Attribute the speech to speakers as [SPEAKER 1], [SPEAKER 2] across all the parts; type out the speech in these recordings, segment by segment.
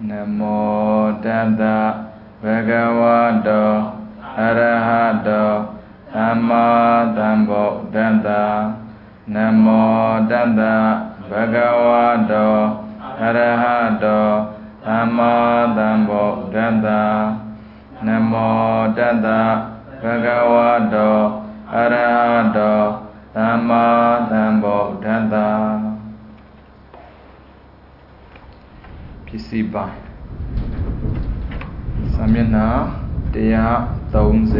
[SPEAKER 1] Namo Tassa Bhagavato Arahato Samma Sambuddhassa Namo Tassa Bhagavato Arahato Samma Sambuddhassa Namo Tassa Bhagavato Arahato Samma Sambuddhassa Pisiba Samyana Deya Taunze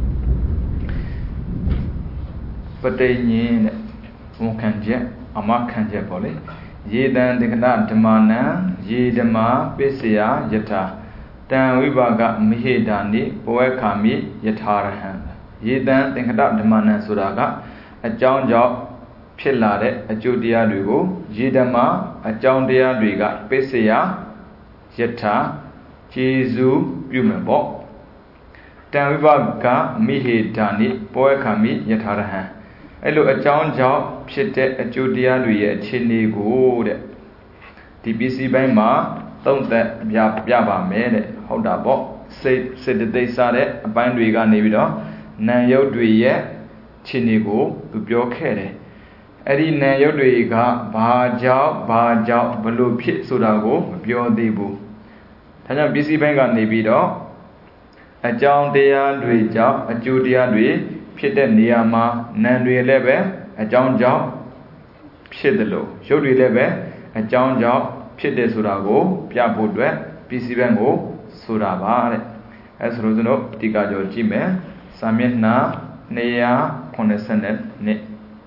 [SPEAKER 1] Patenyi Mukanje Amakanje Poli Yedan Dikada Damana Yedama Pisya Yata Dan Vibaga Mihedani Poekami Yatarahan Yedan Dikada Damana Suraga A John Job Pilare, a Judia Lugo, Yidama, a John Dea Riga, Pesea, Yeta, Jesu, Bumebo. Tanvivaga, Mihi Dani, Poekami, Yatarahan. A look a John Job, Pite, a Judia Ria, Chini Good. The BC Bama, don't that Yaba made it, hold up, said the day Sade, a Bandriga Nivido, Nayo Drie, Chini Go, Bubio Kere. Eri ne yodriga Bajao Balu Pit Sudago, Bio Debu. Tanya busy banga nebido a John Dea Dweja, a Judia Dwe, Pite Niama, Nandri Lebe, a John Job, Pidelo, Jodi Lebe, a John Job, Pite Sudago, Piabudwe, busy bango, Sudabare. As Rosano, Tigajo Jime, Samina, Nea, Conesenet, Ne.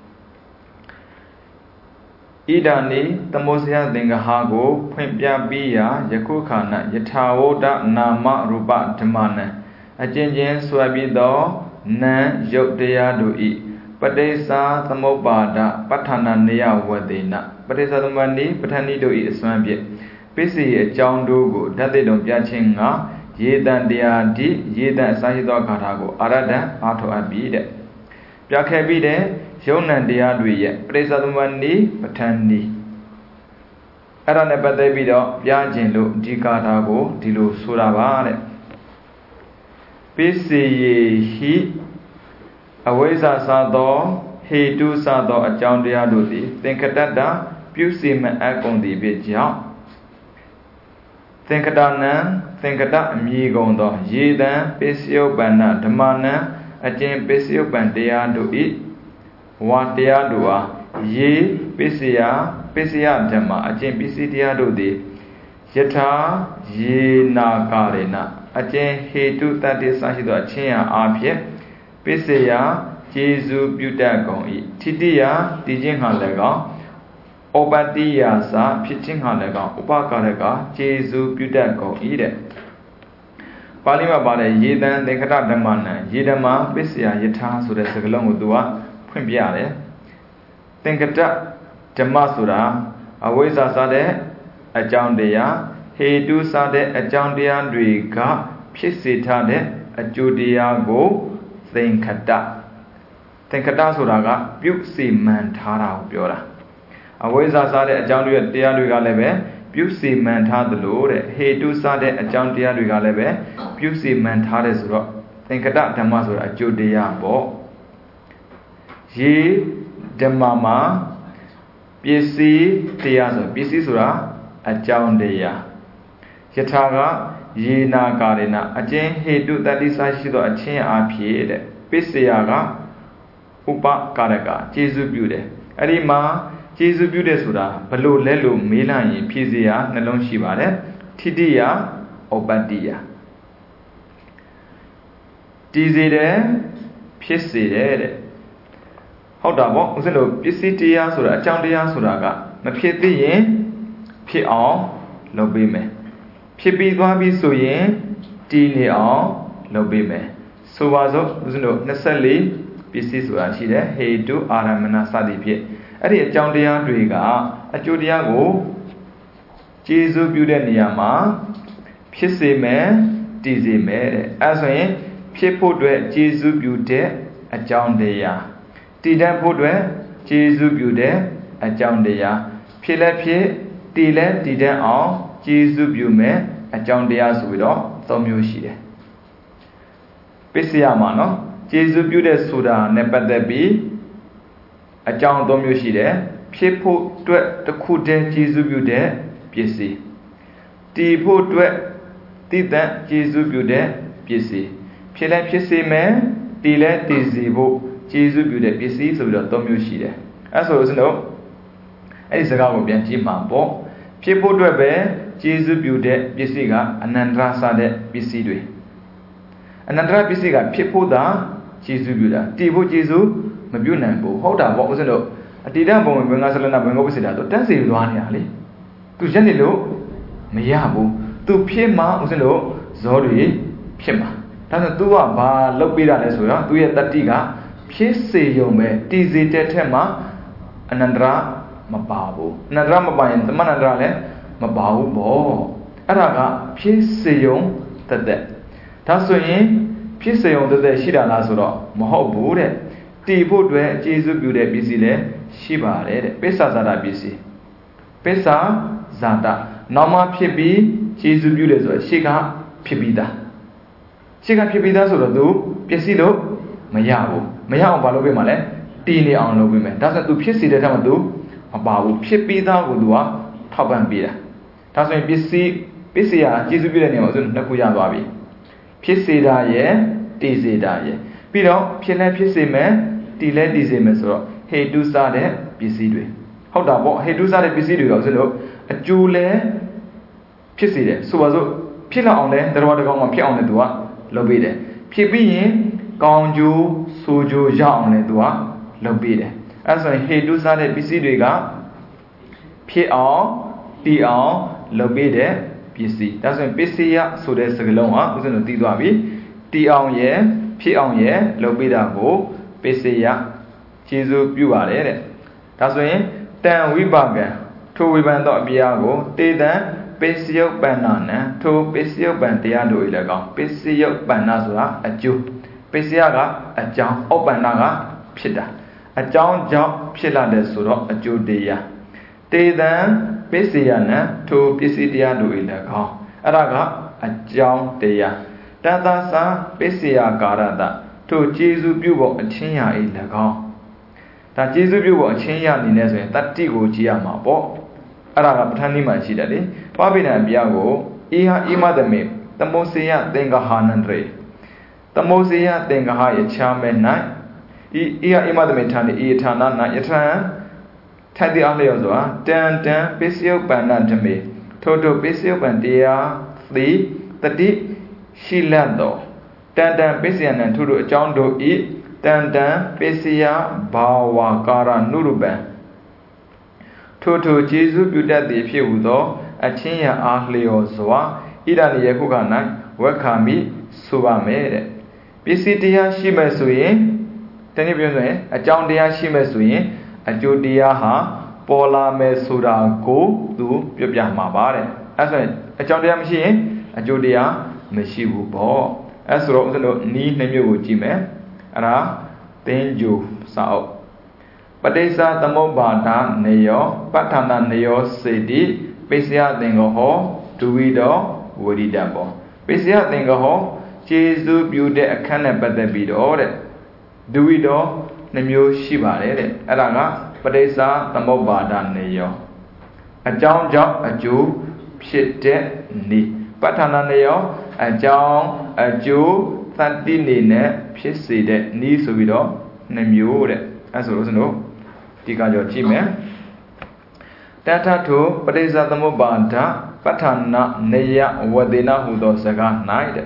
[SPEAKER 1] Idani, the Mosia Dingahago, Pimpia Bia, Yakukana, Yatawoda, Nama, Ruba, Tamana, a Jinjin Swabido, Nan, Yokdea do E. Padesa, Tamobada, Patana Nea Wadina, Padesa the Mani, Patani do E. Swambie. Busy a John Dogo, that they don't Yachinga, Yedan Dea D, Yedan Sahido Katago, Arada, Ato Abide. Piakabide. Shonan Dea Dwe, Presadumani, Patandi. Arana Badabido, Yajinlo, Dicatago, Dilo Suravare. Pisi he Aweza Sado, he do Sado, a John Dea Dudi, Thinkadada, Pusim Akon the Bija. Thinkadana, Thinkada, Migondo, Yedan, Pisio Bana, Damana, a Jim Pisio Bandia do it. Watia dua, ye, Pisia Dema, a Jim Pisidia do de Yeta, ye na garena, a Jen he do that is Sahido a chain apia, Pisia, Jesu Butagon, Tidia, Dijin Halega, Obadia sa, Pitching Halega, Ubakarega, Jesu Butagon, eat it. Palima Bada Yedan, the Kadamana, Yedama, Pisia, Yeta, so the Sagalong Dua. Quimbiale Thinkata Damasura, a Wesa Sade, a John Dea, he do Sade, a John Dea Driga, Pisitade, a Judia go, Thinkata Suraga, Buxi Mantara Biora. A Wesa Sade, a John Dea Driga Lebe, Buxi Mantad the Lord, he do Sade, a John Dea Driga Lebe, Buxi Mantades rock, Thinkata Damasura, a Judia bo. Ye Demama Pisi Tiazo, Pisi Sura, a John Dea Yataga, Ye na Garena, a Jane he do that is I should a chain appeared, Pisiaga, Upa Karaga, Jesu Bude, Arima, Jesu Bude Sura, Palo Lelu, Milani, Pisia, Nalon Shivare, Tidia, Obadia. Dizide, Pisi. How about Pisitia Sura, Chandia Suraga, Mapiti, Pia, Lobime. Pipi Babi Suye, Tinia, Lobime. So was necessarily Pisisura, she there, he do Aramana Sadipi. At the Chandia Driga, a Judiago, Jesu Budeniama, Pisime, Dizime, as a people do Jesu Bude, a Chandia. Tidan Podwe, Jesu Bude, a Joundea, Pilapi, Tile, Tidan all, ကျေးဇူးပြုမယ်အကြောင်းတရားဆိုပြီးတော့သုံးမျိုးရှိတယ်ပစ္စယမှာနော်ကျေးဇူးပြုတဲ့ဆိုတာနဲ့ပတ်သက်ပြီးအကြောင်းသုံးမျိုးရှိတယ်ဖြစ်ဖို့အတွက်တစ်ခုတည်းကျေးဇူးပြုတဲ့ပစ္စည်းတည်ဖို့အတွက်တည်တဲ့ကျေးဇူးပြုတဲ့ပစ္စည်းဖြစ်လဲဖြစ်စေမယ်တည်လဲတည်စေဖို့ကျေးဇူးပြုတဲ့ပစ္စည်းဆိုပြီးတော့သုံးမျိုးရှိတယ်အဲဆိုလို့စတော့အဲ့ဒီစကားကိုပြန်ကြည့်မှာပေါ့ဖြစ်ဖို့အတွက်ပဲကျေးဇူးပြုတဲ့ပစ္စည်းကအနန္တရစတဲ့ပစ္စည်းတွေအနန္တရပစ္စည်းကဖြစ်ဖို့သာကျေးဇူးပြုတာတည်ဖို့ကျေးဇူးမပြုနိုင်ဘူးဟုတ်တာပေါ့ဦးဇင်းတို့အတိတဘုံဝင်ငါဆလနာဘင်္ဂုပ္ပစေတာတော့တန်းစီသွားနေတာလေသူရက်နေလို့မရဘူးသူဖြစ်မှဦးဇင်းတို့ဇောတွေဖြစ်မှာဒါဆို तू ကဘာလုပ်ပေးတာလဲဆိုတော့ तू ရဲ့တတိကဖြစ်စေရုံပဲတည်စေတဲ့ထက်မှအနန္တရမပါဘူးအနန္တရမပါရင်သမဏန္တရလည်းမပါဘူးပေါ့အဲ့ဒါကဖြစ်စေရုံတက်တက်ဒါဆိုရင်ဖြစ်စေရုံတက်တက်ရှိတာလားဆိုတော့မဟုတ်ဘူးတဲ့တည်ဖို့အတွက်ကျေးဇူးပြုတဲ့ပစ္စည်းလည်းရှိပါတယ်တဲ့ပစ္ဆာဇာတပစ္စည်းပစ္ဆာဇာတနောက်မှဖြစ်ပြီးကျေးဇူးပြုတယ်ဆိုတော့ရှေ့ကဖြစ်ပြီးသားရှေ့ကဖြစ်ပြီးသားဆိုတော့သူပစ္စည်းလို့မရဘူးမရအောင်ဘာလုပ်ပေးမှာလဲတည်နေအောင်လုပ်ပေးမယ်ဒါဆိုသူဖြစ်စီတဲ့ထက်မှသူမပါဘူးဖြစ်ပြီးသားကိုသူကထောက်ပံ့ပေးတာဒါဆိုရင်ပစ္စည်းဟာကျေးဇူးပြုတဲ့နေရာမှာဆိုနှစ်ခုရသွားပြီဖြစ်စေတာရဲ့တည်စေတာရဲ့ပြီးတော့ဖြစ်လဲဖြစ်စေမယ်တည်လဲတည်စေမယ်ဆိုတော့ဟေတုစတဲ့ပစ္စည်းတွေဟုတ်တာပေါ့ဟေတုစတဲ့ပစ္စည်းတွေတော့ဆိုလို့အကျိုးလဲဖြစ်စေတယ်ဆိုပါစို့ဖြစ်လောက်အောင်လဲတရားတကောင်မှဖြစ်အောင်လဲသူကလုပ်ပေးတယ်ဖြစ်ပြီးရင်ကောင်းကျိုးဆိုကျိုးရအောင်လဲသူကလုပ်ပေးတယ်အဲဆိုရင်ဟေတုစတဲ့ပစ္စည်းတွေကဖြစ်အောင်တည်အောင်လုပ်ပေးတဲ့ပစ္စည်းဒါဆိုရင်ပစ္စည်းရဆိုတဲ့စကားလုံးဟာဦးဇင်းတို့သိသွားပြီတည်အောင်ရဲ့ဖြစ်အောင်ရဲ့လုပ်ပေးတာကိုပစ္စည်းရကျေးဇူးပြုပါတယ်တဲ့ဒါဆိုရင်တံဝိပါကံထိုဝိပန်သောအပြာကိုတေတံပစ္စယုပ္ပန္နနံထိုပစ္စယုပ္ပန်တရားတို့၏၎င်းပစ္စယုပ္ပန္နဆိုတာအကျိုးပစ္စယကအကြောင်းဥပ္ပန္နကဖြစ်တာအကြောင်းကြောင့်ဖြစ်လာတဲ့ဆိုတော့အကျိုးတရားတေတံပစ္စယနံထိုပစ္စည်းတရားတို့၏၎င်းအဲ့ဒါကအကြောင်းတရားတသသပစ္စယကာရတထိုကျေးဇူးပြုဖို့အချင်းရာ၏၎င်းဒါကျေးဇူးပြုဖို့အချင်းရာအနေနဲ့ဆိုရင်တတ္တိကိုကြည့်ရမှာပေါ့အဲ့ဒါကပဋ္ဌာန်းနည်းမှာရှိတယ်လေပပိဏအပြာကိုအေဟာဣမသမေတမောစေယသင်္ဃဟာနန္တရေတမောစေယသင်္ဃဟာယချာမဲ၌ဤဟာဣမသမေဌာနိဤဌာန၌ယထံထိုက်တဲ့အားလျော်စွာတန်တန်ပစ္စယုပ္ပန္နဓမေထို့ထို့ပစ္စယုပ္ပန်တရားသည်တတိရှိလတ်သောတန်တန်ပစ္စယနံထို့ထို့အကြောင်းတို့ဤတန်တန်ပစ္စယဘာဝကာရနုရပံထို့ထို့ကျေးဇူးပြုတတ်သည်ဖြစ်ဟူသောအချင်းရအားလျော်စွာဣဒနိယခုခ၌ဝက္ခာမိဆိုပါမယ်တဲ့ပစ္စည်းတရားရှိမဲ့ဆိုရင်တနည်းပြောဆိုရင်အကြောင်းတရားရှိမဲ့ဆိုရင်အကျိုးတရားဟာပေါ်လာမယ်ဆိုတာကိုသူပြပြမှာပါတဲ့အဲဆိုရင်အကြောင်းတရားမရှိရင်အကျိုးတရားမရှိဘူးပေါ့အဲဆိုတော့ဦးဇင်းတို့နီးနှစ်မျိုးကိုကြည့်မယ်အဲ့ဒါသင်္ကြိုစာအုပ်ပဋိစ္စသမုပ္ပါဒနေယောပဋ္ဌာနာနေယောစေတိပိစယသင်္ဃဟောဒုဝိတောဝရိတံဘောပိစယသင်္ဃဟောကျေးဇူးပြုတဲ့အခန်းနဲ့ပတ်သက်ပြီးတော့တဲ့ဒုဝိတောနှမျိုးရှိပါတယ်တဲ့အဲ့ဒါကပဋိစ္စသမုပ္ပါဒနေယောအကြောင်းကြောင့်အကျိုးဖြစ်တဲ့နေပဋ္ဌာနာနေယောအကြောင်းအကျိုးသတ္တိနေနဲ့ဖြစ်စေတဲ့နီးဆိုပြီးတော့နှမျိုးတဲ့အဲဆိုလို့စလို့ဒီကကြောကြည့်မယ်တထထုပဋိစ္စသမုပ္ပါဒပဋ္ဌာနာနေယဝဒေနဟုသောစကား၌တဲ့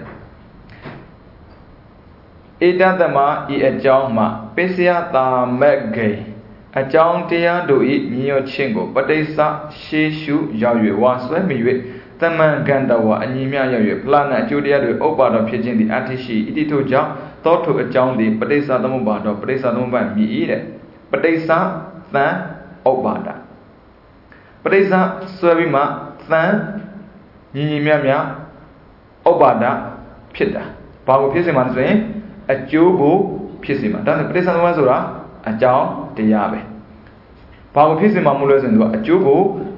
[SPEAKER 1] ဧတသမဤအကြောင်းမှာပစ္စယတာမက်ဂေအကြောင်းတရားတို့ဤမြင်ရခြင်းကိုပဋိစ္စရှေရှုရောက်၍ဝါဆွဲမိ၍တမန်ကန္တဝအညီမြရောက်၍ဖလာနအကျိုးတရားတွေဥပ္ပါတော်ဖြစ်ခြင်းသည်အတ္တိရှိဣတိထို့ကြောင့်သောထိုအကြောင်းသည်ပဋိစ္စသမုပ္ပါဒပဋိစ္စသမုပ္ပါဒမြည်၏တဲ့ပဋိစ္စသံဥပ္ပါဒပဋိစ္စဆွဲပြီးမှသံညီမြဥပ္ပါဒဖြစ်တာဘာကိုဖြစ်စေမှာလဲဆိုရင်အကျိုးကိုဖြစ်စေမှာဒါဆိုပဋိစ္စသမုပ္ပါဒဆိုတာအကြောင်းတရားပဲဘာကိုဖြစ်စေမှာမလို့လဲဆိုရင်သူကအကျိုးကို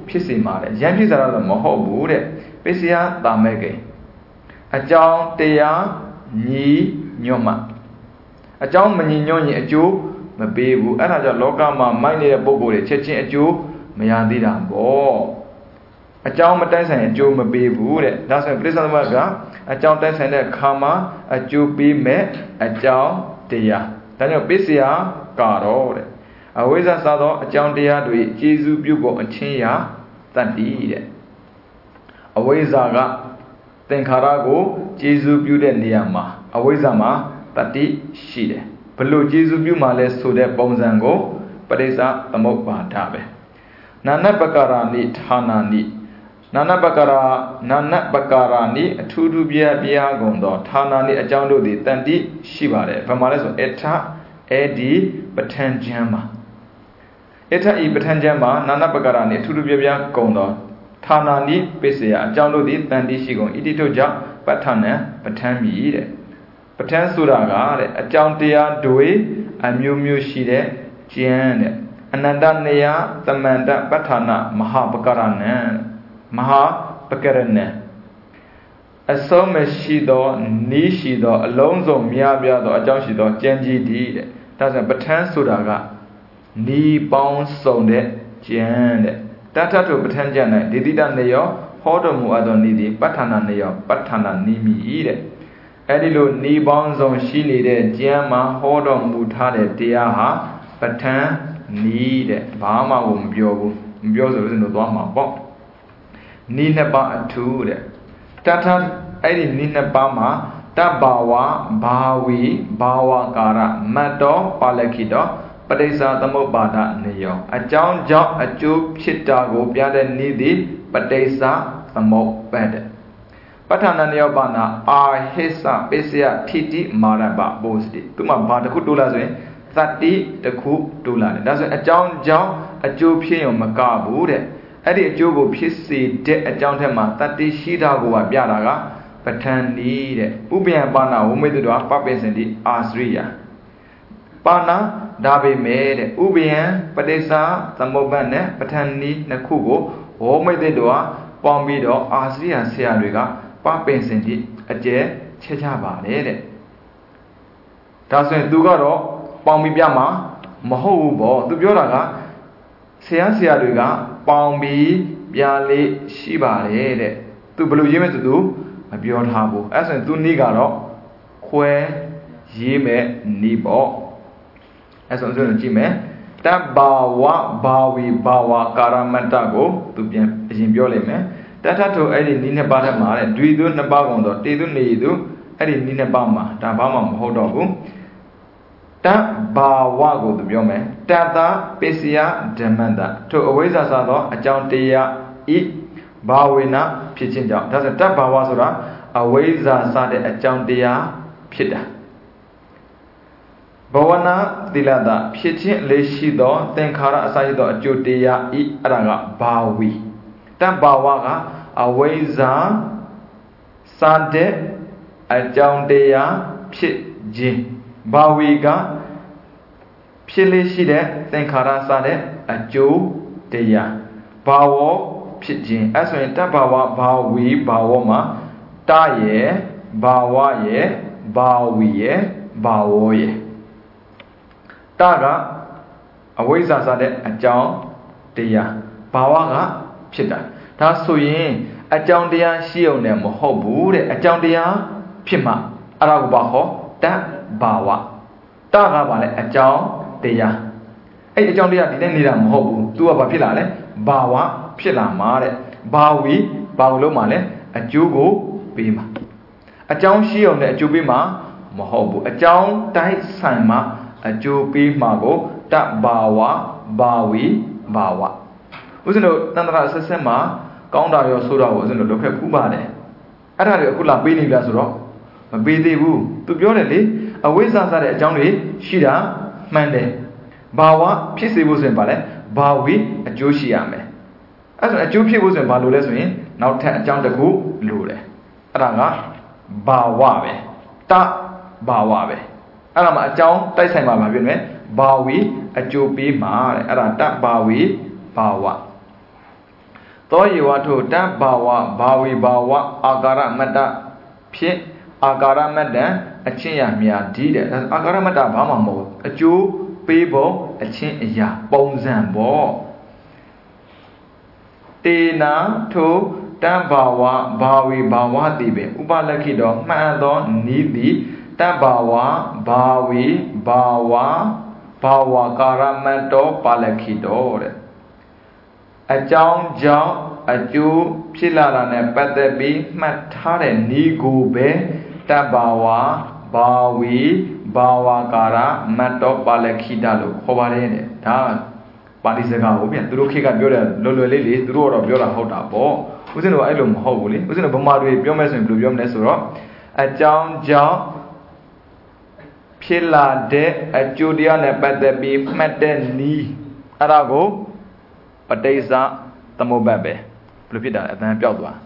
[SPEAKER 1] ဖြစ်စီမှာလေရန်ဖြစ်စားတော့မဟုတ်ဘူးတဲ့ပစ္စယတာမဲ့ကိအကြောင်းတရားညီညွတ်မှအကြောင်းမညီညွတ်ရင်အကျိုးမပေးဘူးအဲ့ဒါကြောင့်လောကမှာမိုက်နေတဲ့ပုဂ္ဂိုလ်တွေချက်ချင်းအကျိုးမရသေးတာပေါ့အကြောင်းမတိုက်ဆိုင်အကျိုးမပေးဘူးတဲ့ဒါဆိုရင်ပြိဿသမတ်ကအကြောင်းတိုက်ဆိုင်တဲ့ခါမှာအကျိုးပေးမဲ့အကြောင်းတရားဒါကြောင့်ပစ္စယကတော့တဲ့အဝိဇ္ဇစားသောအကြောင်းတရားတွေကျေစုပြုဖို့အချင်းရာတတ္တိတဲ့အဝိဇ္ဇကသင်္ခါရကိုကျေစုပြုတဲ့နေရာမှာအဝိဇ္ဇမှာတတ္တိရှိတယ်ဘလို့ကျေစုပြုမှလဲဆိုတဲ့ပုံစံကိုပရိစ္ဆသမုပ္ပါဒပဲနာနပကရာနိဌာနာနိနာနပကရာနိအထူးထူးပြပြကုန်သောဌာနာနိအကြောင်းတို့သည်တန်တိရှိပါတယ်ဘာမှလဲဆိုအထအဲ့ဒီပဋ္ဌာန်းကျမ်းမှာအထဤပဋ္ဌာန်းကျမ်းမှာနာနပကရာနိအထူးထူးပြပြကုန်သောဌာနာနိပစ္စယအကြောင်းတို့သည်တန်တိရှိကုန်ဣတိတို့ကြောင့်ပဋ္ဌာနံပဋ္ဌာန်းမြည်တဲ့ပဋ္ဌာန်းဆိုတာကတဲ့အကြောင်းတရားတွေအမျိုးမျိုးရှိတဲ့ကျမ်းတဲ့အနန္တနေယသမန္တပဋ္ဌာနမဟာပကရဏံမဟာပကရဏံအဆုံးမရှိသောနီးရှိသောအလုံးစုံများပြားသောအကြောင်းရှိသောကျမ်းကြီးတည်းတဲ့ဒါဆိုပဋ္ဌာန်းဆိုတာကနီးပေါင်းစုံတဲ့ကျမ်းတဲ့တထထုပဋ္ဌာန်းကျမ်း၌ဒေတိတနေယောဟောတော်မူအပ်သောနီးသည်ပဋ္ဌာနနေယောပဋ္ဌာနနီးမြည်တဲ့အဲ့ဒီလိုနီးပေါင်းစုံရှိနေတဲ့ကျမ်းမှာဟောတော်မူထားတဲ့တရားဟာပဋ္ဌာန်းနီးတဲ့ဘာမှကိုမပြောဘူးမပြောဆိုလို့ဆိုတော့သွားမှာပေါ့နီးနှစ်ပါးအထူးတဲ့တထအဲ့ဒီနီးနှစ်ပါးမှာတဘဝဘာဝီဘာဝကာရမတ်တော်ပါဠိတော်ပဋိစ္စသမုပ္ပါဒနေယောအကြောင်းကြောင့်အကျိုးဖြစ်တာကိုပြတဲ့နည်းသည်ပဋိစ္စသမုပ္ပါဒပဋ္ဌာနနေယောပါဏအာဟိစ္စပစ္စယထိတိမာရပပိုစတိသူမှဘာတစ်ခုတိုးလာဆိုရင်သတ္တိတစ်ခုတိုးလာတယ်ဒါဆိုအကြောင်းကြောင့်အကျိုးဖြစ်ရုံမကဘူးတဲ့အဲ့ဒီအကျိုးကိုဖြစ်စေတဲ့အကြောင်းထက်မှာတတ္တိရှိတာကိုပါပြတာကပဋ္ဌာန်းနည်းတဲ့ဥပယံပါဏဝမိတ္တဝပပိစင်တိအာစရိယပါဏဒါပေမဲ့တဲ့ဥပယံပဋိစ္စသမုပ္ပါဒ်နဲ့ပဋ္ဌာန်းနည်းနှစ်ခုကိုဝမိတ္တဝပေါင်းပြီးတော့အာစရိယဆရာတွေကပပိစင်တိအကျဲချက်ချပါတယ်တဲ့ဒါဆိုရင်သူကတော့ပေါင်းပြီးပြမှာမဟုတ်ဘူးပေါ့သူပြောတာကဆရာတွေကပေါင်းပြီးပြလေးရှိပါတယ်တဲ့သူဘယ်လိုရေးမဲ့သူမပြောထားဘူးအဲ့ဆိုရင်သူနီးကတော့ခွဲရေးမဲ့နီးပေါ့အဲ့ဆိုရင်ကြည့်မယ်တဘာဝဘာဝီဘာဝကာရမတ္တကိုသူပြန်အရင်ပြောလိုက်မယ်တထထုအဲ့ဒီနီးနှစ်ပါးထဲမှာတဲ့ဒွေသူနှစ်ပါးကုန်တော့တေသူနေသူအဲ့ဒီနီးနှစ်ပါးမှာဒါဘာမှမဟုတ်တော့ဘူးတဘာဝကိုသူပြောမယ်တတပစ္စယဓမ္မတထိုအဝိဇ္ဇာစသောအကြောင်းတရားဤဘာဝေနဖြစ်ခြင်းကြောင့်ဒါဆိုတဘာဝဆိုတာအဝိဇ္ဇာစတဲ့အကြောင်းတရားဖြစ်တာဘဝနာသီလတာဖြစ်ခြင်းလေးရှိသောသင်္ခါရအစရှိသောအကျိုးတရားဤအဲ့ဒါကဘာဝီတဘာဝကအဝိဇ္ဇာစတဲ့အကြောင်းတရားဖြစ်ခြင်းဘာဝီကဖြစ်လေးရှိတဲ့သင်္ခါရစတဲ့အကျိုးတရားဘာဝဖြစ်ခြင်းအဲ့ဆိုရင်တဘာဝဘာဝီဘာဝမှာတရဲ့ဘာဝရဲ့ဘာဝီရဲ့ဘာဝရဲ့တကအဝိဇ္ဇာစတဲ့အကြောင်းတရားဘာဝကဖြစ်တာဒါဆိုရင်အကြောင်းတရားရှိုံနဲ့မဟုတ်ဘူးတဲ့အကြောင်းတရားဖြစ်မှအဲ့ဒါကိုဘာဟောတဘာဝတကဘာလဲအကြောင်းတရားအဲ့အကြောင်းတရားဒီနဲ့နေတာမဟုတ်ဘူးသူကဘာဖြစ်လာလဲဘာဝဖြစ်လာမှာတဲ့ဘာဝီဘာလို့မှလဲအကျိုးကိုပေးမှာအကြောင်းရှိုံနဲ့အကျိုးပေးမှာမဟုတ်ဘူးအကြောင်းတိုက်ဆိုင်မှာအကျိုးပေးမှာကိုတဘာဝဘာဝီဘာဝဦးဇင်းတို့တန်ត្រာဆက်ဆက်မှာကောင်းတာရောဆိုးတာကိုဦးဇင်းတို့လုပ်ခဲ့ဖူးပါတယ်အဲ့ဒါတွေအခုလာပေးနေပြီလားဆိုတော့မပေးသေးဘူးသူပြောတယ်လေအဝိဇ္ဇာစတဲ့အကြောင်းတွေရှိတာမှန်တယ်ဘာဝဖြစ်စေဖို့ဆိုရင်ဗာလဲဘာဝီအကျိုးရှိရမယ်အဲ့ဒါအကျိုးဖြစ်ဖို့ဆိုရင်ဘာလို့လဲဆိုရင်နောက်ထပ်အကြောင်းတစ်ခုလိုတယ်အဲ့ဒါကဘာဝပဲတဘာဝပဲအဲ့ဒါမှအကြောင်းတိုက်ဆိုင်မှာမဖြစ်မယ်ဘာဝီအကျိုးပေးမှာတဲ့အဲ့ဒါတဘာဝီဘာဝသောယေဝထုတံဘာဝဘာဝီဘာဝအာကာရမတ္တဖြစ်အာကာရမတ္တအချင်းရမြာဒီတဲ့အာကာရမတ္တဘာမှမဟုတ်အကျိုးပေးဖို့အချင်းအရာပုံစံပေါ့တေနာထုတံဘာဝဘာဝီဘာဝတိပင်ဥပလက္ခိတော်မှန်သောနီးသည်တံဘာဝဘာဝီဘာဝဘာဝကာရမတ္တောပါလက္ခိတော်တဲ့အကြောင်းကြောင့်အကျိုးဖြစ်လာတာနဲ့ပတ်သက်ပြီးမှတ်ထားတဲ့နီးကိုပဲတံဘာဝဘာဝီဘာဝကာရမတ္တောပါလက္ခိတလို့ခေါ်ပါတယ်တဲ့ဒါပါဠိစကားကိုပြန်သူတို့ခေတ်ကပြောတယ်လွယ်လွယ်လေးသူတို့ကတော့ပြောတာဟုတ်တာပေါ့ဦးဇင်းတို့အဲ့လိုမဟုတ်ဘူးလေဦးဇင်းတို့ဗမာတွေပြောမယ်ဆိုရင်ဘယ်လိုပြောမလဲဆိုတော့အကြောင်းကြောင့်ဖြစ်လာတဲ့အကျိုးတရားနဲ့ပတ်သက်ပြီးမှတ်တဲ့နီးအဲ့ဒါကိုပဋိစ္စသမုပ္ပါဒ်ပဲဘယ်လိုဖြစ်တာလဲအတန်ပြောက်သွား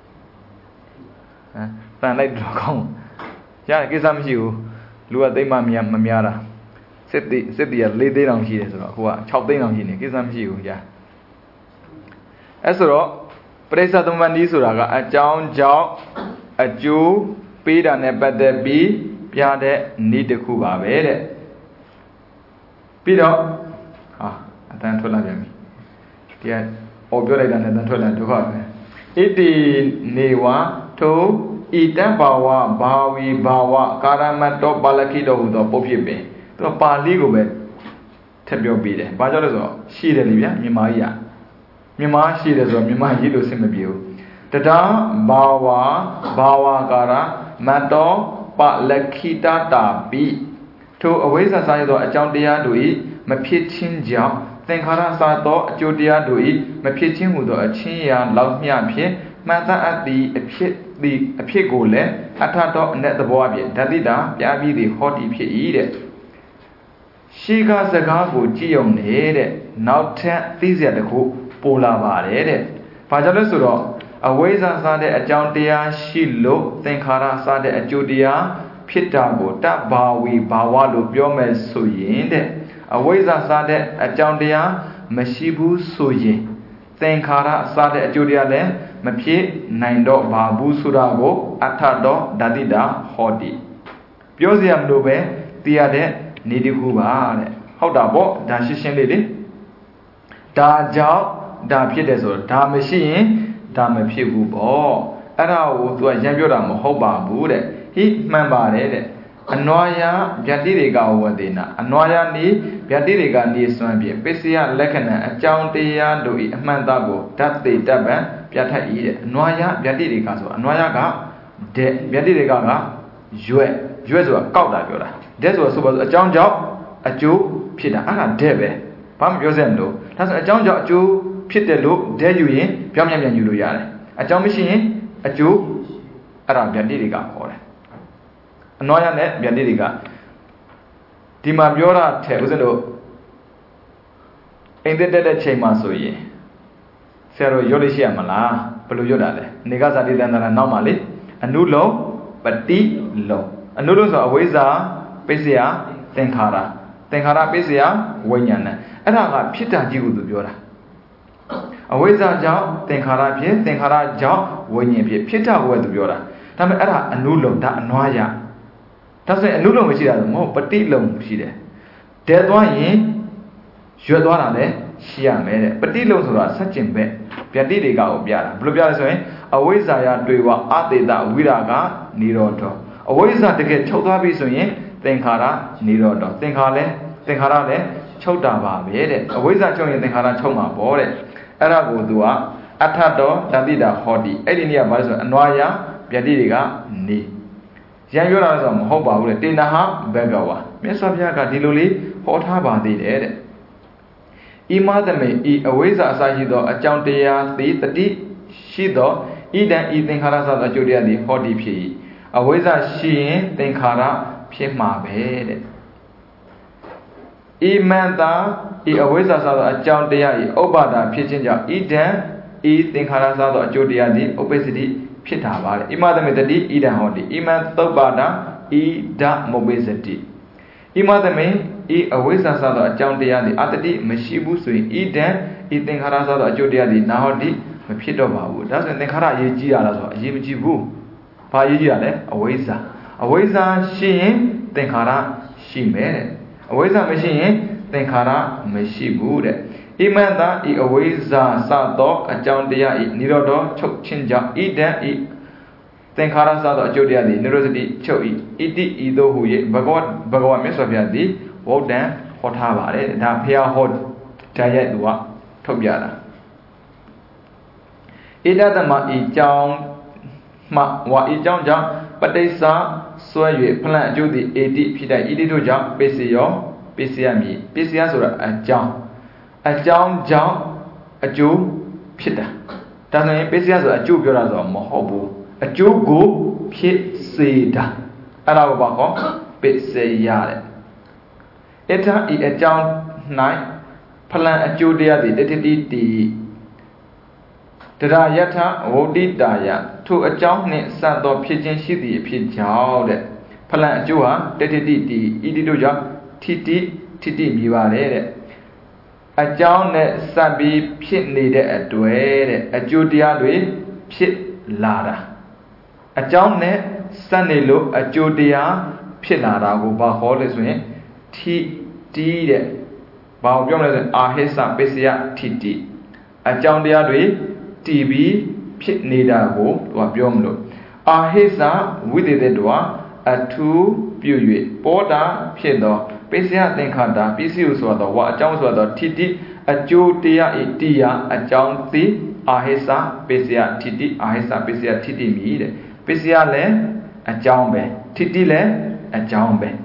[SPEAKER 1] တန်လိုက်တော့ကောင်းရတယ်ကိစ္စမရှိဘူးလူကသိမ့်မများတာစစ်တီက4သိန်းတောင်ရှိတယ်ဆိုတော့ဟိုက6သိန်းတောင်ရှိနေကိစ္စမရှိဘူးကြာအဲ့ဆိုတော့ပရိစ္ဆသမုပ္ပါဒ်နီးဆိုတာကအကြောင်းကြောင့်အကျိုးပေးတာနဲ့ပတ်သက်ပြီးပြတဲ့နီးတစ်ခုပါပဲတဲ့ပြီးတော့အတန်ထွက်လာပြန်ပြီဒီကပြောလိုက်တာနဲ့အတန်ထွက်လာဒုက္ခပဲဣတိနေဝထိုဣတံဘာဝဘာဝီဘာဝကာရမတ္တောပါလခိတောဟူသောပုပ္ဖြစ်ပင်သူကပါဠိကိုပဲထပ်ပြောပေးတယ်ဘာကြောင့်လဲဆိုတော့ရှိတယ်လေဗျာမြန်မာကြီးမြန်မာရှိတယ်ဆိုတော့မြန်မာရေးလို့ဆင်မပြေဘူးတတာဘာဝဘာဝကာရမတ္တောပလခိတတာပိထိုအဝိဇ္ဇာစားရသောအကြောင်းတရားတို့၏မဖြစ်ခြင်းကြောင့်သင်္ခါရစားသောအကျိုးတရားတို့၏မဖြစ်ခြင်းဟူသောအချင်းရာလောက်မျှဖြင့်မှန်သအပ်သည့်အဖြစ်ကိုလည်းအထတော်အ내သဘောအဖြစ်ဓာတိတာပြားပြီးသည်ဟောတိဖြစ်၏တဲ့ရှိကစကားကိုကြည့်ုံနေတဲ့နောက်ထပ်သိစရာတစ်ခုပိုလာပါတယ်တဲ့ဘာကြောင့်လဲဆိုတော့အဝိဇ္ဇာစားတဲ့အကြောင်းတရားရှိလို့သင်္ခါရစားတဲ့အကျိုးတရားဖြစ်တာကိုတဘာဝီဘာဝလို့ပြောမယ်ဆိုရင်တဲ့အဝိဇ္ဇာစားတဲ့အကြောင်းတရားမရှိဘူးဆိုရင်သင်္ခါရစားတဲ့အကျိုးတရားလည်းမဖြစ်နိုင်တော့ပါဘူးဆိုတာကိုအထတော်ဓာတိတာဟောတိပြောစရာမလိုပဲသိရတဲ့နေတစ်ခုပါတဲ့ဟုတ်တာပေါ့ဒါရှင်းရှင်းလေးလေဒါကြောင့်ဒါဖြစ်တယ်ဆိုတော့ဒါမရှိရင်ဒါမဖြစ်ဘူးပေါ့အဲ့ဒါကိုသူကရံပြောတာမဟုတ်ပါဘူးတဲ့ဟိမှန်ပါတယ်တဲ့အနွာယဗျာတိတွေကဝဝတေနာအနွာယနိဗျာတိတွေကနေစွမ်းဖြင့်ပစ္စယလက္ခဏာအကြောင်းတရားတို့၏အမှန်သားကိုဓာတ်တေတပံပြဋ္ဌာဤတဲ့အနွာယဗျာတိတွေကဆိုအနွာယကတဲ့ဗျာတိတွေကရွက်ဆိုတာကောက်တာပြောတာတဲ့ဆိုတာဆိုပါဆိုအကြောင်းကြောင့်အကျိုးဖြစ်တာအဲ့ဒါတဲ့ပဲဘာမှပြောစရာမလိုဒါဆိုအကြောင်းကြောင့်အကျိုးဖြစ်တယ်လို့တဲ့ယူရင်ပြောင်းပြန်ယူလို့ရတယ်အကြောင်းမရှိရင်အကျိုးအဲ့ဒါဗျာတိတွေကခေါ်တယ်အနွားရနဲ့ဗျာတိတွေကဒီမှာပြောတာထဲဦးဇင်းတို့အိမ်တက်တဲ့ချိန်မှာဆိုရင်ဆရာတို့ရွတ်လို့ရှိရမလားဘယ်လိုရွတ်တာလဲနေကဇာတိတန္တရာနောက်မှာလေအနုလုံပတိလုံအနုလုံဆိုအဝိဇ္ဇာပစ္စယသင်္ခါရပစ္စယဝိညာဏအဲ့ဒါကဖြစ်တာကြီးကိုသူပြောတာအဝိဇ္ဇာကြောင့်သင်္ခါရဖြစ်သင်္ခါရကြောင့်ဝိညာဉ်ဖြစ်တာကိုပဲသူပြောတာဒါပေမဲ့အဲ့ဒါအနုလုံဒါအနွားရဒါဆိုရင်အနုလုံမရှိတာဆိုမဟုတ်ပတိလုံရှိတယ်ဒဲသွားရင်ရွတ်သွားတာလည်းရှိရမယ်တဲ့ပတိလုံဆိုတာဆက်ကျင်ပဲဗျာတိတွေကကိုပြတာဘယ်လိုပြလဲဆိုရင်အဝိဇ္ဇာယတွေ့ဝအတေတဝိရာဂနိရောဓအဝိဇ္ဇာတကယ်ချုပ်သွားပြီဆိုရင်သင်္ခါရနိရောဓသင်္ခါရလည်းချုပ်တာပါပဲတဲ့အဝိဇ္ဇာချုပ်ရင်သင်္ခါရချုပ်မှာပေါ့တဲ့အဲ့ဒါကိုသူကအထတော်ဓာတိတာဟောတိအဲ့ဒီနေ့ကဘာလဲဆိုအနွားယဗျာတိတွေကနေရံပြောတာဆိုမဟုတ်ပါဘူးတဲ့တေနဟဘဂဝါမြတ်စွာဘုရားကဒီလိုလေးဟောထားပါသေးတယ်တဲ့ဣမသမေဤအဝိဇ္ဇာအစရှိသောအကြောင်းတရားသည်တတိရှိသောဣဒံဤသင်္ခါရသသောအကျိုးတရားသည်ဟောတိဖြစ်၏အဝိဇ္ဇာရှိရင်သင်္ခါရဖြစ်မှာပဲတဲ့ဣမန္တာဤအဝိဇ္ဇာသသောအကြောင်းတရား၏ဥပ္ပါဒာဖြစ်ခြင်းကြောင့်ဣဒံဤသင်္ခါရသသောအကျိုးတရားသည်ဥပ္ပစ္စတိဖြစ်တာပါတဲ့ဣမသမေတတိဣဒံဟောတိဣမံသုပ္ပါဒာဣဒမုပ္ပစ္စတိဣမသမေဤအဝိဇ္ဇာသသောအကြောင်းတရားသည်အတ္တိမရှိဘူးဆိုရင်ဣဒံဤသင်္ခါရသသောအကျိုးတရားသည်နာဟောတိမဖြစ်တော့ပါဘူးဒါဆိုရင်သင်္ခါရအရေးကြီးရလားဆိုတော့အရေးမကြီးဘူးဘာအရေးကြီးရလဲအဝိဇ္ဇာရှိရင်သင်္ခါရရှိမယ်တဲ့အဝိဇ္ဇာမရှိရင်သင်္ခါရမရှိဘူးတဲ့ဣမန္တဤအဝိဇ္ဇာစသောအကြောင်းတရားဤနိရောဓချုပ်ခြင်းကြောင့်ဣဒံဤသင်္ခါရစသောအကျိုးတရားသည်နိရောဓတိချုပ်ဤဣတိဤသို့ဟူ၍ဘဂဝါမြတ်စွာဘုရားသည်ဝုဒ္ဒံဟောထားပါတယ်ဒါဘုရားဟောတရားရဲ့သူကထုတ်ပြတာဣဒသမဤကြောင့်မှဝါဤကြောင့်ကြောင့်ပဋိစ္စဆွဲ၍ဖလံအကျိုးသည်အေတိဖြစ်တဲ့ဣတိတို့ကြောင့်ပစ္စယောပစ္စယမည်ပစ္စယဆိုတာအကြောင်းကြောင့်အကျိုးဖြစ်တာဒါဆိုရင်ပစ္စယဆိုတာအကျိုးပြောတာဆိုတော့မဟုတ်ဘူးအကျိုးကိုဖြစ်စေတာအဲ့ဒါကိုဘာခေါ်ပစ္စယတဲ့အထဤအကြောင်း၌ဖလံအကျိုးတရားသည်တတိတိတရာယထဝုဒ္ဓိတာယထိုအကြောင်းနှင့်စသောဖြစ်ခြင်းရှိသည့်အဖြစ်ကြောင့်တဲ့ဖလံအကျိုးဟာတတိတိဣတိတို့ကြောင့်ထိတိမြည်ပါတယ်တဲ့အကြောင်းနဲ့စပ်ပြီးဖြစ်နေတဲ့အတွေ့တဲ့အကျိုးတရားတွေဖြစ်လာတာအကြောင်းနဲ့စပ်နေလို့အကျိုးတရားဖြစ်လာတာကိုဘာခေါ်လဲဆိုရင်ထိတိတဲ့ဘာကိုပြောမလဲဆိုရင်အာဟိစပစ္စယထိတိအကြောင်းတရားတွေတည်ပြီးဖြစ်နေတာကိုသူကပြောမလို့အာဟိစဝိသေတ္တဝအထူးပြု၍ပေါ်တာဖြစ်သောပစ္စယသင်္ခါရပစ္စည်းဆိုသောဝါအကြောင်းဆိုသောထိတိအကျိုးတရားဤတရားအကြောင်းသည်အာဟိစပစ္စယထိတိအာဟိစပစ္စယထိတိမြည်တဲ့ပစ္စယလည်းအကြောင်းပဲထိတိလည်းအကြောင်းပဲ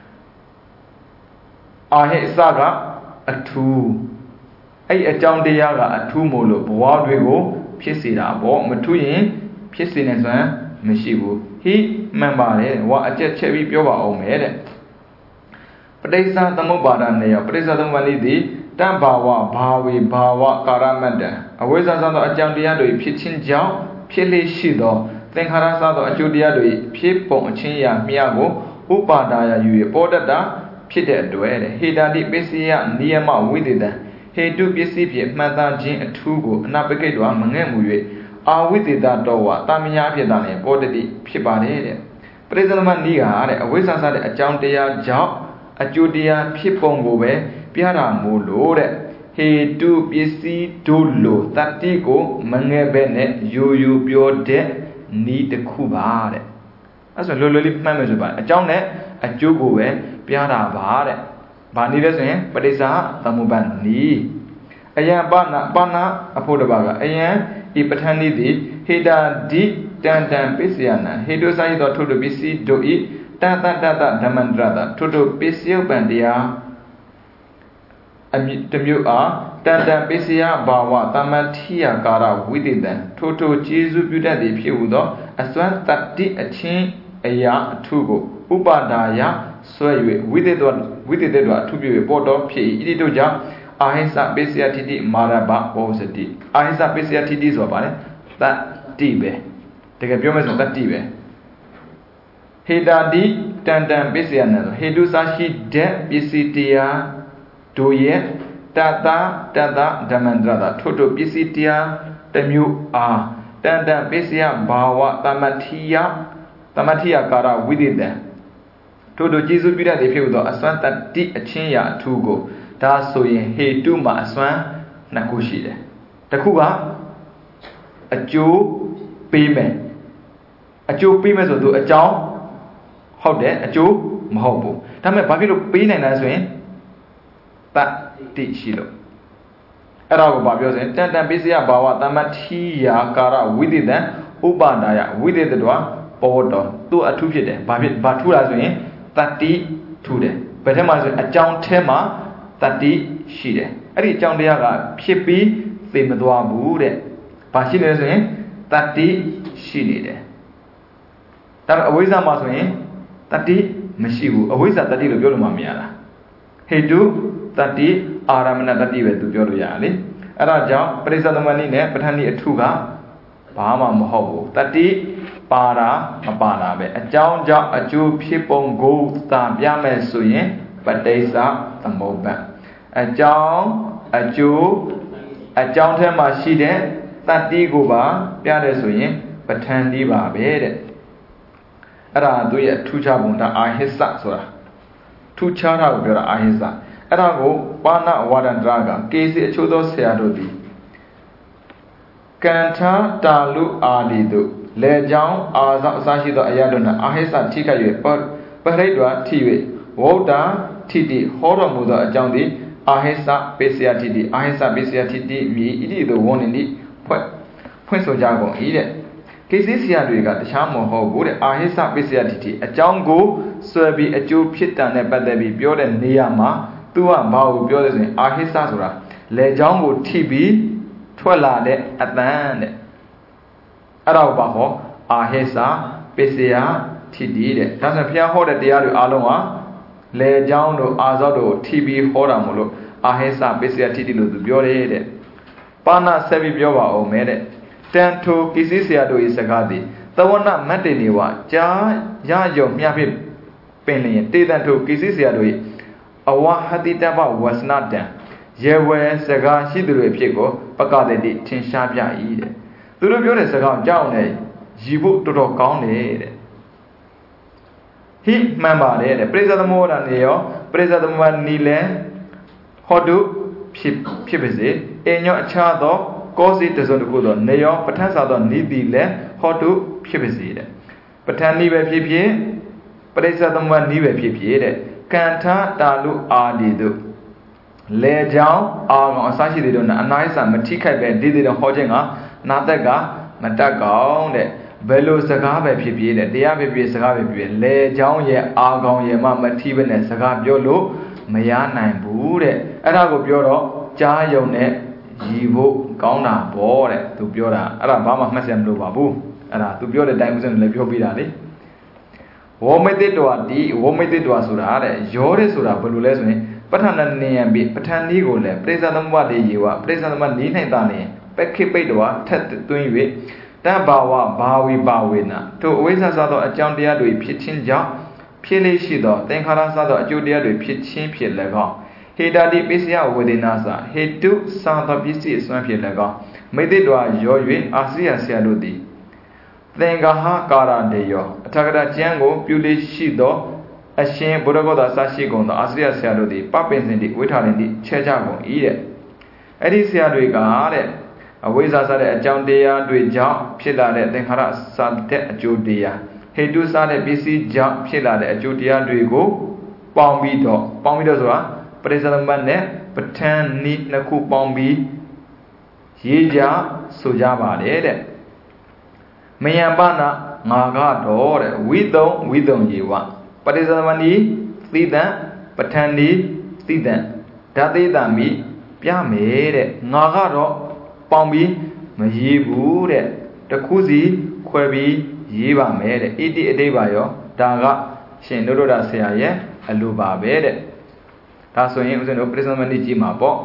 [SPEAKER 1] အာဟိစကအထူးအဲ့အကြောင်းတရားကအထူးမို့လို့ဘဝတွေကိုဖြစ်စေတာပေါ့မထူးရင်ဖြစ်စေနေစွမ်းမရှိဘူးဟိမှန်ပါတယ်ဝါအကျက်ချက်ပြီးပြောပါအောင်မယ်တဲ့ပဋိစ္စသမုပ္ပါဒနေယပဋိစ္စသမုပ္ပါဒိသည်တံဘာဝဘာဝေဘာဝကာရမတ္တအဝိဇ္ဇာသောအကြောင်းတရားတွေဖြစ်ခြင်းကြောင့်ဖြစ်လေရှိသောသင်္ခါရသောအကျိုးတရားတွေဖြစ်ပုံအချင်းရာမြတ်ကိုဥပါဒါယယူ၍ပေါ်တတ်တာဖြစ်တဲ့အတွက်တဲ့ဟေတာတိပစ္စယနိယမဝိသေတံဟေတုပစ္စည်းဖြင့်မှန်သားခြင်းအထူးကိုအနာပကိတ္တဝါမငဲ့မူ၍အာဝိသေတတော်ဝါတာမညာဖြစ်တာနဲ့ပေါ်တတိဖြစ်ပါတယ်တဲ့ပရိစ္ဆေသမနိဟာတဲ့အဝိဇ္ဇာစတဲ့အကြောင်းတရားကြောင့်အကျိုးတရားဖြစ်ပုံကိုပဲပြတာမို့လို့တဲ့ဟေတုပစ္စည်းတို့လိုတတ္တိကိုမငဲ့ပဲနဲ့ရိုပြောတဲ့ဤတစ်ခုပါတဲ့အဲ့ဆိုလွယ်လွယ်လေးမှတ်မယ်ဆိုပါအကြောင်းနဲ့အကျိုးကိုပဲပြတာပါတဲ့ဘာနည်းလဲဆိုရင်ပဋိစ္စသမုပ္ပါဒ်နည်းအယံပါဏအဖို့တပါကအယံဤပဋ္ဌာန်းနည်းသည်ဟေတာဒီတန်ပစ္စယနာဟေတုစာယသောထို့ပစ္စည်းတို့ဤတန်ဓမ္မန္တရတာထို့ပစ္စယုပ္ပံတရားအမြတမျိုးအားတန်ပစ္စယဘာဝသမ္ထိယကာရဝိသေတံထို့ကျေစုပြုတတ်သည်ဖြစ်ဟုသောအစွမ်းတတ္တိအချင်းအရာအထုကိုဥပါဒါယဆွဲ၍ဝိသေတ္တအထုပြု၍ပေါ်တော်ဖြစ်၏ဣတိတို့ကြောင့်အာဟိစပစ္စယထိတိမာရဘဘောဇတိအာဟိစပစ္စယထိတိဆိုပါလေတတ္တိပဲတကယ်ပြောမယ်ဆိုတတ္တိပဲဟေတာတိတန်ပစ္စယနာဟေတုစာရှိတဲ့ပစ္စည်းတရားတို့ရဲ့တတဓမ္မန္တရတာထို့ပစ္စည်းတရားတစ်မျိုးအားတန်ပစ္စယဘာဝသမ္ထိယကာရဝိသေတံထို့ကျေစုပြုတတ်သည်ဖြစ်သောအစွမ်းတတ္တိအချင်းရာအထူးကိုဒါဆိုရင်ဟေတုမှာအစွမ်းနှစ်ခုရှိတယ်တစ်ခုကအကျိုးပေးမယ်အကျိုးပေးမယ်ဆိုသူအကြောင်းဟုတ်တယ်အကျိုးမဟုတ်ဘူးဒါပေမဲ့ဘာဖြစ်လို့ပေးနိုင်လဲဆိုရင်တတ္တိရှိလို့အဲ့ဒါကိုဘာပြောဆိုရင်တန်ပစ္စယဘာဝသမ္ထိယာကာရဝိသေတံဥပါဒါယဝိသေတ္တဝပေါ်တော်သူအထူးဖြစ်တယ်ဘာထူတာဆိုရင်တတ္တိထူတယ်ဘယ်ထဲမှာဆိုရင်အကြောင်းထဲမှာတတ္တိရှိတယ်အဲ့ဒီအကြောင်းတရားကဖြစ်ပြီးသိမသွားဘူးတဲ့ဘာရှိလဲဆိုရင်တတ္တိရှိနေတယ်ဒါပေမဲ့အဝိဇ္ဇာမှာဆိုရင်တတ္တိမရှိဘူးအဝိဇ္ဇာတတ္တိလို့ပြောလို့မှမရတာဟေတုတတ္တိအာရမဏတတ္တိပဲသူပြောလို့ရတယ်လေအဲ့ဒါကြောင့်ပရိစ္ဆေသမဏိနဲ့ပဋ္ဌာန်းဤအထုကဘာမှမဟုတ်ဘူးတတ္တိပါတာမပါတာပဲအကြောင်းကြောင့်အကျိုးဖြစ်ပုံကိုသာပြမယ်ဆိုရင်ပဋိစ္စသမုပ္ပါဒ်အကြောင်းအကျိုးအကြောင်းထဲမှာရှိတဲ့ Tati Goba, Piadesuin, Patandi Babe. Era do ya Tucha Bunda Ahisa Sora. Tuchara Vera Ahisa. Era go, Pana Wadan Draga, Casey Chudo Seadodi. Canta Talu Adidu. Le Jang Aza Sashi the Ayadona Ahisa Tika Yu, Paredua Tiwe, Woda Titi, Horomuda Jandi, Ahisa Pesia Titi, Ahisa Pesia Titi, me, the one in the Puenso Jago, eat it. Casisia Duga, the Chamo Ho, good Ahisa Pesia Titi, a Jango, Serbi, a Jew Pita, Nebadebi, Biod and Niama, Tua Bao Biodas in Ahisasura, Le Jango Tibi, Twelade, Atland. Arabaho, Ahesa, Pesia, Tidi, doesn't appear hold at the other Aloma, Le Jaundo, Azado, TB, Horamulo, Ahesa, Pesia Tidilu, the Biore, Pana Sevi Biova, O Mede, Tanto Kisisia do Isagadi, the one not Matiniwa, Yayo, Miapi, Penny, Titanto Kisisia do it. Awa Haditaba was not there. Yewe, Saga, Shidu, Pico, Pacadi, Tinshabia, eat. Tu loပြောတဲ့စကားကြောင်းနဲ့ရီဖို့တော်တော်ကောင်းတယ်တဲ့ဟိမှန်ပါတယ်တဲ့ပရိသသမုဒ္ဒနေရောပရိသသမုဒ္ဒနီလဲဟောတုဖြစ်ပါစေအညောအခြားသောကောစီတစုံတစ်ခုသောနေရောပဋ္ဌာန်းစာသောနီးသည်လဲဟောတုဖြစ်ပါစေတဲ့ပဋ္ဌာန်းနီးပဲဖြစ်ဖြစ်ပရိသသမုဒ္ဒနီးပဲဖြစ်ဖြစ်တဲ့ကံထတာလူအာဒီတို့လေကြောင်းအာကောင်အစရှိတဲ့တို့နဲ့အနားဆာမထိခိုက်ပဲဒီတဲ့ဟောခြင်းကနာတက်ကမတက်ကောင်းတဲ့ဘယ်လိုစကားပဲဖြစ်ဖြစ်တဲ့တရားဖြစ်ဖြစ်စကားပဲဖြစ်ဖြစ်လေချောင်းရဲ့အာကောင်ရဲ့မထီးပဲနဲ့စကားပြောလို့မရနိုင်ဘူးတဲ့အဲ့ဒါကိုပြောတော့ကြားယုံနဲ့ရီဖို့ကောင်းတာပေါ့တဲ့သူပြောတာအဲ့ဒါဘာမှမှတ်စရာမလိုပါဘူးအဲ့ဒါသူပြောတဲ့အတိုင်းဥစဉ်လည်းပြောပြတာလေဝမိတ်တော်ဒီဝမိတ်တော်ဆိုတာတဲ့ရောတဲ့ဆိုတာဘယ်လိုလဲဆိုရင်ပဋ္ဌာန်းနေရပြီပဋ္ဌာန်းနည်းကိုလည်းပရိစ္ဆသမဝတေယေဝပရိစ္ဆသမနီးနိုင်တာနေပက္ခိပိတ်တော်ထက်သွင်း၍တဘာဝဘာဝိပါဝေနထိုအဝိဇ္ဇာစသောအကြောင်းတရားတွေဖြစ်ခြင်းကြောင့်ဖြစ်လေရှိသောသင်္ခါရစသောအကျိုးတရားတွေဖြစ်ခြင်းဖြစ်၎င်းဟေတာတိပစ္စယဝေဒနာစဟေတုစသောပစ္စည်းအစွမ်းဖြစ်၎င်းမိတ္တတော်ရော၍အာစီယဆရာတို့သည်သင်္ဃဟကာရတေယောအထကရကျမ်းကိုပြုလေရှိသောအရှင်ဘုရားဂေါတဆရှိကုန်သောအာစီယဆရာတို့သည်ပပင်စဉ်တိဝိထာရင်တိချဲကြကုန်၏တဲ့အဲ့ဒီဆရာတွေကတဲ့အဝိဇ္ဇာစတဲ့အကြောင်းတရားတွေကြောင့်ဖြစ်လာတဲ့သင်္ခါရစတဲ့အကျိုးတရားဟေတုစတဲ့ပစ္စည်းကြောင့်ဖြစ်လာတဲ့အကျိုးတရားတွေကိုပေါင်းပြီးတော့ဆိုတာပရိစ္ဆေသမတ်နဲ့ပဋ္ဌာန်းနည်းနှစ်ခုပေါင်းပြီးရေးကြဆိုကြပါတယ်တဲ့မယံပနာငါကတော့တဲ့ဝိသုံယေဝပရိစ္ဆေသမတ်နည်းသီတံပဋ္ဌာန်းနည်းသီတံဓာတိတံမိပြမယ်တဲ့ငါကတော့ပေါင်းပြီးမရေးဘူးတဲ့တခုစီခွဲပြီးရေးပါမယ်တဲ့ဣတိအတိပါယောဒါကရှင်နုဒ္ဒရာဆရာရဲ့အလိုပါပဲတဲ့ဒါဆိုရင်ဦးဇင်းတို့ပရိသမဏိကြီးမှာပေါ့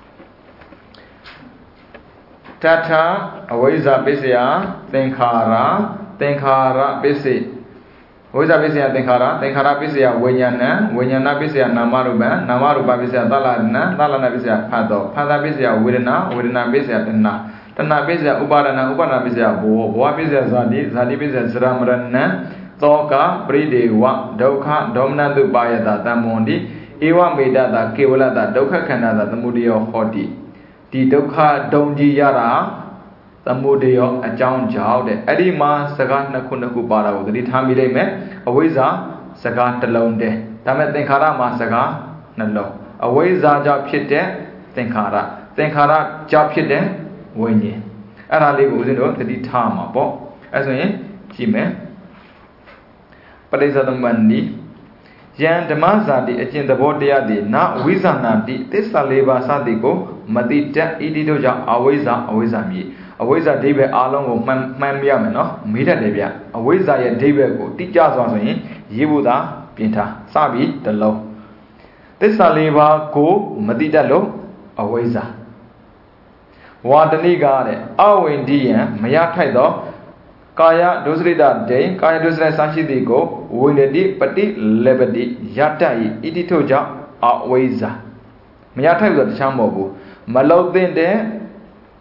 [SPEAKER 1] တထာအဝိဇ္ဇာပစ္စယသင်္ခါရပစ္စည်းဝိဇ္ဇာပစ္စယသင်္ခါရပစ္စယဝိညာဏပစ္စယနာမရူပပစ္စယသလနာပစ္စယဖတ်တော်ဖတ်တာပစ္စယဝေဒနာပစ္စယတဏပစ္စယဥပါဒနာပစ္စယဘောပစ္စယဇာတိပစ္စယစရမရဏသောကပရိဒေဝဒုက္ခဒေါမနတုပါယတာတမ္မွန်တိဧဝမေတ္တကေဝလတဒုက္ခခန္ဓာတသမုဒယောဟောတိဒီဒုက္ခဒုံကြီးရတာသမုဒယောအကြောင်းကြောင့်တဲ့အဲ့ဒီမှာစကားနှစ်ခုပါတာကိုသတိထားမိလိမ့်မယ်အဝိဇ္ဇာစကားတစ်လုံးတည်းဒါမဲ့သင်္ခါရမှာစကားနှလုံးအဝိဇ္ဇာကြောင့်ဖြစ်တဲ့သင်္ခါရကြောင့်ဖြစ်တဲ့ဝိညာဉ်အဲ့ဒါလေးကိုဦးဇင်းတို့သတိထားမှာပေါ့အဲ့ဆိုရင်ကြည့်မယ်ပရိစ္ဆေသမဏိယံဓမ္မဇာတိအကျင့်သဘောတရားသည်နဝိဇ္ဇာနာတိသစ္စာလေးပါးစသည်ကိုမတိတတ်ဣတိတို့ကြောင့်အဝိဇ္ဇာမြည်အဝိဇ္ဇာဒိဗ္ဗေအားလုံးကိုမှန်ပြရမယ်နော်မေးတတ်တယ်ဗျအဝိဇ္ဇာရဲ့ဒိဗ္ဗေကိုတိကျစွာဆိုရင်ရေးဖို့သာပြင်ထားစပြီးတလုံးသစ္စာလေးပါးကိုမတိတတ်လို့အဝိဇ္ဇာဝါတဏိကတဲ့အဝိန္ဒိယံမရထိုက်သောကာယဒုစရိတဒိကာယဒုစရစရှိသည်ကိုဝိနတိပတိလေပတိယတ္တဤဣတိထို့ကြောင့်အဝိဇ္ဇာမရထိုက်ဆိုတော့တခြားမဟုတ်ဘူးမလုံသင့်တဲ့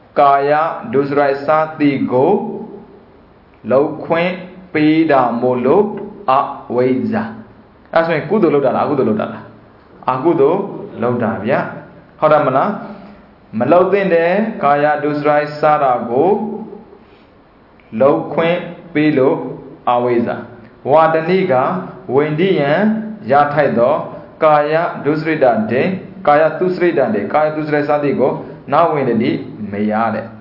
[SPEAKER 1] Kaya dusrai sati go Lau Queen Pida Molo Aweza. That's when Kudo Lodala, Agudo Lodala. Agudo Lodavia. Hodamala Malodin de Kaya dusrai sarago Lau Queen Pilo Aweza. Wadaniga Wendian Yataido Kaya dusrida de Kaya tusrida de Kaya dusrai sati go now when the Mayade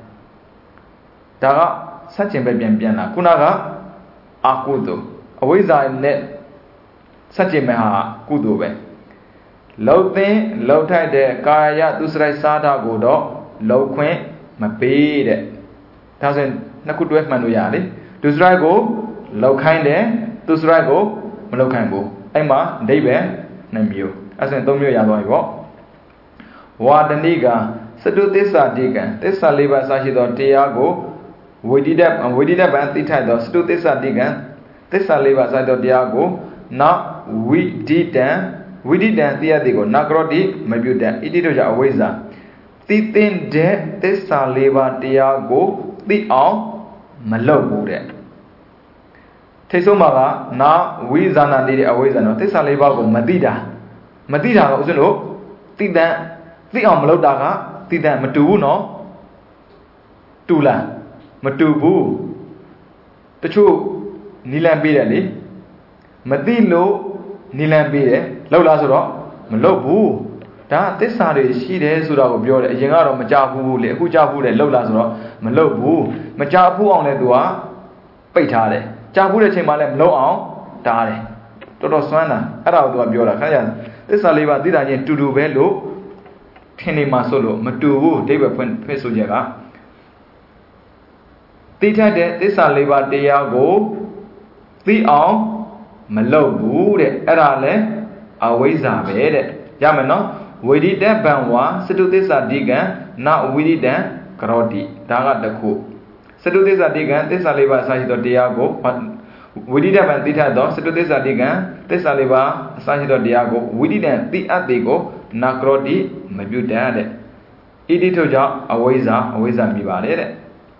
[SPEAKER 1] Daga such a Biana Kunaga Akudo Aweza net such a Meha Kudobe Lote Lotai de Kaya Dusrai Sada Godo Low Queen Mapede Thousand Nakudu Manuyadi Dusrai go Low kind Dusrai go Malokango Emma Debe Namio as in Domio Yabo Wadaniga Sadu Tessa Digan, Tessa Liba Sachido Tiago, we did up and Titado, Sadu Tessa Digan, Tessa Liba Sado Diago, now we did Tiadigo, Nagrodi, Mabuda, Idioja Aweza. Titin de Tessa Liba Tiago, the all Malobude. Tesomaga, now we Zana did Aweza, no Tessa Liba go Madida. Madida was no, Tidan, the Amlodaga. Tidak matu no tula matu bu techu nilan bide le mati lo nilan bide lauk la so do malauk bu da thissa de shi de so da ko pyo de ayin ga do ma ja bu le aku ja bu de lauk la so do malauk bu ma ja bu aung le tu ga pai tha de ja bu de chain ma le malauk aung ta de tor swan da ai da ko tu ga pyo da kha ya thissa le ba ti da chin tu tu be lo Kenny Masolo, Matu, David Pesujaga. Tita de Tissa Liba Diago, the all Malobu, the Erale, Aweza Bede. Yamano, we did that Banwa, Sedu Tissa Digan, not we did that Karoti, Daga the Cook. Sedu Tissa Digan, Tissa Liba Sajido Diago, we did that Tita Dog, Sedu Tissa Digan, Tissa Liba Sajido Diago, we didn't the Adigo. Nakrodi Mabuda Iditoja Aweza Mibade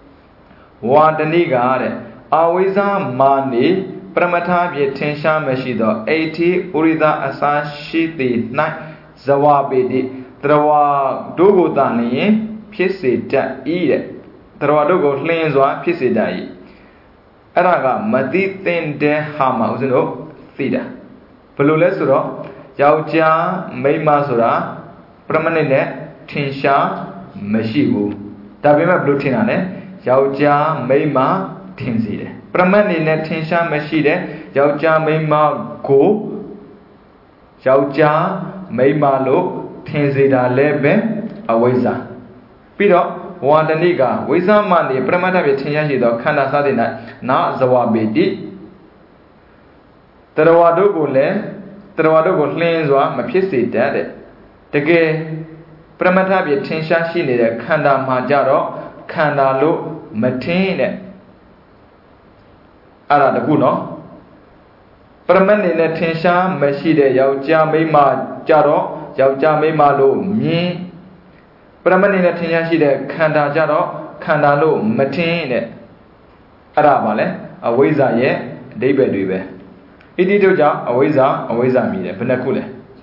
[SPEAKER 1] Wadaniga Aweza Mani Pramata Tensha Meshido 80 Urida Asashiti Night Zawabedi Trawa Dogo Dani Pisita Ede Trawa Dogo Lenswa Pisidai Araga Mati Tende Hama Uzino Thida Pelulesuro Yauja Mayma Sura Permanent Tinsha Meshibu Tabima Blutinane Yauja Mayma Tinside Permanent Tinsha Meshide Yauja Mayma Go Yauja Mayma Lo Tinsida Lebe Aweza Pido Wandaniga Wiza Mani Pramata Tinsha Kanda Sadina Na Zawabedi Tarawado Gole Trawado go Lenswa Mapisi Dade. Tage Pramata be Tinsha Shini de Kanda Majaro, Kanda Lo Matine Ara the Guno Pramani Tinsha Mashide Yauja Mima Jaro, Yauja Mima Lo Mi Pramani Tinsha Shide Kanda Jaro, Kanda Lo Matine Arabale, Aweza ye, Debe Dube. Iditoja Aweza Mide, Penacule.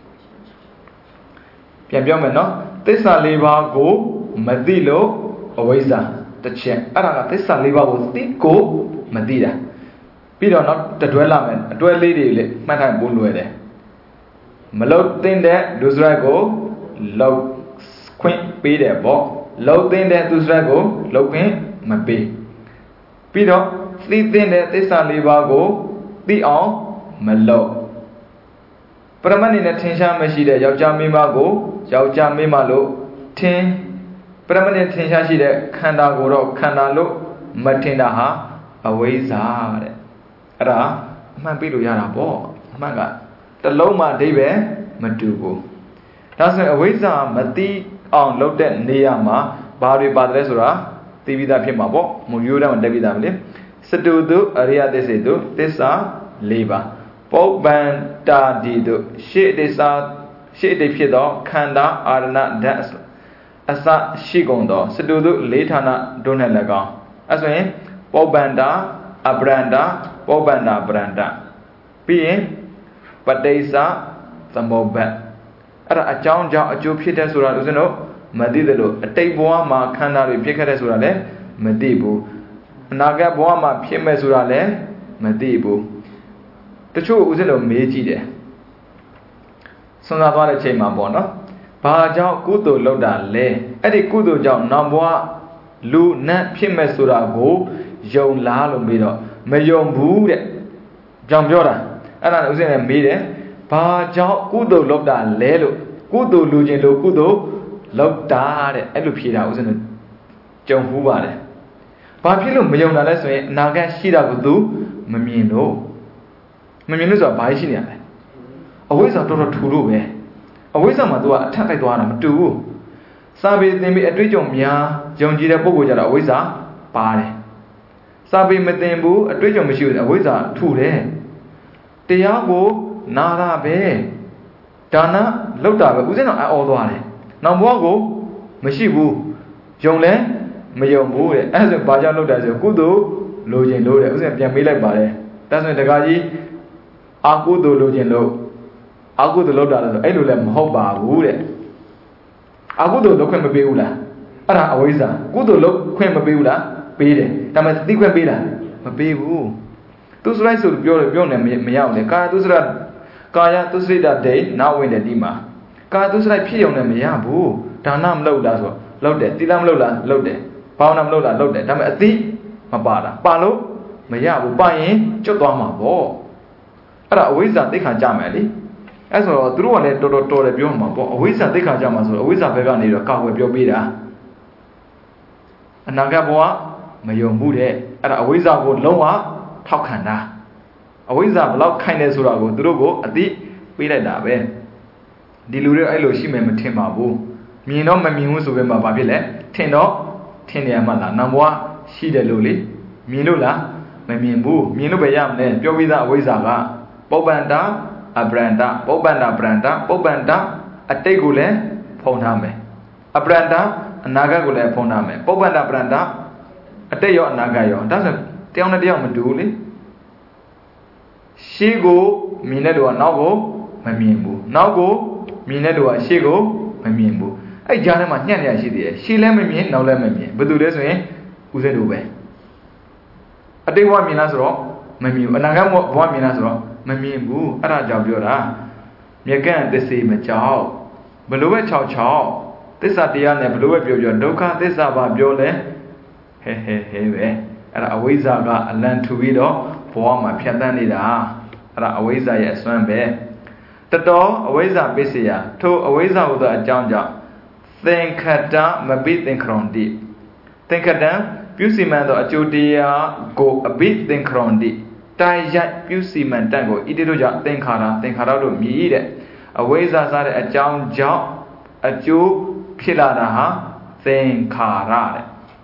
[SPEAKER 1] Piampiameno, Tessa Liba go, Madilo, Aweza, the check. Araga Tessa Liba was Tico, Madida. Pido not the dwellaman, a dwell lady, Matan Bunwede. Malot thing there, Dusrago, low quint pede bo, low thing there, Dusrago, low quint, Mabe. Pido, sleep thing there, Tessa Liba go, the all. Malo Pramani Tinsha Meshide, Yauja Mimago, Yauja Mimalo, Tin Pramani Tinsha Shide, Kanda Goro, Kandalo, Matinaha, Aweza Ra, Mabilu Yarabo, Manga, the Loma Debe, Matugo. That's Aweza Mati on loaded Niyama, Bari Badresura, Tivida Pimabo, Muyura and Davidamli, Sedudu, Aria de Sedu, Tessa, Liba. Poban da dido, shit this out, shit if you don't, Kanda, Arana, dance. asa shigondo sedudu letana donelaga aswin pobanda abranda pobanda branda piyin pataisa samobat ara achaung jaung achu phitတဲ့ဆိုတာဦးဇင်းတို့မသိသလိုအတိတ်ဘဝမှာခန္ဓာတွေဖြစ်ခဲ့တဲ့ဆိုတာလည်းမသိဘူးအနာဂတ်ဘဝမှာဖြစ်မဲ့ဆိုတာလည်းမသိဘူးတချို့ဦးဇင်းတို့မေးကြည့်တယ်စဉ်းစားသွားတဲ့ချိန်မှာပေါ့နော်ဘာကြောင့်ကုသိုလ်လုပ်တာလဲအဲ့ဒီကုသိုလ်ကြောင့်နောက်ဘဝလူနတ်ဖြစ်မဲ့ဆိုတာကိုယုံလားလို့မေးတော့မယုံဘူးတဲ့ကြောင်ပြောတာအဲ့ဒါဦးဇင်းလည်းမေးတယ်ဘာကြောင့်ကုသိုလ်လုပ်တာလဲလို့ကုသိုလ်လူချင်းလို့ကုသိုလ်လုပ်တာတဲ့အဲ့လိုဖြေတာဦးဇင်းတို့ကြုံဘူးပါတယ်ဘာဖြစ်လို့မယုံတာလဲဆိုရင်အနာဂတ်ရှိတာကိုသူမမြင်လို့ဆိုတာဘာရှိနေရလဲအဝိဇ္ဇာတော်တော်ထူလို့ပဲအဝိဇ္ဇာမှာသူကအထက်တိုက်သွားတာမတူဘူးစာပေသင်ပြီးအတွေ့အကြုံများယုံကြည်တဲ့ပုဂ္ဂိုလ်ကြတော့အဝိဇ္ဇာပါတယ်စာပေမသင်ဘူးအတွေ့အကြုံမရှိဘူးအဝိဇ္ဇာထူတယ်တရားကိုနာတာပဲဒါနလောက်တာပဲဦးဇင်းတော်အော်သွားတယ်နောက်ဘဝကိုမရှိဘူးယုံလဲမယုံဘူးတဲ့အဲ့ဒါဆိုဘာကြောင့်လောက်တာဆိုကုသိုလ်လိုချင်လို့တဲ့ဦးဇင်းပြန်မေးလိုက်ပါတယ်ဒါဆိုရင်တခါကြီးအာကုသိုလ်လိုချင်လို့အာကုသိုလ်လောက်တာလဲဆိုအဲ့လိုလည်းမဟုတ်ပါဘူးတဲ့အာကုသိုလ်လောက်ခွင့်မပေးဘူးလားအဲ့ဒါအဝိဇ္ဇာကုသိုလ်လောက်ခွင့်မပေးဘူးလားပေးတယ်ဒါပေမဲ့သိခွင့်ပေးလားမပေးဘူးသူစရိုက်ဆိုပြောနေမရအောင်လေကာယသူစရကာယသူစရိတဒိနာဝင်တယ်ဒီမှာကာယသူစရိုက်ဖြစ်ုံနဲ့မရဘူးဒါနမလုပ်လားဆိုလုပ်တယ်သီလမလုပ်လားလုပ်တယ်ဘာဝနာမလုပ်လားလုပ်တယ်ဒါပေမဲ့အသိမပါတာပါလို့မရဘူးပါရင်ကျွတ်သွားမှာပေါ့အဲ့ဒါအဝိဇ္ဇာသိခါကြမယ်လေအဲ့ဆိုတော့သူတို့ကလည်းတော်တယ်ပြောမှာပေါ့အဝိဇ္ဇာသိခါကြမှာဆိုတော့အဝိဇ္ဇာဘက်ကနေတော့ကာဝယ်ပြောပေးတာအနာဂတ်ဘဝမယုံမှုတဲ့အဲ့ဒါအဝိဇ္ဇာကိုလုံးဝထောက်ခံတာအဝိဇ္ဇာဘလောက်ခိုင်တယ်ဆိုတာကိုသူတို့ကိုအသိပေးလိုက်တာပဲဒီလူတွေအဲ့လိုရှိမယ်မထင်ပါဘူးမြင်တော့မမြင်ဘူးဆိုပေမဲ့ဘာဖြစ်လဲထင်တော့ထင်နေရမှလားနံဘဝရှိတယ်လို့လေမြင်လို့လားမမြင်ဘူးမြင်လို့ပဲရမလဲပြောပြီးသားအဝိဇ္ဇာကပုပ္ပန္တာအပရန္တပုပ္ပန္တာပရန္တပုပ္ပန္တာအတိတ်ကိုလည်းဖုံထားမယ်အပရန္တအနာဂတ်ကိုလည်းဖုံထားမယ်ပုပ္ပန္တာပရန္တအတိတ်ရောအနာဂတ်ရောဒါဆိုတယောက်နဲ့တယောက်မတူဘူးလေရှေ့ကိုမြင်တဲ့လူကနောက်ကိုမမြင်ဘူးနောက်ကိုမြင်တဲ့လူကရှေ့ကိုမမြင်ဘူးအဲ့ကြားထဲမှာညှက်နေရရှိသေးတယ်ရှေ့လည်းမမြင်နောက်လည်းမမြင်ဘယ်သူလဲဆိုရင်ဦးဇင်းတို့ပဲအတိတ်ဘဝမြင်လားဆိုတော့မမြင်ဘူးအနာဂတ်ဘဝမြင်လားဆိုတော့မမြင်ဘူးအဲ့ဒါကြောင့်ပြောတာမြက်ကန့်သစ္စေမကြောက်ဘလို့ပဲ6သစ္စာတရားနဲ့ဘလို့ပဲပြောဒုက္ခသစ္စာပါပြောလဲဟဲပဲအဲ့ဒါအဝိဇ္ဇာကအလံထူပြီးတော့ဘဝမှာဖြတ်တန်းနေတာအဲ့ဒါအဝိဇ္ဇာရဲ့အစွမ်းပဲတတော်အဝိဇ္ဇာပစ္စယထိုအဝိဇ္ဇာဟူသောအကြောင်းကြောင့်သင်္ခတ္တမပိသင်္ခရွန်တိသင်္ခတ္တပြုစီမံသောအကျိုးတရားကိုအပိသင်္ခရွန်တိတိုင်ရိုက်ပြုစီမံတတ်ကိုဣတိတို့ကြောင့်သင်္ခါရတို့မြည်တဲ့အဝိဇ္ဇာစားတဲ့အကြောင်းကြောင့်အကျိုးဖြစ်လာတာဟာသင်္ခါရတဲ့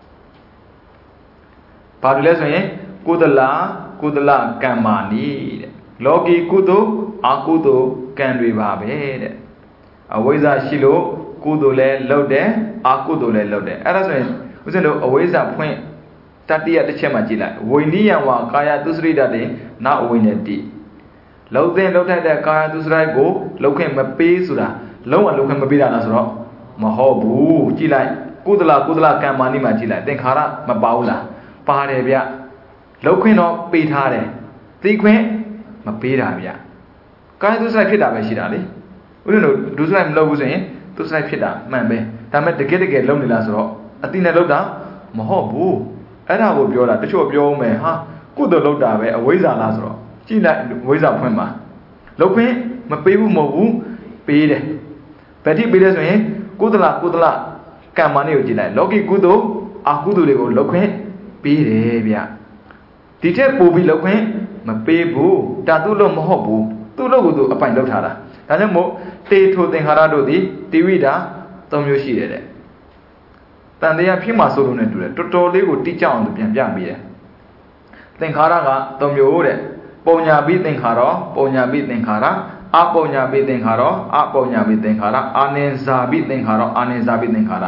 [SPEAKER 1] ဘာလို့လဲဆိုရင်ကုသလကမ္မာနိတဲ့လောကီကုသိုလ်အကုသိုလ်ကံတွေပါပဲတဲ့အဝိဇ္ဇာရှိလို့ကုသိုလ်လည်းလုပ်တယ်အကုသိုလ်လည်းလုပ်တယ်အဲ့ဒါဆိုရင်ဦးဇင်းတို့အဝိဇ္ဇာဖွင့်တတိယတစ်ချက်မှကြည့်လိုက်ဝိနိယံဝါကာယသုစရိတတေနအဝိနတိလုံသင်လုံထိုက်တဲ့ကာယသုစရိုက်ကိုလုံခွင့်မပေးဆိုတာလုံးဝလုံခွင့်မပေးတာလားဆိုတော့မဟုတ်ဘူးကြည့်လိုက်ကုသလကမ္မာနိမှာကြည့်လိုက်သင်္ခါရမပါဘူးလားပါတယ်ဗျလုံခွင့်တော့ပေးထားတယ်သိခွင့်မပေးတာဗျကာယသုစရိုက်ဖြစ်တာပဲရှိတာလေဦးဇင်းတို့ဒုစရိုက်မလုပ်ဘူးဆိုရင်သုစရိုက်ဖြစ်တာမှန်ပဲဒါပေမဲ့တကယ်လုံနေလားဆိုတော့အတိနဲ့လုံတာမဟုတ်ဘူးအဲ့ဒါကိုပြောတာတချို့ပြောမယ်ဟာကုသိုလ်လုပ်တာပဲအဝိဇ္ဇာလားဆိုတော့ကြည့်လိုက်ဝိဇ္ဇာဖွင့်ပါလုပ်ခွင့်မပေးဘူးမဟုတ်ဘူးပေးတယ်ဗတိပေးတယ်ဆိုရင်ကုသလကမ္မာနိကိုကြည့်လိုက်လောကီကုသိုလ်အကုသိုလ်တွေကိုလုပ်ခွင့်ပေးတယ်ဗျဒီထက်ပိုပြီးလုပ်ခွင့်မပေးဘူးဒါသူ့လို့မဟုတ်ဘူးသူ့လို့ကိုသူအပိုင်လုပ်ထားတာဒါကြောင့်မို့တေထိုသင်္ခါရတို့သည်တိဝိတာ၃မျိုးရှိတယ်တဲ့တန်တရားဖြစ်မှာဆိုလို့ ਨੇ တူတယ်တော်တော်လေးကိုတိကျအောင်သူပြန်ပြမိတယ်သင်္ခါရက၃မျိုးတဲ့ပုံညာပိသင်္ခါရပုံညာပိသင်္ခါရအပုံညာပိသင်္ခါရအပုံညာပိသင်္ခါရအာနိဇာပိသင်္ခါရအာနိဇာပိသင်္ခါရ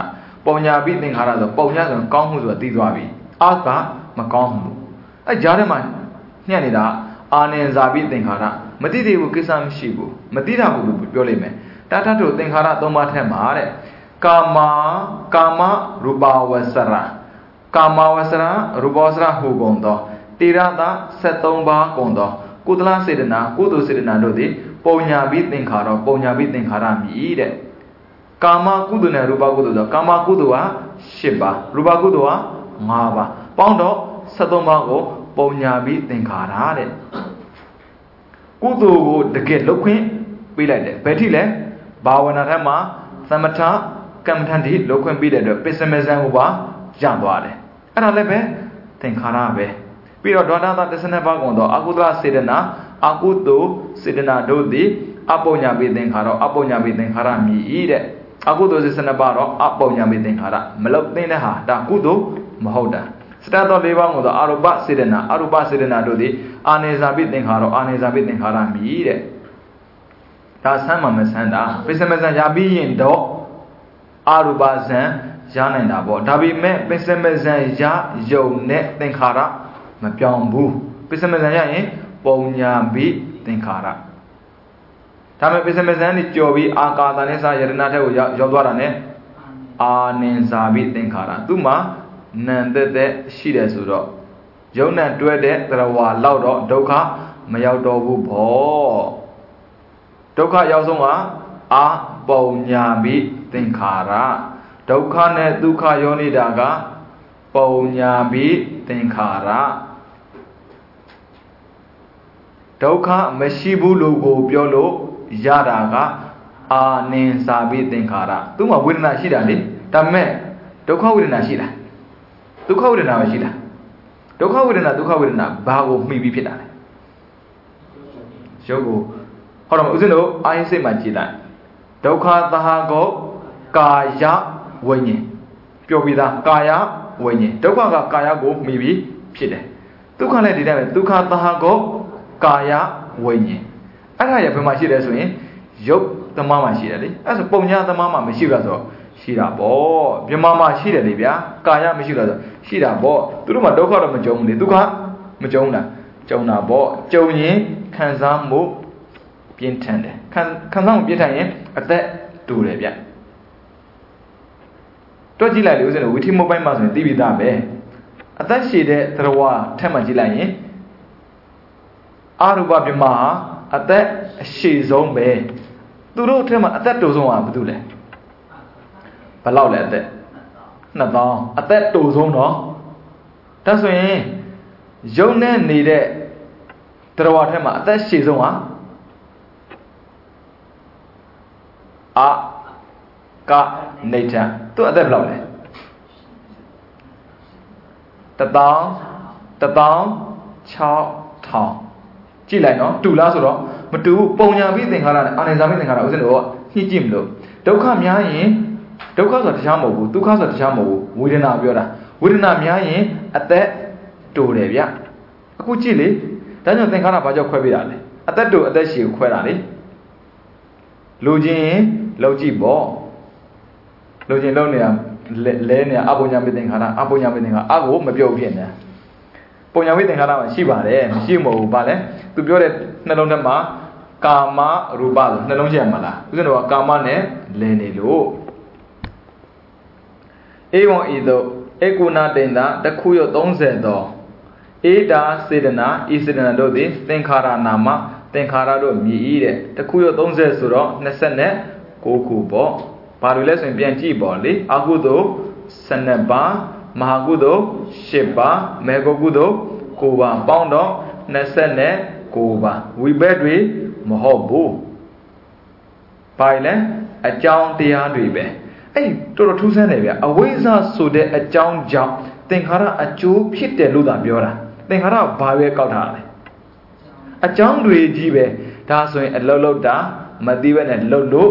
[SPEAKER 1] ပုံညာပိသင်္ခါရဆိုပုံညာဆိုကောင်းမှုဆိုတာသိသွားပြီအကမကောင်းမှုအဲကြားထဲမှာညှက်နေတာအာနိဇာပိသင်္ခါရမသိသေးဘူးကိစ္စမရှိဘူးမသိတာဘူးပြောလိမ့်မယ်တာထတို့သင်္ခါရ၃ပါးထက်မှာတဲ့ကာမရူပဝဆရကာမဝဆရရူပဝဆရဟုကုန်သောတိရသ73ပါးကုန်သောကုသလစေတနာကုသိုလ်စေတနာတို့သည်ပုံညာပိသင်္ခါရပုံညာပိသင်္ခါရမြည်တဲ့ကာမကုသိုလ်နဲ့ရူပကုသိုလ်ဆိုကာမကုသိုလ်ဟာ10ပါးရူပကုသိုလ်ဟာ5ပါးပေါင်းတော့73ပါးကိုပုံညာပိသင်္ခါရတဲ့ကုသိုလ်ကိုတကယ်လုပ်ခွင့်ပေးလိုက်တယ်ဘယ်ထိလဲဘာဝနာထက်မှာသမထကမ္မထန်တိလုပ်ခွင့်ပေးတဲ့အတွက်ပစ္စမဇံကိုပါရသွားတယ်အဲ့ဒါလည်းပဲသင်္ခါရပဲပြီးတော့ဒေါသသ12ပါးကုန်သောအကုသလစေတနာအကုသိုလ်စေတနာတို့သည်အပုံညာပိသင်္ခါရအပုံညာပိသင်္ခါရမြည်တဲ့အကုသိုလ်စေ12ပါးတော့အပုံညာပိသင်္ခါရမလုပ်သင့်တဲ့ဟာဒါကုသိုလ်မဟုတ်တာစတတ်တော်၄ပါးကုန်သောအရူပစေတနာအရူပစေတနာတို့သည်အာနိဇာပိသင်္ခါရအာနိဇာပိသင်္ခါရမြည်တဲ့ဒါဆမ်းမှမဆမ်းတာပစ္စမဇံရပြီးရင်တော့အရူပဇံရနိုင်တာပေါ့ဒါပေမဲ့ပစ္စမဇံရယုံနဲ့သင်္ခါရမပြောင်းဘူးပစ္စမဇံရရင်ပုံညာပိသင်္ခါရဒါပေမဲ့ပစ္စမဇံนี่ကြော်ပြီးအာကာသနဲ့စာယရဏထက်ကိုရောက်သွားတာ ਨੇ အာနိဇာပိသင်္ခါရသူ့မှာနံသက်ရှိတယ်ဆိုတော့ယုံနဲ့တွဲတဲ့သရဝါလောက်တော့ဒုက္ခမရောက်တော့ဘူးပေါ့ဒုက္ခရောက်ဆုံးကအာပုံညာပိသင်္ခါရဒုက္ခနဲ့ဒုက္ခရောနေတာကပုံညာပိသင်္ခါရဒုက္ခမရှိဘူးလို့ကိုပြောလို့ရတာကအာနိဇာပိသင်္ခါရသူ့မှာဝေဒနာရှိတာလေဒါပေမဲ့ဒုက္ခဝေဒနာရှိလားဒုက္ခဝေဒနာမရှိလားဒုက္ခဝေဒနာဘာကိုမှီပြီးဖြစ်တာလဲရုပ်ကိုဟောတော့ဦးဇင်းတို့အာယစိတ်မှာကြည်လိုက်ဒုက္ခသဟကောကာယဝိညာဉ်ပြောပြီးသားကာယဝိညာဉ်ဒုက္ခကကာယကိုမှီပြီးဖြစ်တယ်ဒုက္ခလည်းဒီတိုင်းပဲဒုက္ခသဟကောကာယဝိညာဉ်အဲ့ဒါရဘယ်မှာရှိတယ်ဆိုရင်ရုပ်သမားမှာရှိတယ်လေအဲ့ဆိုပုံညာသမားမှာမရှိဘူးလားဆိုတော့ရှိတာပေါ့မြမမှာရှိတယ်လေဗျာကာယမရှိလားဆိုရှိတာပေါ့သူတို့မှာဒုက္ခတော့မကြုံဘူးလေဒုက္ခမကြုံလားကြုံတာပေါ့ကြုံရင်ခံစားမှုပြင်းထန်တယ်ခံစားမှုပြင်းထန်ရင်အသက်တူတယ်ဗျတွက်ကြည့်လိုက်လေဦးဇင်းတို့ဝိထိမုတ်ပိုင်းမှာဆိုရင်သိပြီးသားပဲအသက်ရှည်တဲ့သရဝထက်မှကြည့်လိုက်ရင်အာရူပပြမဟာအသက်အရှည်ဆုံးပဲသူတို့ထက်မှအသက်တူဆုံးကဘာလို့လဲဘယ်လောက်လဲအသက်2000အသက်တူဆုံးတော့ဒါဆိုရင်ယုံနဲ့နေတဲ့တရားထက်မှာအသက်ရှည်ဆုံးဟာကနေထသူအသက်ဘယ်လောက်လဲ16000ကြည့်လိုက်နော်တူလားဆိုတော့မတူဘူးပုံညာပိသင်္ခါရနဲ့အာနိဇာပိသင်္ခါရဥစဉ်တော့ညှိကြည့်မလို့ဒုက္ခများရင်ဒုက္ခဆိုတာတရားမဟုတ်ဘူးဒုက္ခဆိုတာတရားမဟုတ်ဘူးဝေဒနာပြောတာဝေဒနာများရင်အသက်တူတယ်ဗျအခုကြည့်လေဒါကြောင့်သင်္ခါရဘာကြောင့်ခွဲပေးတာလဲအသက်တူအသက်ရှည်ကိုခွဲတာလေလူချင်းလောက်ကြည့်ပေါ့လူချင်းလောက်နေတာလဲနေတာအပုံညာပိသင်္ခါရအပုံညာပိသင်္ခါရအကိုမပြုတ်ဖြစ်နေပုံညာပိသင်္ခါရမှာရှိပါတယ်မရှိမဟုတ်ဘူးဗာလဲသူပြောတဲ့နှလုံးထဲမှာကာမရူပဆိုနှလုံးရှိရမှာလားဥစဉ်တော့ကာမနဲ့လဲနေလို့ဧဝံဤသို့ဧကုဏတိန်တာတခုရ30သောဧတာစေတနာဤစေတနာတို့သည်သင်္ခါရနာမသင်္ခါရတို့မြည်ဤတဲ့တခုရ30ဆိုတော့29ခုပေါ့ဘာလို့လဲဆိုရင်ပြန်ကြည့်ပေါ့လေအကုသိုလ်12ပါးမဟာကုသိုလ်10ပါးမေဃကုသိုလ်9ပါးပေါင်းတော့29ပါးဝိဘက်တွေမဟုတ်ဘူးဘာလဲအကြောင်းတရားတွေပဲအဲ့တော်တော်ထူးဆန်းတယ်ဗျအဝိဇ္ဇဆိုတဲ့အကြောင်းကြောင့်သင်္ခါရအကျိုးဖြစ်တယ်လို့သာပြောတာသင်္ခါရဘာပဲကောက်ထားလဲအကြောင်းတွေကြီးပဲဒါဆိုရင်အလုတ်လုတ်တာမသိဘဲနဲ့လှုပ်လို့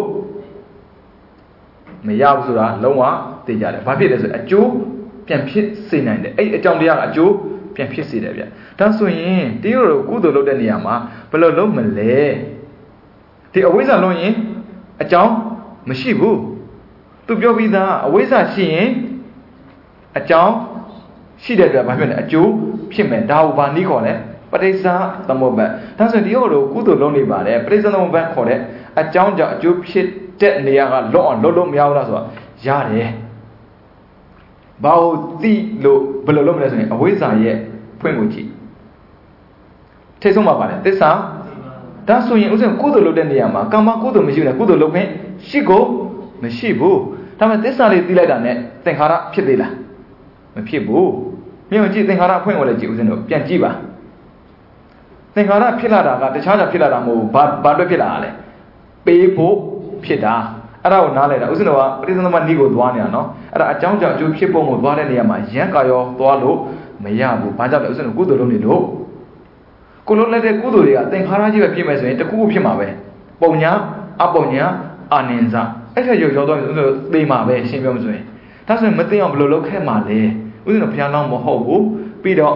[SPEAKER 1] မရဘူးဆိုတာလုံးဝသိကြတယ်ဘာဖြစ်လဲဆိုအကျိုးပြန်ဖြစ်စေနိုင်တယ်အဲ့အကြောင်းတရားကအကျိုးပြန်ဖြစ်စေတယ်ဗျဒါဆိုရင်တရုတ်တို့ကုသိုလ်လုပ်တဲ့နေရာမှာဘယ်လိုလုပ်မလဲဒီအဝိဇ္ဇလုံးရင်အကြောင်းမရှိဘူးသူပြောပြီးသားအဝိဇ္ဇာရှိရင်အကြောင်းရှိတဲ့အတွက်ဘာဖြစ်လဲအကျိုးဖြစ်မယ်ဒါကိုဘာနည်းခေါ်လဲပဋိစ္စသမုပ္ပါဒါဆိုဒီဟိုလိုကုသိုလ်လုံးနေပါလေပဋိစ္စသမုပ္ပါခေါ်တဲ့အကြောင်းကြောင့်အကျိုးဖြစ်တဲ့နေရာကလွတ်အောင်လွတ်လို့မရဘူးလားဆိုတော့ရတယ်ဘာလို့သိလို့ဘယ်လိုလုပ်မလဲဆိုရင်အဝိဇ္ဇာရဲ့ဖွင့်ကိုကြည့်ထိတ်ဆုံးမှာပါလေသစ္စာဒါဆိုရင်ဥစဉ်ကုသိုလ်လုပ်တဲ့နေရာမှာကာမကုသိုလ်မရှိဘူးလေကုသိုလ်လုပ်ခင်ရှိကိုမရှိဘူးဒါပေမဲ့သစ္စာလေးသိလိုက်တာနဲ့သင်္ခါရဖြစ်သေးလားမဖြစ်ဘူးမြင်ကြည့်သင်္ခါရဖွင့်ကိုလည်းကြည့်ဥစဉ်တို့ပြန်ကြည့်ပါသင်္ခါရဖြစ်လာတာကတခြားကြဖြစ်လာတာမဟုတ်ဘူးဘာအတွက်ဖြစ်လာတာလဲပေးဖို့ဖြစ်တာအဲ့ဒါကိုနားလဲတာဥစဉ်တို့ကပဋိသန္ဓမနိကိုသွားနေတာနော်အဲ့ဒါအကြောင်းကြောင့်အကျိုးဖြစ်ပုံကိုသွားတဲ့နေရာမှာယံကာရောသွားလို့မရဘူးဘာကြောင့်လဲဥစဉ်တို့ကုသိုလ်လုပ်နေလို့ကိုလုံးလက်တဲ့ကုသိုလ်တွေကသင်္ခါရကြီးပဲဖြစ်မယ်ဆိုရင်တခုခုဖြစ်မှာပဲပုံညာအပုံညာအာနိင်္စအဲ့ထက်ရောက်သွားပြီဥစဉ်တို့သိမှာပဲရှင်းပြောမှဆိုရင်ဒါဆိုရင်မသိအောင်ဘယ်လိုလုပ်ခဲ့မှာလဲဥစဉ်တို့ဘုရားလောင်းမဟုတ်ဘူးပြီးတော့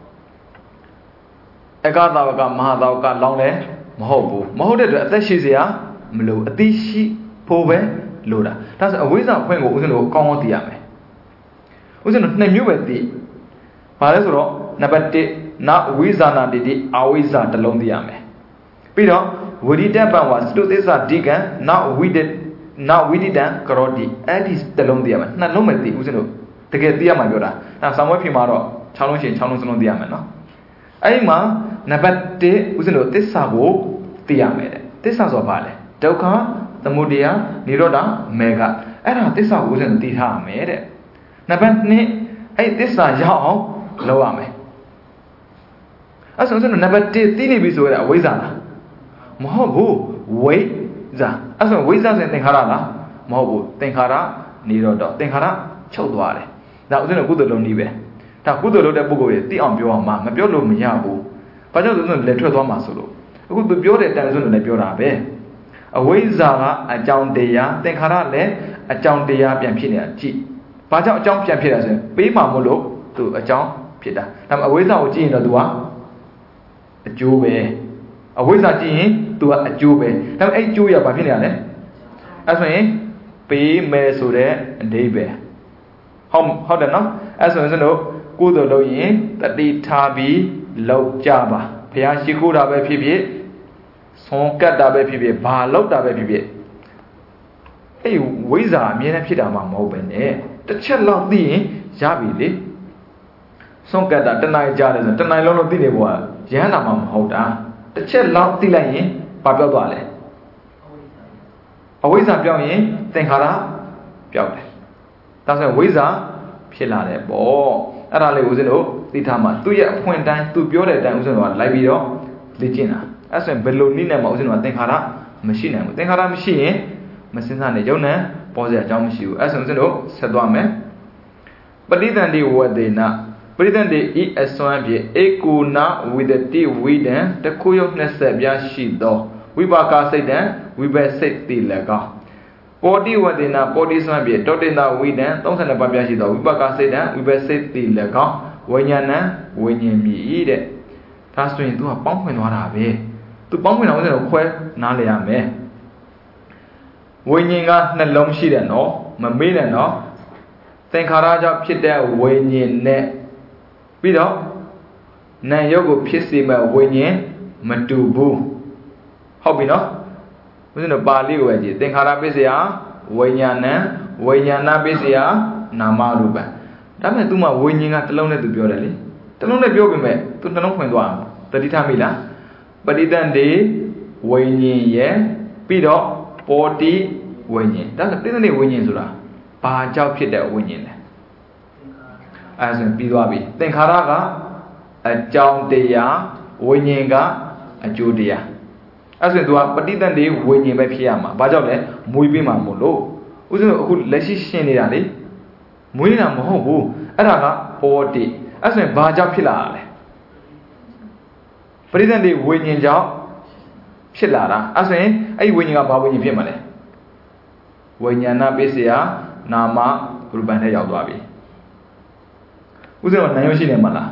[SPEAKER 1] အကသာဝကမဟာသာဝကလောင်းလဲမဟုတ်ဘူးမဟုတ်တဲ့အတွက်အသက်ရှိစရာမလိုအသိရှိဖို့ပဲလိုတာဒါဆိုအဝိဇ္ဇာဖွင့်ကိုဥစဉ်တို့ကောင်းကောင်းသိရမယ်ဥစဉ်တို့နှစ်မျိုးပဲသိဘာလဲဆိုတော့နံပါတ်1နာဝိဇာနာတိတိအဝိဇ္ဇာတစ်လုံးသိရမယ်ပြီးတော့ဝိရိတပံဝစတုသစ္စာဓိကံနာဝိတိတံကရောတိအဲ့ဒီတစ်လုံးသိရမယ်နှစ်လုံးပဲသိဥစဉ်တို့တကယ်သိရမှာပြောတာဒါဆောင်းဝဲဖြေမှာတော့6လုံးရှင်6လုံးစလုံးသိရမယ်နော်အဲ့ဒီမှာနံပါတ်1ဥစဉ်တို့သစ္စာကိုသိရမယ်တဲ့သစ္စာဆိုတာဘာလဲဒုက္ခသမုဒယနိရောဓမေဃအဲ့ဒါသစ္စာကိုဥစဉ်သိထားရမယ်တဲ့နံပါတ်2အဲ့သစ္စာရောက်အောင်လုပ်ရမယ်အဲ့ဆိုနံပါတ်1သိနေပြီဆိုရတဲ့အဝိဇ္ဇာလားမဟုတ်ဘူးဝိဇ္ဇာအဲ့ဆိုဝိဇ္ဇာဆိုရင်သင်္ခါရလားမဟုတ်ဘူးသင်္ခါရနိရောဓသင်္ခါရချုပ်သွားတယ်ဒါဥစဉ်ကုသိုလ်လုံးနည်းပဲဒါကုသိုလ်လုပ်တဲ့ပုဂ္ဂိုလ်တွေသိအောင်ပြောအောင်မပြောလို့မရဘူးဘာကြောင့်လဲဆိုတော့လက်ထွက်သွားမှာဆိုလို့အခုသူပြောတဲ့အတိုင်းဆိုလည်းပြောတာပဲအဝိဇ္ဇာကအကြောင်းတရားသင်္ခါရလည်းအကြောင်းတရားပြန်ဖြစ်နေတာကြည့်ဘာကြောင့်အကြောင်းပြန်ဖြစ်တာဆိုရင်ပေးမှာမို့လို့သူအကြောင်းဖြစ်တာဒါပေမဲ့အဝိဇ္ဇာကိုကြည့်ရင်တော့ तू ကအကျိုးပဲအဝိဇ္ဇာကြည့်ရင် तू ကအကျိုးပဲဒါပေမဲ့အဲ့အကျိုးရဘာဖြစ်နေတာလဲအဲ့ဆိုရင်ပေးမယ်ဆိုတဲ့အဓိပ္ပာယ်ဟုတ်တယ်နော်အဲ့ဆိုရင်တို့ကုသိုလ်လုပ်ရင်တတိထားပြီးလောက်ကြပါဘုရားရှိခိုးတာပဲဖြစ်ဖြစ်ဆုံးကတ်တာပဲဖြစ်ဖြစ်ဘာလောက်တာပဲဖြစ်ဖြစ်အဲ့ဝိဇ္ဇာအမြဲတမ်းဖြစ်တာမှမဟုတ်ပဲနဲ့တစ်ချက်လောက်သိရင်ရပြီလေဆုံးကတ်တာတဏှာကြားတယ်ဆိုတဏှာလုံးလုံးသိနေဖို့ကရဟန္တာမှမဟုတ်တာတစ်ချက်လောက်သိလိုက်ရင်ဘာပြောက်သွားလဲအဝိဇ္ဇာပြောင်းရင်သင်္ခါရပြောက်တယ်ဒါဆိုရင်ဝိဇ္ဇာဖြစ်လာတယ်ပေါ့အဲ့ဒါလေးဦးဇင်းတို့သိထားမှာသူ့ရဲ့အဖွင့်တိုင်းသူပြောတဲ့အတိုင်းဦးဇင်းတို့ကလိုက်ပြီးတော့လေ့ကျင့်တာအဲ့ဆိုရင်ဘယ်လိုနည်းနဲ့မှဦးဇင်းတို့ကသင်္ခါရမရှိနိုင်ဘူးသင်္ခါရမရှိရင်မစင်စားနဲ့ယုံနဲ့ပေါ်စရာအကြောင်းမရှိဘူးအဲ့ဆိုဦးဇင်းတို့ဆက်သွားမယ်ပဋိသန္တိဝတ္တေနပရိသန္တိဤအစွမ်းဖြင့်ဧကုဏဝိတတိဝိဒံတခုယုတ်20ပြားရှိသောဝိပါကစိတ်တံဝိပက်စိတ်တိ၎င်းပောတိဝတေနပောတိစွမ်းဖြင့်တောတေနဝိဒံ32ပါးပြားရှိသောဝိပါကစိတ်တံဝိပက်စိတ်တိ၎င်းဝိညာဏံဝိညာဉ်မြည်တဲ့ဒါဆိုရင် तू ကပေါင်းဖွင့်သွားတာပဲ तू ပေါင်းဖွင့်တာဦးဇင်းတို့ခွဲနားလည်ရမယ်ဝိညာဉ်ကနှလုံးရှိတယ်နော်မမေ့နဲ့နော်သင်္ခါရကြောင့်ဖြစ်တဲ့ဝိညာဉ်နဲ့ပြီးတော့နာမ်ရုပ်ကိုဖြစ်စေမဲ့ဝိညာဉ်မတူဘူးဟုတ်ပြီနော်ဦးဇင်းတို့ပါဠိကိုပဲကြည့်သင်္ခါရပစ္စယဝိညာဏံဝိညာဏပစ္စယနာမရူပံဒါပေမဲ့ तू မှဝိညာဉ်ကတစ်လုံးနဲ့ तू ပြောတယ်လေတစ်လုံးနဲ့ပြောပေမဲ့ तू နှလုံးဖွင့်သွားတတိထားမိလားပဋိသန္ဓေဝိညာဉ်ရဲ့ပြီးတော့ပောတိဝိညာဉ်ဒါဆိုပဋိသန္ဓေဝိညာဉ်ဆိုတာဘာကြောင့်ဖြစ်တဲ့ဝိညာဉ်လဲအဲဆိုရင်ပြီးသွားပြီသင်္ခါရကအကြောင်းတရားဝိညာဉ်ကအကျိုးတရားအဲဆိုရင် तू ကပဋိသန္ဓေဝိညာဉ်ပဲဖြစ်ရမှာဘာကြောင့်လဲမွေးပြီးမှမို့လို့ဥစဉ်အခုလက်ရှိရှင်းနေတာလေမွေးနေတာမဟုတ်ဘူးအဲ့ဒါကပောတိအဲဆိုရင်ဘာကြောင့်ဖြစ်လာတာလဲပဋိသန္ဓေဝိညာဉ်ကြောင့်ဖြစ်လာတာအဲဆိုရင်အဲ့ဒီဝိညာဉ်ကဘာဝိညာဉ်ဖြစ်မှာလဲဝိညာဏပစ္စယနာမရူပံနဲ့ရောက်သွားပြီဥစဉ်ကနာယုံရှိနေမှာလား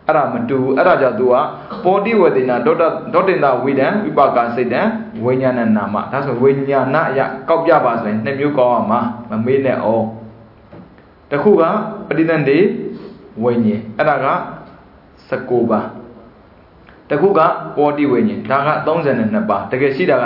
[SPEAKER 1] အဲ့ဒါမတူအဲ့ဒါကြောင့်သူကပေါ်တိဝေဒနာဒေါတင်တာဝိဒံဝိပါကစိတ်တံဝိညာဏနာမဒါဆိုဝိညာဏအရာကောက်ပြပါဆိုရင်နှစ်မျိုးကောက်အောင်မှာမမေးနဲ့အောင်တစ်ခုကပဋိသန္ဓေဝိညာဉ်အဲ့ဒါက19ပါးတစ်ခုကပေါ်တိဝိညာဉ်ဒါက32ပါးတကယ်ရှိတာက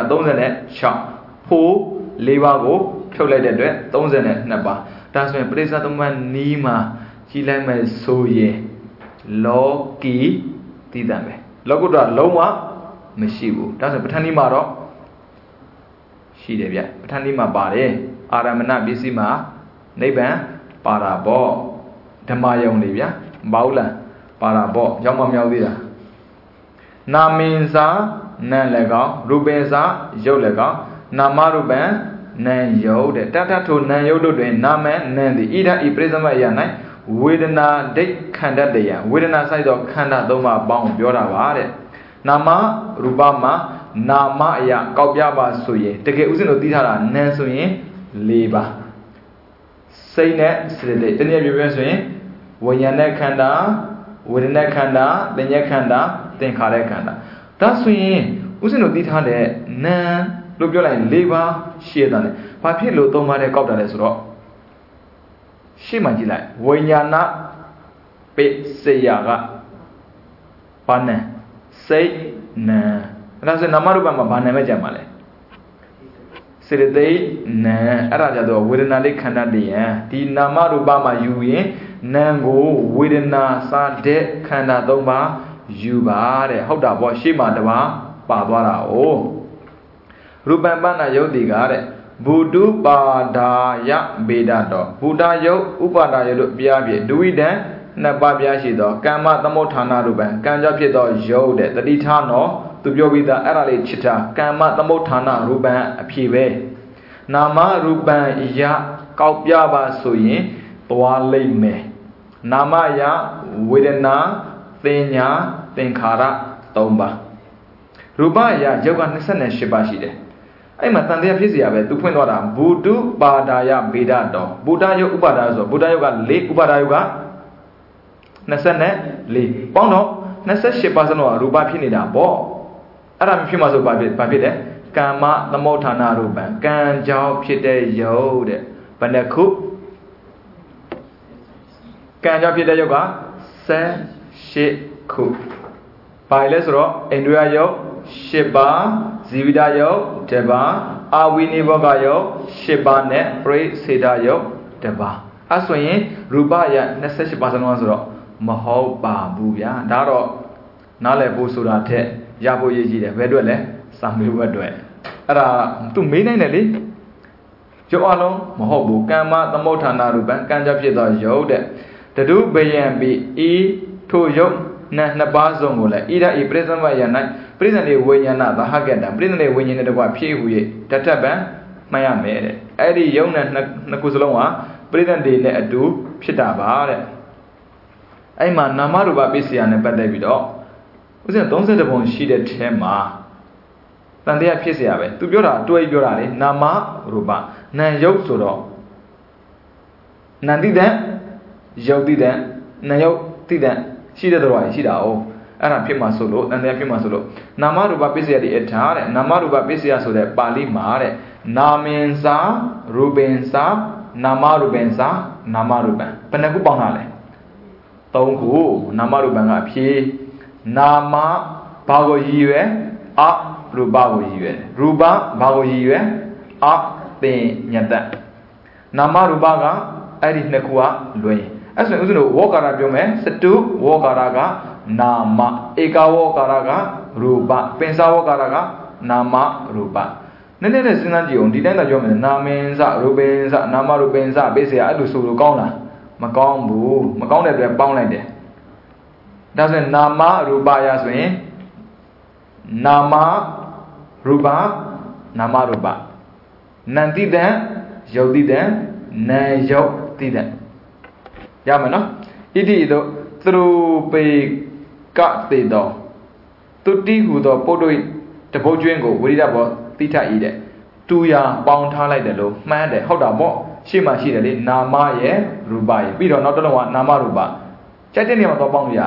[SPEAKER 1] 36ဖို့4ပါးကိုဖြုတ်လိုက်တဲ့အတွက်32ပါးဒါဆိုရင်ပရိစ္ဆသမတ်နီးမှာကြီးလိုက်မယ်ဆိုရင်လောကီသိတတ်ပဲလောကုတ္တရာလုံးဝမရှိဘူးဒါဆိုပဋ္ဌာန်းနီးမှာတော့ရှိတယ်ဗျပဋ္ဌာန်းနီးမှာပါတယ်အာရမဏပစ္စည်းမှာနိဗ္ဗာန်ပါတာပေါ့ဓမ္မယုံနေဗျမပေါ့လားပါတာပေါ့ရောက်မမြောက်သေးတာနာမင်စာနာလည်းကောင်းရူပင်စာရုပ်လည်းကောင်းနာမရူပံနာယုတ်တဲ့တတ္ထထိုနာယုတ်တို့တွင်နာမနံသည်ဣဒဤပရိသမယ၌ဝေဒနာဒိဋ္ဌခန္ဓာတယဝေဒနာဆိုင်သောခန္ဓာ၃ပါးပေါင်းပြောတာပါတဲ့နာမရူပမှာနာမအရာကောက်ပြပါဆိုရင်တကယ်ဥစဉ်တို့သိထားတာနာဆိုရင်၄ပါးစိတ်နဲ့စေတသိက်တနည်းပြောဆိုရင်ဝိညာဉ်နဲ့ခန္ဓာဝေဒနာခန္ဓာသင်္ညခန္ဓာသင်္ခါရခန္ဓာဒါဆိုရင်ဥစဉ်တို့သိထားတဲ့နာလို့ပြောလိုက်၄ပါးရှိရတယ်ဘာဖြစ်လို့၃ပါးနဲ့ကောက်တာလဲဆိုတော့ရှေ့မှာကြည့်လိုက်ဝိညာဏပိစေယကဘာနဲ့စိတ်နာအဲ့ဒါဆိုနာမရူပမှာဘာနာမည်ကြမှာလဲစေတသိက်နာအဲ့ဒါကြတော့ဝေဒနာလေးခန္ဓာတည်းယံဒီနာမရူပမှာယူရင်နာကိုဝေဒနာစာတဲ့ခန္ဓာ၃ပါးယူပါတဲ့ဟုတ်တာပေါ့ရှေ့မှာတပါးပါသွားတာ哦ရူပံပဏ္ဏယုတ်တိကတဲ့ဘူတုပါဒာယဗေဒတော်ဘူတာယုတ်ဥပါဒာယုတ်တို့ပြားပြည့်ဒုဝိတံနှစ်ပါးပြားရှိသောကမ္မသမုဋ္ဌာနရူပံကံကြောင့်ဖြစ်သောယုတ်တဲ့တတိထားနော်သူပြောပြီးသားအဲ့ဒါလေးချစ်တာကမ္မသမုဋ္ဌာနရူပံအဖြစ်ပဲနာမရူပံယကောက်ပြပါဆိုရင်သွားလိမ့်မယ်နာမယဝေဒနာသင်ညာသင်္ခါရ၃ပါးရူပယယုတ်က28ပါးရှိတယ်အဲ့မှာတန်တရားဖြစ်စီရပဲသူဖွင့်သွားတာဘူတုပါဒာယဗေဒတော်ဘူတယုတ်ဥပါဒာဆိုဘူတယုတ်က4ဥပါဒာယုတ်က24ပေါင်းတော့28ပါးစလုံးကရူပဖြစ်နေတာပေါ့အဲ့ဒါဖြစ်မှာဆိုဘာဖြစ်လဲကမ္မသမုဋ္ဌာနရူပံကံကြောင့်ဖြစ်တဲ့ယုတ်တဲ့ဘယ်နှခုကံကြောင့်ဖြစ်တဲ့ယုတ်က18ခုဘာလဲဆိုတော့အိန္ဒြေယယုတ်10ပါးဇီဝိတယုတ်1ပါးအာဝိနိဘောဂယုတ်10ပါးနဲ့ပရိစေတယုတ်1ပါးအဲ့ဆိုရင်ရူပယ28ပါးစလုံးဆိုတော့မဟုတ်ပါဘူးဗျာဒါတော့နားလည်ဖို့ဆိုတာထက်ရဖို့ရည်ကြီးတယ်ဘယ်အတွက်လဲစာမေးပွဲအတွက်အဲ့ဒါသူမေးနိုင်တယ်လေကျော်အလုံးမဟုတ်ဘူးကမ္မသမုဋ္ဌာနရူပံကံကြောင့်ဖြစ်သောယုတ်တဲ့တတုဘယံပိဤထိုယုတ်နှစ်ပါးစုံကိုလည်းဣဒဤပရိသမယ၌ပရိသန္တိဝိညာဏသဟကတံပရိသန္တိဝိညာဉ်နဲ့တကွဖြည့်ဟူ၍တထပ်ပံမှတ်ရမယ်တဲ့အဲ့ဒီယုံနဲ့နှစ်ခုစလုံးဟာပရိသန္တိနဲ့အတူဖြစ်တာပါတဲ့အဲ့မှာနာမရူပပစ္စယနဲ့ပတ်သက်ပြီးတော့ဥစဉ်30ပုံရှိတဲ့ထဲမှာတန်တရားဖြစ်เสียပဲသူပြောတာတွဲပြောတာလေနာမရူပနာယုတ်ဆိုတော့နန္တိတံယုတ်တိတံနာယုတ်တိတံရှိတဲ့တော်ရှိတာ哦အဲ့ဒါဖြစ်မှာဆိုလို့တန်တရားဖြစ်မှာဆိုလို့နာမရူပပစ္စယတွေအထားတဲ့နာမရူပပစ္စယဆိုတဲ့ပါဠိမှာတဲ့နာမင်စာရူပင်စာနာမရူပင်စာနာမရူပံဘယ်နှခုပေါင်းတာလဲ3ခုနာမရူပံကအဖြေနာမဘာကိုရည်ရွယ်အရူပကိုရည်ရွယ်ရူပဘာကိုရည်ရွယ်အသင်ညတနာမရူပကအဲ့ဒီနှစ်ခုကလွင်အဲ့ဆိုရင်ဥစဉ်တို့ဝေါကာရပြောမယ်စတုဝေါကာရကနာမဧကဝေါကာရကရူပပင်စဝေါကာရကနာမရူပနည်းနည်းနဲ့စဉ်းစားကြည့်အောင်ဒီတိုင်းသာပြောမယ်နာမင်စရူပင်စနာမရူပင်စပိစေယအဲ့လိုဆိုလို့ကောင်းလားမကောင်းဘူးမကောင်းတဲ့အတွက်ပေါင်းလိုက်တယ်ဒါဆိုရင်နာမရူပယဆိုရင်နာမရူပနာမရူပနန္တိတံယုတ်တိတံနာယုတ်တိတံရမယ်နော်ဣတိတို့သူပေကတေတော်တုတိဟူသောပုတ်တို့တပုတ်ကျွင်းကိုဝိရိဒဘောတိထဤတဲ့တူရာပေါင်းထားလိုက်တယ်လို့မှန်းတယ်ဟုတ်တာပေါ့ရှေ့မှာရှိတယ်လေနာမရဲ့ရူပရဲ့ပြီးတော့နောက်တစ်လုံးကနာမရူပကြိုက်တဲ့နေရာမှာတော့ပေါင်းလို့ရတယ်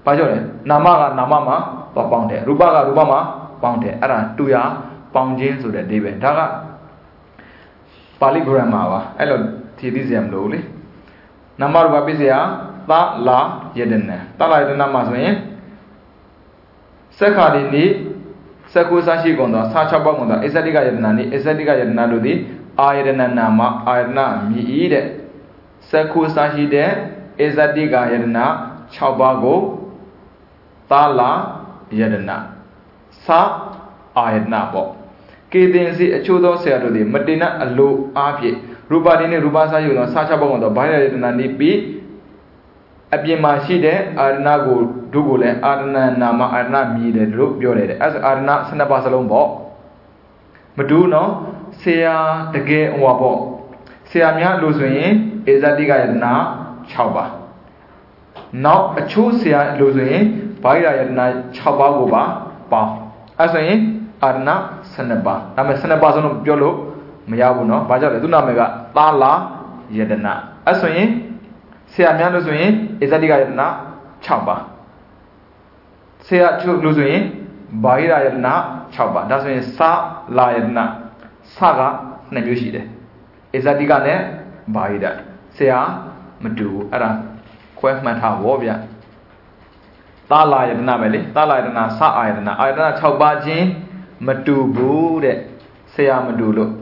[SPEAKER 1] ဘာကြောင့်လဲနာမကနာမမှာတော့ပေါင်းတယ်ရူပကရူပမှာပေါင်းတယ်အဲ့ဒါတူရပေါင်းခြင်းဆိုတဲ့အဓိပ္ပာယ်ဒါကပါဠိ grammar ပါအဲ့လိုဖြည့်သိစရာမလိုဘူးလေနာမရူပပစ္စယသလာယတနာသလာယတနာမှာဆိုရင်စက္ခာဒီနိစက္ခုစရှိကုန်သော6ပေါက်ကုန်သောအစ္ဆတိကယတနာနိအစ္ဆတိကယတနာတို့သည်အာယတနာနာမအာယတနာမြည်၏တဲ့စက္ခုစရှိတဲ့အစ္ဆတိကယတနာ6ပါးကိုသလာယတနာသအာယတနာပေါ့ကေတင်စီအချို့သောဆရာတို့သည်မတင်နအလိုအားဖြင့်ရူပတိနှင့်ရူပစရှိသော6ပေါက်ကုန်သောဘာယယတနာနိပိအပြင်မှာရှိတဲ့အာရဏကိုဒုကိုလည်းအာရဏနာမအာရဏမြည်တယ်လို့ပြောတယ်အဲဆိုအာရဏ12ပါးစလုံးပေါ့မတူနော်ဆရာတကယ်ဟောပေါ့ဆရာများလို့ဆိုရင်ဧဇတိကယတနာ6ပါးနောက်အချို့ဆရာလို့ဆိုရင်ဘာယယတနာ6ပါးကိုပါပေါင်းအဲဆိုရင်အာရဏ12ပါးဒါပေမဲ့12ပါးစလုံးပြောလို့မရဘူးနော်ဘာကြောင့်လဲသူနာမည်ကသာလာယတနာအဲဆိုရင်ဆရာများလို့ဆိုရင်ဧဇတိကယတနာ6ပါးဆရာချုပ်လို့ဆိုရင်ဘာဟိရယတနာ6ပါးဒါဆိုရင်သလာယတနာသက2မျိုးရှိတယ်ဧဇတိကနဲ့ဘာဟိရဆရာမတူဘူးအဲ့ဒါခွဲမှတ်ထားဖို့ဗျသလာယတနာပဲလေသလာယတနာသအာယတနာအာယတနာ6ပါးချင်းမတူဘူးတဲ့ဆရာမတူလို့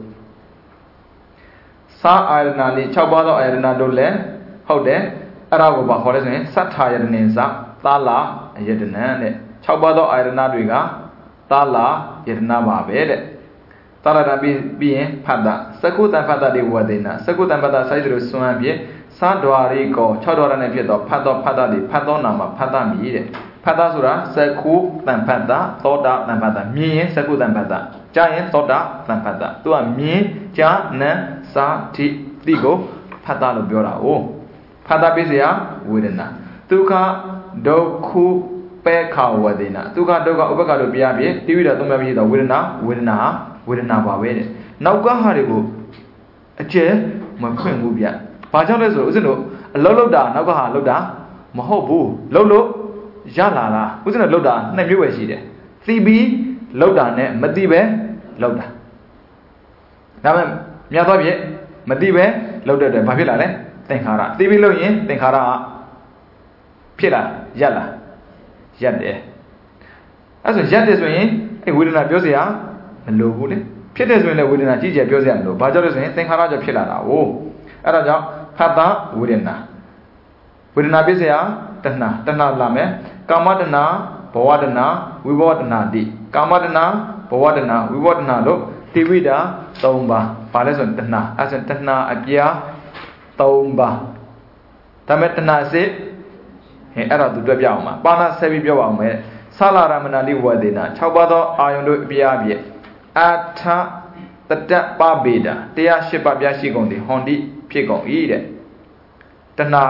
[SPEAKER 1] သအာယတနာလေး6ပါးသောအာယတနာတို့လည်းဟုတ်တယ်အဲ့ဒါကိုဘာခေါ်လဲဆိုရင်သတ္ထာယတနေသသလာယတနာတဲ့6ပါးသောအာယတနာတွေကသလာယတနာပါပဲတဲ့သရတပြီးရင်ဖတ်တာစကုတံဖတ်တာတွေဝဒေနာစကုတံဖတ်တာစိုက်သလိုစွမ်းအဖြစ်သဒ္ဒဝါရိကော6ဒွါရနဲ့ဖြစ်တော့ဖတ်တော့ဖတ်တာတွေဖတ်တော့နာမှာဖတ်တာမြည်တဲ့ဖတ်တာဆိုတာစကုတံဖတ်တာသောတာတံဖတ်တာမြင်ရင်စကုတံဖတ်တာကြားရင်သောတာတံဖတ်တာသူကမြင်ကြားနံစာတိတိကိုဖတ်တာလို့ပြောတာ哦ဖတ်တာပြစရာဝေဒနာဒုက္ခဒုက္ခပေခဝဒေနာဒုက္ခဒုက္ခဥပက္ခလို့ပြရပြတိဝိဒသုံးပြပြီးတော့ဝေဒနာပါပဲတဲ့နောက်ကဟာတွေကိုအကျဲမခွင့်ဘူးဗျဘာကြောင့်လဲဆိုဦးဇင်းတို့အလုံးလုံးတာနောက်ကဟာလုံးတာမဟုတ်ဘူးလုံးလို့ရလာလားဦးဇင်းတို့လုံးတာ2မျိုးပဲရှိတယ်သိပြီးလုံးတာနဲ့မသိပဲလုံးတာဒါပေမဲ့မြတ်သောပြည့်မသိပဲလုံးတဲ့တယ်ဘာဖြစ်လာလဲသင်္ခါရသိပြီးလုံးရင်သင်္ခါရကဖြစ်လာရက်လာရက်တယ်အဲ့ဆိုရက်တယ်ဆိုရင်အဲ့ဝေဒနာပြောစရာမလိုဘူးလေဖြစ်တယ်ဆိုရင်လည်းဝေဒနာကြီးကျယ်ပြောစရာမလိုဘာကြောင့်လဲဆိုရင်သင်္ခါရကြောင့်ဖြစ်လာတာ哦အဲ့ဒါကြောင့်ဖတ်တာဝေဒနာပြစရာတဏှာလာမယ်ကာမတဏှာဘဝတဏှာဝိဘဝတဏှာတိကာမတဏှာဘဝတဏှာဝိဘဝတဏှာလို့တိဝိတာ3ပါးဘာလဲဆိုရင်တဏှာအဲ့ဆိုတဏှာအပြား3ပါးဒါမဲ့တဏှာစစ်အဲ့ဒါသူတွက်ပြအောင်ပါပါဏဆက်ပြီးပြောပါအောင်မယ်သလာရမဏလိဝဒေနာ6ပါးသောအာယုန်တို့အပြားပြည့်အထတတပပေတာ108ပါးပြရှိကုန်သည်ဟွန်တိဖြစ်ကုန်၏တဲ့တဏှာ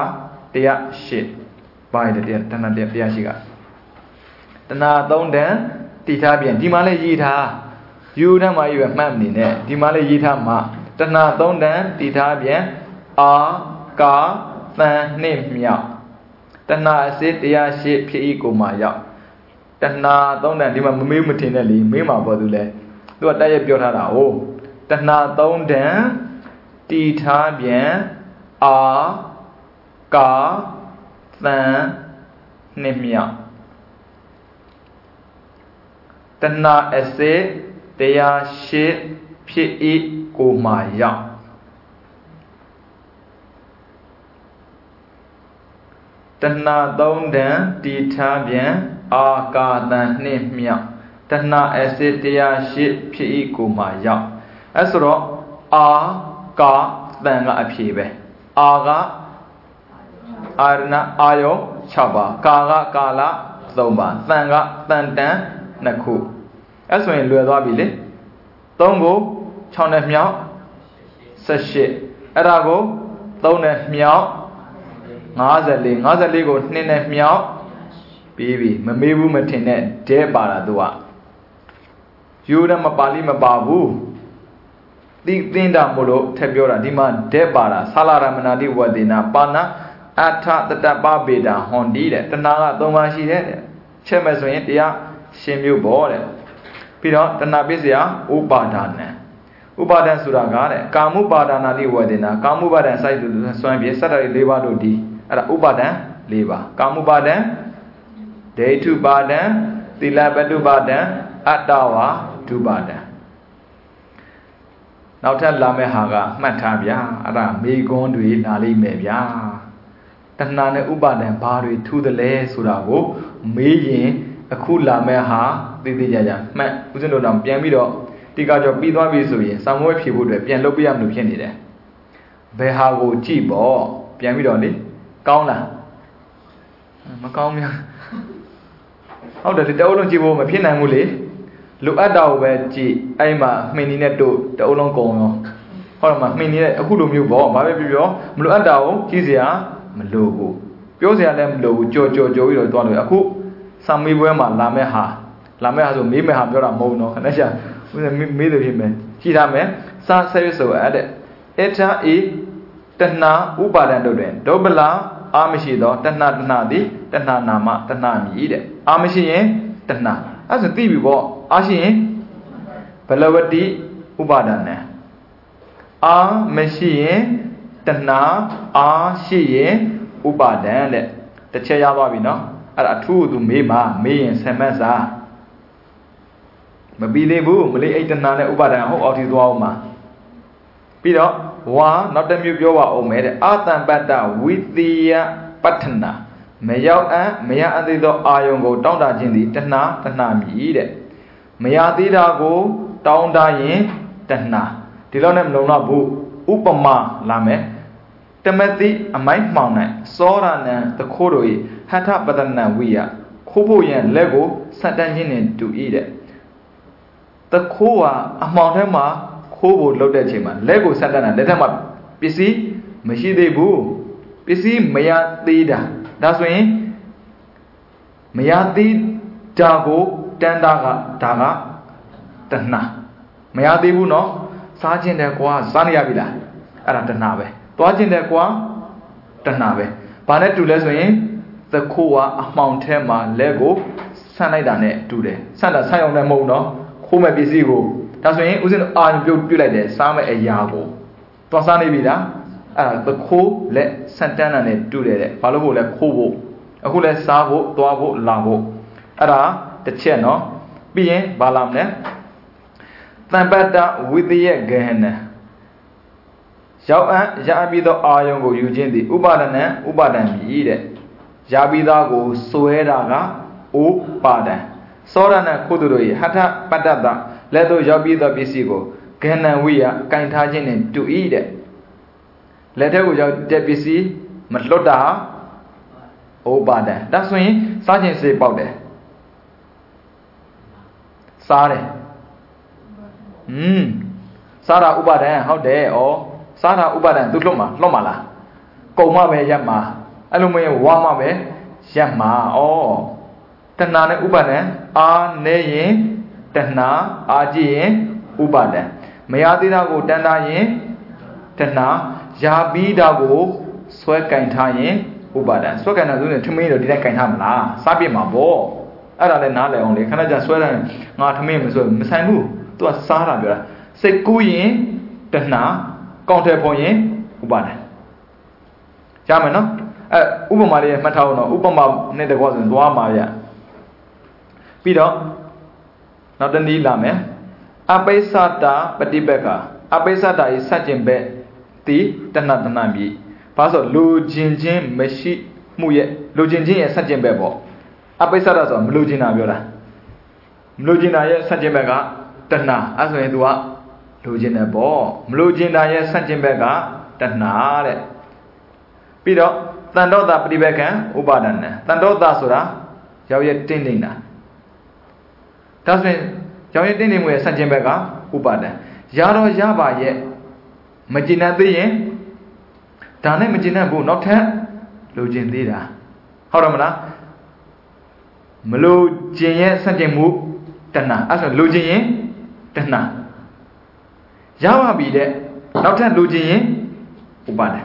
[SPEAKER 1] 108ပါးတဲ့တဏှာ108ကတဏှာ3တန်တိထားပြန်ဒီမှာလည်းရေးထားယူတန်းမှာယူပဲမှတ်မနေနဲ့ဒီမှာလည်းရေးထားမှာတဏှာ3တန်တိထားပြန်အာကာသံနှင့်မြောက်တဏှာအစစ်108ဖြစ်၏ကိုမှရောက်တဏှာ3တန်ဒီမှာမမေးမထင်နဲ့လေမေးမှာပေါ့သူလဲသူကတိုက်ရိုက်ပြောထားတာ哦တဏှာ3တန်တီထားပြန်အာကာသံနှင့်မြောက်တဏှာအစစ်108ဖြစ်၏ကိုမှရောက်တဏှာ3တန်တီထားပြန်အာကာသံနှင့်မြောက်တဏှာအစစ်108ဖြစ်၏ကိုမှရောက်အဲဆိုတော့အာကာသံကအဖြေပဲအာကအာရဏအာယော6ပါးကာကကာလ3ပါးသံကတန်တန်2ခုအဲဆိုရင်လွယ်သွားပြီလေ3ကို6နဲ့မြောက်18အဲ့ဒါကို3နဲ့မြောက်54ကို2နဲ့မြောက်ပြီးပြီမမေးဘူးမထင်နဲ့ဒဲပါတာသူကယူရမပါဠိမပါဘူးသင်တာမို့လို့ထည့်ပြောတာဒီမှာဒဲပါတာသလာရမဏတိဝဒေနာပါဏ Atha Tatapa Beda Hondi that Tanaga Domashi head. Chemesoin dia Shemu bore. Pido Tanabisia Ubadana. Ubadan Suragare, Kamu Badanali Wadina, Kamu Badan side to the swamp, yesterday Leva di, at Ubadan, Leva, Kamu Badan, Day to Badan, the Labadu Badan, at Dawa to Badan. Now tell Lamehaga, Matabia, Ada, me going to eat Nali Mebia. Tanana Ubadan party to the lay Surago, me a cool Lameha, the Jaja, Matt, who's in the Piamido. ဒီကကြောပြီးသွားပြီဆိုရင်စာမွေးဖြေဖို့အတွက်ပြန်လုပ်ပြရမလို့ဖြစ်နေတယ်ဘယ်ဟာကိုကြည့်ပေါ့ပြန်ပြီးတော့လေကောင်းလားမကောင်းများဟုတ်တယ်တအုပ်လုံးကြည့်ဖို့မဖြစ်နိုင်ဘူးလေလိုအပ်တာကိုပဲကြည့်အဲ့မှာမှင်နေနဲ့တို့တအုပ်လုံးကုန်ရောဟုတ်တယ်မမှင်နေတဲ့အခုလိုမျိုးပေါ့ဘာပဲပြောမလိုအပ်တာကိုကြည့်စရာမလိုဘူးပြောစရာလည်းမလိုဘူးကြော်ပြီးတော့သွားလို့အခုစာမေးပွဲမှာလာမဲ့ဟာဆိုမေးမဲ့ဟာပြောတာမဟုတ်တော့ခဏရှာမေးတယ်ဖြစ်မယ်ကြည့်ရမယ်စာဆဲဆိုအဲ့တဲ့အထာဤတဏဥပါဒံတို့တွင်ဒုပ္ပလာအာမရှိသောတဏသည်တဏနာမတဏမြည်တဲ့အာမရှိရင်တဏအဲ့ဆိုသိပြီပေါ့အာရှိရင်ဘလဝတိဥပါဒံနဲ့အာမရှိရင်တဏအာရှိရင်ဥပါဒံတဲ့တစ်ချက်ရသွားပြီနော်အဲ့ဒါအထူးသူမေးရင်ဆမတ်စာမပြီးသေးဘူးမလေးအိတ်တနာနဲ့ဥပါဒံဟုတ်အောက်ထိသွားအောင်မှာပြီးတော့ဝါနောက်တစ်မျိုးပြောပါအောင်မယ်တဲ့အာတံပတ္တဝိတိယပဋ္ဌနာမရောက်မရအသေးသောအာယုံကိုတောင်းတခြင်းသည်တဏမြည်တဲ့မရသေးတာကိုတောင်းတရင်တဏဒီလောက်နဲ့မလုံတော့ဘူးဥပမာလာမယ်တမတိအမိုင်းမှောင်၌စောရဏံတခိုးတို့၏ဟထပတနံဝိယခိုးဖို့ရန်လက်ကိုဆက်တန်းခြင်းနဲ့တူ၏တဲ့တခိုးကအမှောင်ထဲမှာခိုးဖို့လှုပ်တဲ့အချိန်မှာလက်ကိုဆက်တန်းတာလက်ထက်မှာပစ္စည်းမရှိသေးဘူးပစ္စည်းမရသေးတာဒါဆိုရင်မရသေးတာကိုတန်တာကဒါကတဏမရသေးဘူးเนาะစားခြင်းတဲ့ကွာစားနေရပြီလားအဲ့ဒါတဏပဲသွားခြင်းတဲ့ကွာတဏပဲဘာနဲ့တူလဲဆိုရင်တခိုးကအမှောင်ထဲမှာလက်ကိုဆန့်လိုက်တာနဲ့တူတယ်ဆန့်တာဆန့်အောင်လည်းမဟုတ်เนาะခိုးမဲ့ပစ္စည်းကိုဒါဆိုရင်ဦးဇင်းအာပြုတ်ပြလိုက်တယ်စားမဲ့အရာကိုသွားစားနေပြီလားအဲ့ဒါသခိုးလက်ဆန့်တန်းတာနဲ့တူတယ်တဲ့ဘာလို့ဖို့လဲခိုးဖို့အခုလဲစားဖို့သွားဖို့လာဖို့အဲ့ဒါတစ်ချက်နော်ပြီးရင်ဘာလာမလဲတံပတ္တဝိတယဂဟနရောက်ရပြီးသောအာယုံကိုယူခြင်းသည်ဥပါဒဏံဥပါဒံမြည်တဲ့ရပြီးသားကိုစွဲတာကဥပါဒံစောရဏခုတုတို့၏ဟထပတ္တတလက်သို့ရောက်ပြီးသောပစ္စည်းကိုဂဏံဝိယကင်ထားခြင်းနှင့်တူ၏တဲ့လက်ထက်ကိုရောက်တဲ့ပစ္စည်းမလွတ်တာဥပါဒံဒါဆိုရင်စားခြင်းစေပေါက်တယ်စားတယ်စားတာဥပါဒံဟုတ်တယ်ဩစားတာဥပါဒံသူလွတ်မှာလားကုံမပဲရက်မှာအဲ့လိုမင်းဝါမပဲရက်မှာဩတဏှာနဲ့ဥပါဒံအာနေရင်တဏှာအာကြည့်ရင်ဥပါဒံမရသေးတာကိုတန်တာရင်တဏှာယာပြီးတာကိုဆွဲကင်ထားရင်ဥပါဒံဆွဲကင်တာဆိုရင်ထမင်းတော့ဒီတိုင်းကင်ထားမလားစားပြစ်မှာပေါ့အဲ့ဒါလည်းနားလည်အောင်လေခဏကြာဆွဲတယ်ငါထမင်းမဆွဲမဆိုင်ဘူးသူကစားတာပြောတာစိတ်ကူးရင်တဏှာကောင်းတယ်ဖို့ရင်ဥပါဒံရမယ်နော်ဥပမာလေးမှတ်ထားအောင်နော်ဥပမာနဲ့တကွာဆိုရင်သွားမှာဗျပြီးတော့နောက်တနည်းလာမယ်အပိစ္ဆတာပฏิပက္ခအပိစ္ဆတာရဲ့ဆက်ကျင်ဘက်ဒီတဏ္ဍမြည်ဘာလို့လူချင်းမရှိမှုရဲ့လူချင်းရဲ့ဆက်ကျင်ဘက်ပေါ့အပိစ္ဆတာဆိုတာမလူချင်းတာပြောတာမလူချင်းတာရဲ့ဆက်ကျင်ဘက်ကတဏှာအဲ့ဆိုရင် तू ကလူချင်းတယ်ပေါ့မလူချင်းတာရဲ့ဆက်ကျင်ဘက်ကတဏှာတဲ့ပြီးတော့တန်တောတာပฏิပက္ခဥပါဒဏ်တန်တောတာဆိုတာရောက်ရဲ့တင်းနေတာဒါဆိုရင်ကြောင်ရတင်းနေမှုရဲ့ဆန့်ကျင်ဘက်ကဥပါဒံရတော့ရပါရဲ့မကျင်တတ်သေးရင်ဒါနဲ့မကျင်တတ်ဘူးနောက်ထပ်လိုချင်သေးတာဟုတ်တယ်မလားမလိုချင်ရဲ့ဆန့်ကျင်မှုတဏှာအဲ့ဆိုလိုချင်ရင်တဏှာရပါပြီတဲ့နောက်ထပ်လိုချင်ရင်ဥပါဒံ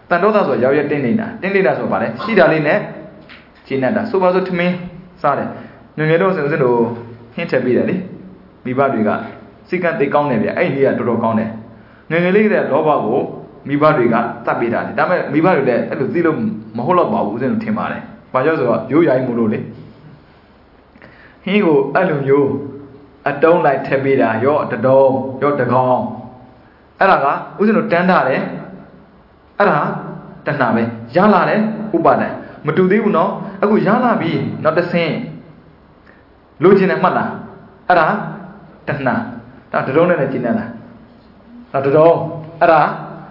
[SPEAKER 1] တန်တော့သားဆိုရောက်ရတင်းနေတာဆိုပါလေရှိတာလေးနဲ့ကျင်းနေတာဆိုပါဆိုထမင်းစားတယ်ငငယ်တော့စဉ်တို့ဟင်းထည့်ပေးတယ်လေမိဘတွေကစိတ်ကသိကောင်းတယ်ဗျအဲ့ဒီကတော်တော်ကောင်းတယ်ငငယ်လေးတဲ့လောဘကိုမိဘတွေကတတ်ပေးတာလေဒါပေမဲ့မိဘတွေလည်းအဲ့လိုသိလို့မဟုတ်တော့ပါဘူးစဉ်တို့ထင်ပါတယ်ဘာကြောင့်ဆိုတော့ရိုးရိုင်းမှုလို့လေဟင်းကိုအဲ့လိုမျိုးအတုံးလိုက်ထည့်ပေးတာရောတတုံးရောတကောင်အဲ့ဒါကဦးဇင်းတို့တန်းထားတယ်အဲ့ဒါတဏှာပဲရလာတယ်ဥပါဒံမတူသေးဘူးနော်အခုရလာပြီနောက်တစ်ဆင့်လိုချင်တယ်မှတ်လားအဲ့ဒါတဏှာဒါတတုံးနဲ့ကျင်းနေတာဒါတတုံးအဲ့ဒါ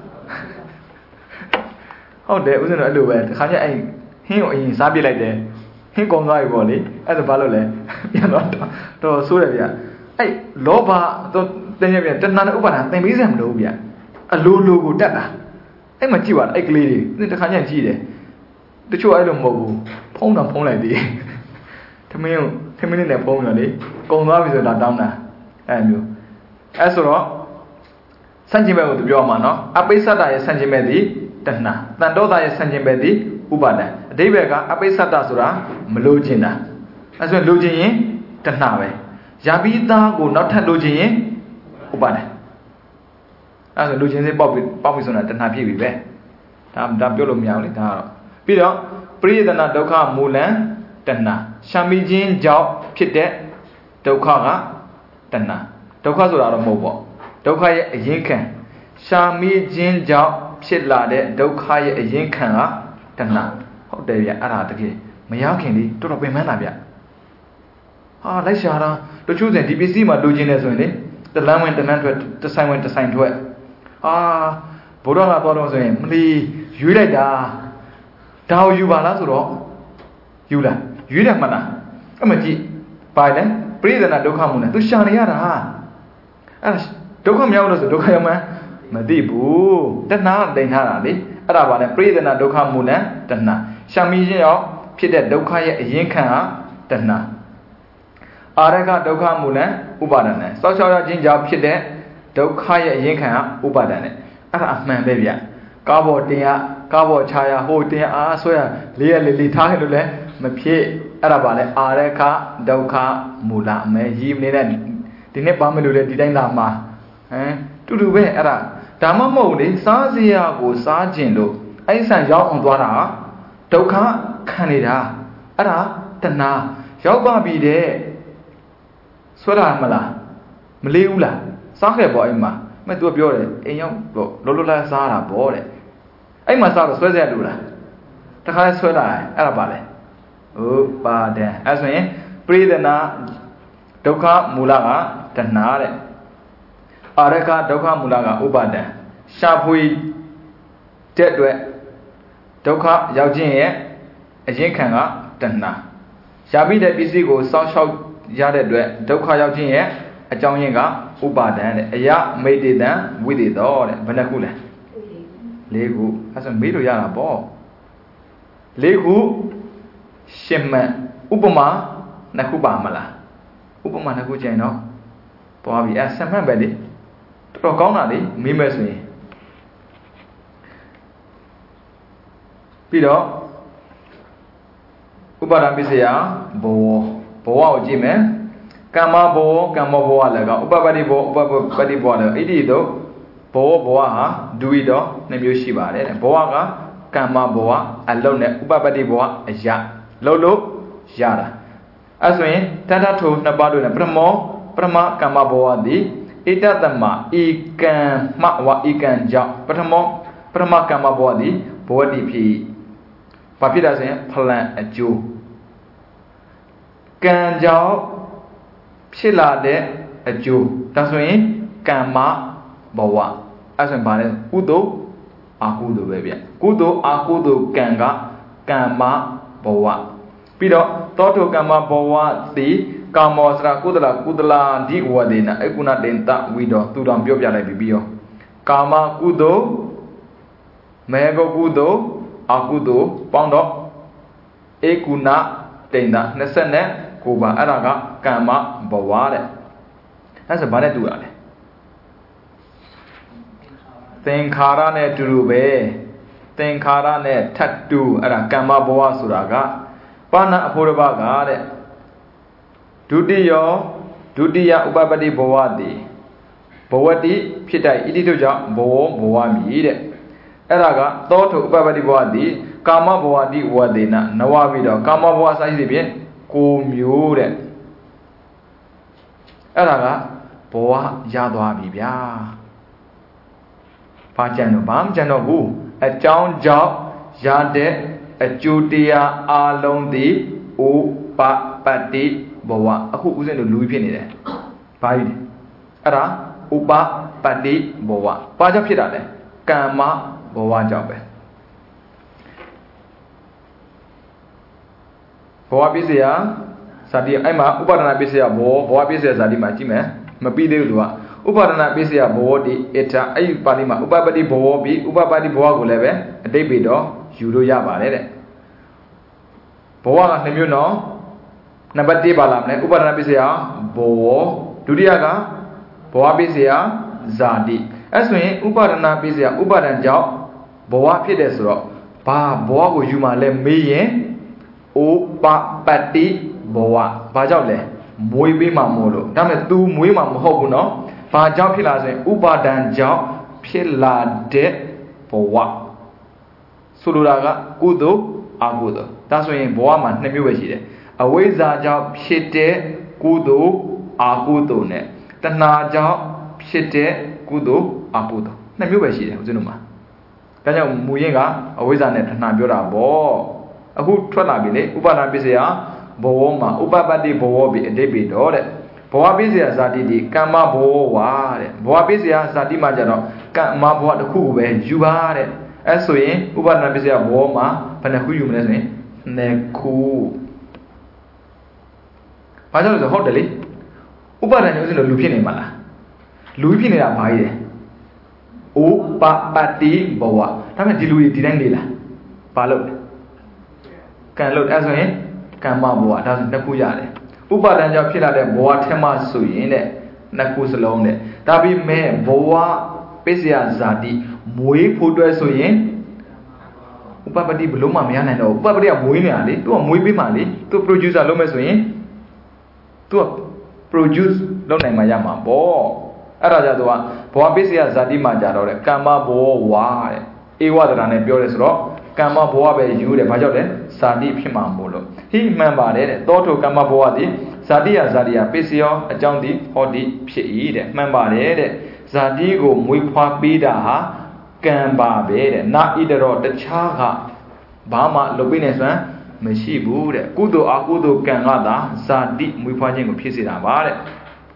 [SPEAKER 1] ဟုတ်တယ်ဦးဇင်းတို့အဲ့လိုပဲတစ်ခါကျအဲ့ဟင်းကိုအရင်စားပြစ်လိုက်တယ်ဟင်းကုန်သွားပြီပေါ့လေအဲ့ဒါဘာလို့လဲပြန်တော့ဆိုးတယ်ဗျအဲ့လောဘတော့တင်းရပြန်တဏှာနဲ့ဥပါဒံသင်ပေးစရာမလိုဘူးဗျအလိုလိုကိုတတ်တာအဲ့မှာကြည့်ပါလားအဲ့ကလေးတွေတခါကျကြည့်တယ်တချို့အဲ့လိုမဟုတ်ဘူးဖုံးတော့ဖုံးလိုက်သေးထမင်းလေးနဲ့ဖုံးရလေကုန်သွားပြီဆိုတာတောင်းတာအဲ့မျိုးအဲ့ဆိုတော့စัจจิမဲ့ကိုသူပြောမှာနော်အပိစ္ဆတရဲ့စัจจิမဲ့သည်တဏှာတန်တောတာရဲ့စัจจิမဲ့သည်ဥပါဒံအဓိပ္ပာယ်ကအပိစ္ဆတဆိုတာမလိုချင်တာအဲ့ဆိုလိုချင်ရင်တဏှာပဲရပြီးသားကိုနောက်ထပ်လိုချင်ရင်ဥပါဒံအဲ့ဆိုလိုချင်စိတ်ပေါက်ပြီဆိုတာတဏှာဖြစ်ပြီပဲဒါပြောလို့မရဘူးလေဒါကတော့ပြီးတော့ပရိယတနာဒုက္ခမူလံတဏှာရှာမိခြင်းကြောင့်ဖြစ်တဲ့ဒုက္ခကတဏှာဒုက္ခဆိုတာတော့မဟုတ်ပေါ့ဒုက္ခရဲ့အရင်ခံရှာမိခြင်းကြောင့်ဖြစ်လာတဲ့ဒုက္ခရဲ့အရင်ခံကတဏှာဟုတ်တယ်ဗျအဲ့ဒါတကယ်မရခင်လေးတော်တော်ပင်ပန်းတာဗျဟာလိုက်ရှာတာတချို့စဉ်ဒီပစ္စည်းမှာလိုချင်တယ်ဆိုရင်လေတလန်းဝင်တလန်းထွက်တဆိုင်ဝင်တဆိုင်ထွက်ဟာဘုရားကတော်တော်ဆိုရင်မလီရွေးလိုက်တာဒါကိုယူပါလားဆိုတော့ယူလားရွေးတယ်မှတ်လားအမကြည့်ပါလေပရိဒနာဒုက္ခမှုနဲ့သူရှာနေရတာအဲ့ဒုက္ခမရောက်လို့ဆိုဒုက္ခရောက်မှမသိဘူးတဏှာတင်ထားတာလေအဲ့ဒါပါလေပရိဒနာဒုက္ခမှုနဲ့တဏှာရှာမိခြင်းရောက်ဖြစ်တဲ့ဒုက္ခရဲ့အရင်ခံဟာတဏှာအာရကဒုက္ခမှုနဲ့ဥပါဒဏ်နဲ့စောက်ချောက်ရခြင်းကြောင့်ဖြစ်တဲ့ဒုက္ခရဲ့အရင်ခံဟာဥပါဒဏ်နဲ့အဲ့ဒါအမှန်ပဲဗျကားပေါ်တင်ရကားပေါ်ခြာရဟိုတင်အားဆွဲရလေးရလေးထားခဲ့လို့လည်းမဖြစ်အဲ့ဒါပါလေအာရကဒုက္ခမူလအမဲကြီးနေတဲ့ဒီနေ့ပါမလို့လေဒီတိုင်းလာမှာတူတူပဲအဲ့ဒါမှမဟုတ်လေစားစရာကိုစားခြင်းလို့အဲ့ဆန်ရောက်အောင်သွားတာဒုက္ခခံနေတာအဲ့ဒါတဏှာရောက်ပါပြီတဲ့ဆွဲတာမလားမလေးဘူးလားစားခဲ့ပေါ့အိမ်မှာမဲ့သူကပြောတယ်အိမ်ရောက်တော့လောလောလတ်စားတာပေါ့တဲ့အဲ့မှာစားတော့ဆွဲစရာလို့လားတခါလဲဆွဲလာအဲ့ဒါပါလေဥပါဒံအဲ့ဆိုရင်ပရိဒနာဒုက္ခမူလကတဏှာတဲ့အာရကဒုက္ခမူလကဥပါဒံရှာဖွေတဲ့အတွက်ဒုက္ခရောက်ခြင်းရဲ့အရင်ခံကတဏှာရှားပြီးတဲ့ပစ္စည်းကိုစောင့်ရှောက်ရတဲ့အတွက်ဒုက္ခရောက်ခြင်းရဲ့အကြောင်းရင်းကဥပါဒံတဲ့အယမေတ္တံဝိသေသောတဲ့ဘယ်နှခုလဲ၄ခုအဲ့ဆိုမေးလို့ရတာပေါ့၄ခုရှင်းမှန်ဥပမာနှစ်ခုပါမလားဥပမာနှစ်ခုကျရင်တော့သွားပြီအဲ့ဆက်မှန်ပဲလေတော်တော်ကောင်းတာလေမေးမယ်ဆိုရင်ပြီးတော့ဥပါဒံပစ္စယဘောကိုကြည့်မယ်ကမ္မဘောလည်းကဥပပတ္တိဘောဥပပတ္တိဘောလည်းဣတိတို့ဘောဟာဒူဝိတော့နှစ်မျိုးရှိပါတယ်တဲ့ဘောကကမ္မဘောအလုံးနဲ့ဥပပတ္တိဘောအရာလုံးလို့ရတာအဲ့ဆိုရင်တတထုနှစ်ပါးတို့နဲ့ပထမကမ္မဘောသည်ဣတသမဤကံမဝဤကံကြောင့်ပထမကမ္မဘောသည်ဘောတိဖြစ်ဘာဖြစ်တာဆိုရင်ဖလံအကျိုးကံကြောင့်ဖြစ်လာတဲ့အကျိုးဒါဆိုရင်ကမ္မဘဝအဲ့ဆိုရင်ဘာလဲကုသိုလ်အကုသိုလ်ပဲဗျကုသိုလ်အကုသိုလ်ကံကကမ္မဘဝပြီးတော့သောတုကမ္မဘဝသည်ကာမောစရာကုသလာဒီဝဒေနအကုဏတေတဝိတော်သူတော်ပြောပြလိုက်ပြီးရောကာမကုသိုလ်မေဃကုသိုလ်အကုသိုလ်ပေါင်းတော့ဧကုဏတေတ29ပါအဲ့ဒါကကမ္မဘဝတဲ့အဲ့ဆိုဘာနဲ့တူရလဲသင်္ခါရနဲ့တူတူပဲ thင်္ခါရနဲ့ထပ်တူအဲ့ဒါကမ္မဘဝဆိုတာကပါဏအဖို့တစ်ပါးကတဲ့ဒုတိယဥပပတ္တိဘဝတိဘဝတိဖြစ်တဲ့ဣတိတို့ကြောင့်ဘဝမြည်တဲ့အဲ့ဒါကသောထုဥပပတ္တိဘဝတိကာမဘဝတိဝဒေနနဝပြီးတော့ကာမဘဝအစရှိသဖြင့်ကိုမျိုးတဲ့အဲ့ဒါကဘဝရသွားပြီဗျာဘာကြံတော့ဘာမကြံတော့ဘူးအကြောင်းကြောင့်ရတဲ့အကျိုးတရားအလုံးသည်ဥပပတ္တိဘဝအခုဦးဇင်းတို့လူဖြစ်နေတယ်ဘာကြီးလဲအဲ့ဒါဥပပတ္တိဘဝဘာကြောင့်ဖြစ်တာလဲကမ္မဘဝကြောင့်ပဲဘဝပစ္စယဇာတိအဲ့မှာဥပါဒနာပစ္စယဘဝပစ္စယဇာတိမှာကြည့်မယ်မပြီးသေးဘူးသူကဥပါဒနာပစ္စယဘဝတိအထအဲ့ဒီပါဠိမှာဥပပတ္တိဘဝပြီးဥပပတ္တိဘဝကိုလည်းပဲအတိတ်ပေတော့ယူလို့ရပါတယ်တဲ့ဘဝက2မျိုးနော်နံပါတ်1ပါလာမလဲဥပါဒနာပစ္စယဘဝဒုတိယကဘဝပစ္စယဇာတိအဲ့ဆိုရင်ဥပါဒနာပစ္စယဥပါဒံကြောင့်ဘဝဖြစ်တယ်ဆိုတော့ဘာဘဝကိုယူမှလဲမေးရင်ဥပပတ္တိဘဝဘာကြောင့်လဲမွေးပေးမှမို့လို့ဒါပေမဲ့ तू မွေးမှမဟုတ်ဘူးနော်ဘာကြောင့်ဖြစ်လာဆိုရင်ဥပါဒံကြောင့်ဖြစ်လာတဲ့ဘဝဆိုလိုတာကကုသိုလ်အကုသိုလ်ဒါဆိုရင်ဘဝမှာ2မျိုးပဲရှိတယ်အဝိဇ္ဇာကြောင့်ဖြစ်တဲ့ကုသိုလ်အကုသိုလ်နဲ့တဏှာကြောင့်ဖြစ်တဲ့ကုသိုလ်အကုသိုလ်2မျိုးပဲရှိတယ်ဦးဇင်းတို့မှာဒါကြောင့်မူရင်းကအဝိဇ္ဇာနဲ့တဏှာပြောတာပေါ့အခုထွက်လာပြီလေဥပါဒပစ္စယဘဝမှာဥပပတ္တိဘဝပြီအတိတ်ပြီတော့တဲ့ဘဝပစ္စယဇာတိဒီကမ္မဘဝဝါတဲ့ဘဝပစ္စယဇာတိမှာကျတော့ကမ္မဘဝတစ်ခုကိုပဲယူပါတဲ့အဲ့ဆိုရင်ဥပါဒပစ္စယဘဝမှာဘယ်နှခုယူမလဲဆိုရင်2ခုဘာကြောင့်လဲဆိုဟုတ်တယ်လေဥပါဒဏ်မျိုးစလို့လူဖြစ်နေမှာလားလူဖြစ်နေတာဘာကြီးလဲဥပပတ္တိဘဝဒါပေမဲ့ဒီလူတွေဒီတိုင်းနေလားဘာလို့လဲကံလို့အဲ့ဆိုရင်ကမ္မဘဝဒါဆို2ခုရတယ်ဥပါဒဏ်ကြောင့်ဖြစ်လာတဲ့ဘဝထဲမှာဆိုရင်တဲ့2ခုစလုံးတဲ့ဒါပေမဲ့ဘဝပစ္စယဇာတိမွေးဖို့အတွက်ဆိုရင်ဥပပတ္တိဘလုံးမှမရနိုင်တော့ဥပပတ္တိကမွေးနေတာလေသူကမွေးပေးမှလေသူ producer လုပ်မယ်ဆိုရင်သူက produce လုပ်နိုင်မှရမှာပေါ့အဲ့ဒါကြောင့်သူကဘဝပစ္စယဇာတိမှာကြတော့တဲ့ကမ္မဘဝဝါတဲ့ဧဝတရာနဲ့ပြောတယ်ဆိုတော့ကမ္မဘဝပဲယူတယ်ဘာကြောင့်လဲဇာတိဖြစ်မှာမို့လို့ဟိမှန်ပါတယ်တဲ့သောထုကမ္မဘဝသည်ဇာတိယပစ္စယောအကြောင်းသည်ဟောတိဖြစ်၏တဲ့မှန်ပါတယ်တဲ့ဇာတိကိုမွေးဖွားပေးတာဟာကံပါပဲတဲ့နာဣတရောတခြားကဘာမှလုပ်ပေးနေစွမ်းမရှိဘူးတဲ့ကုသိုလ်အကုသိုလ်ကံကသာဇာတိမွေးဖွားခြင်းကိုဖြစ်စေတာပါတဲ့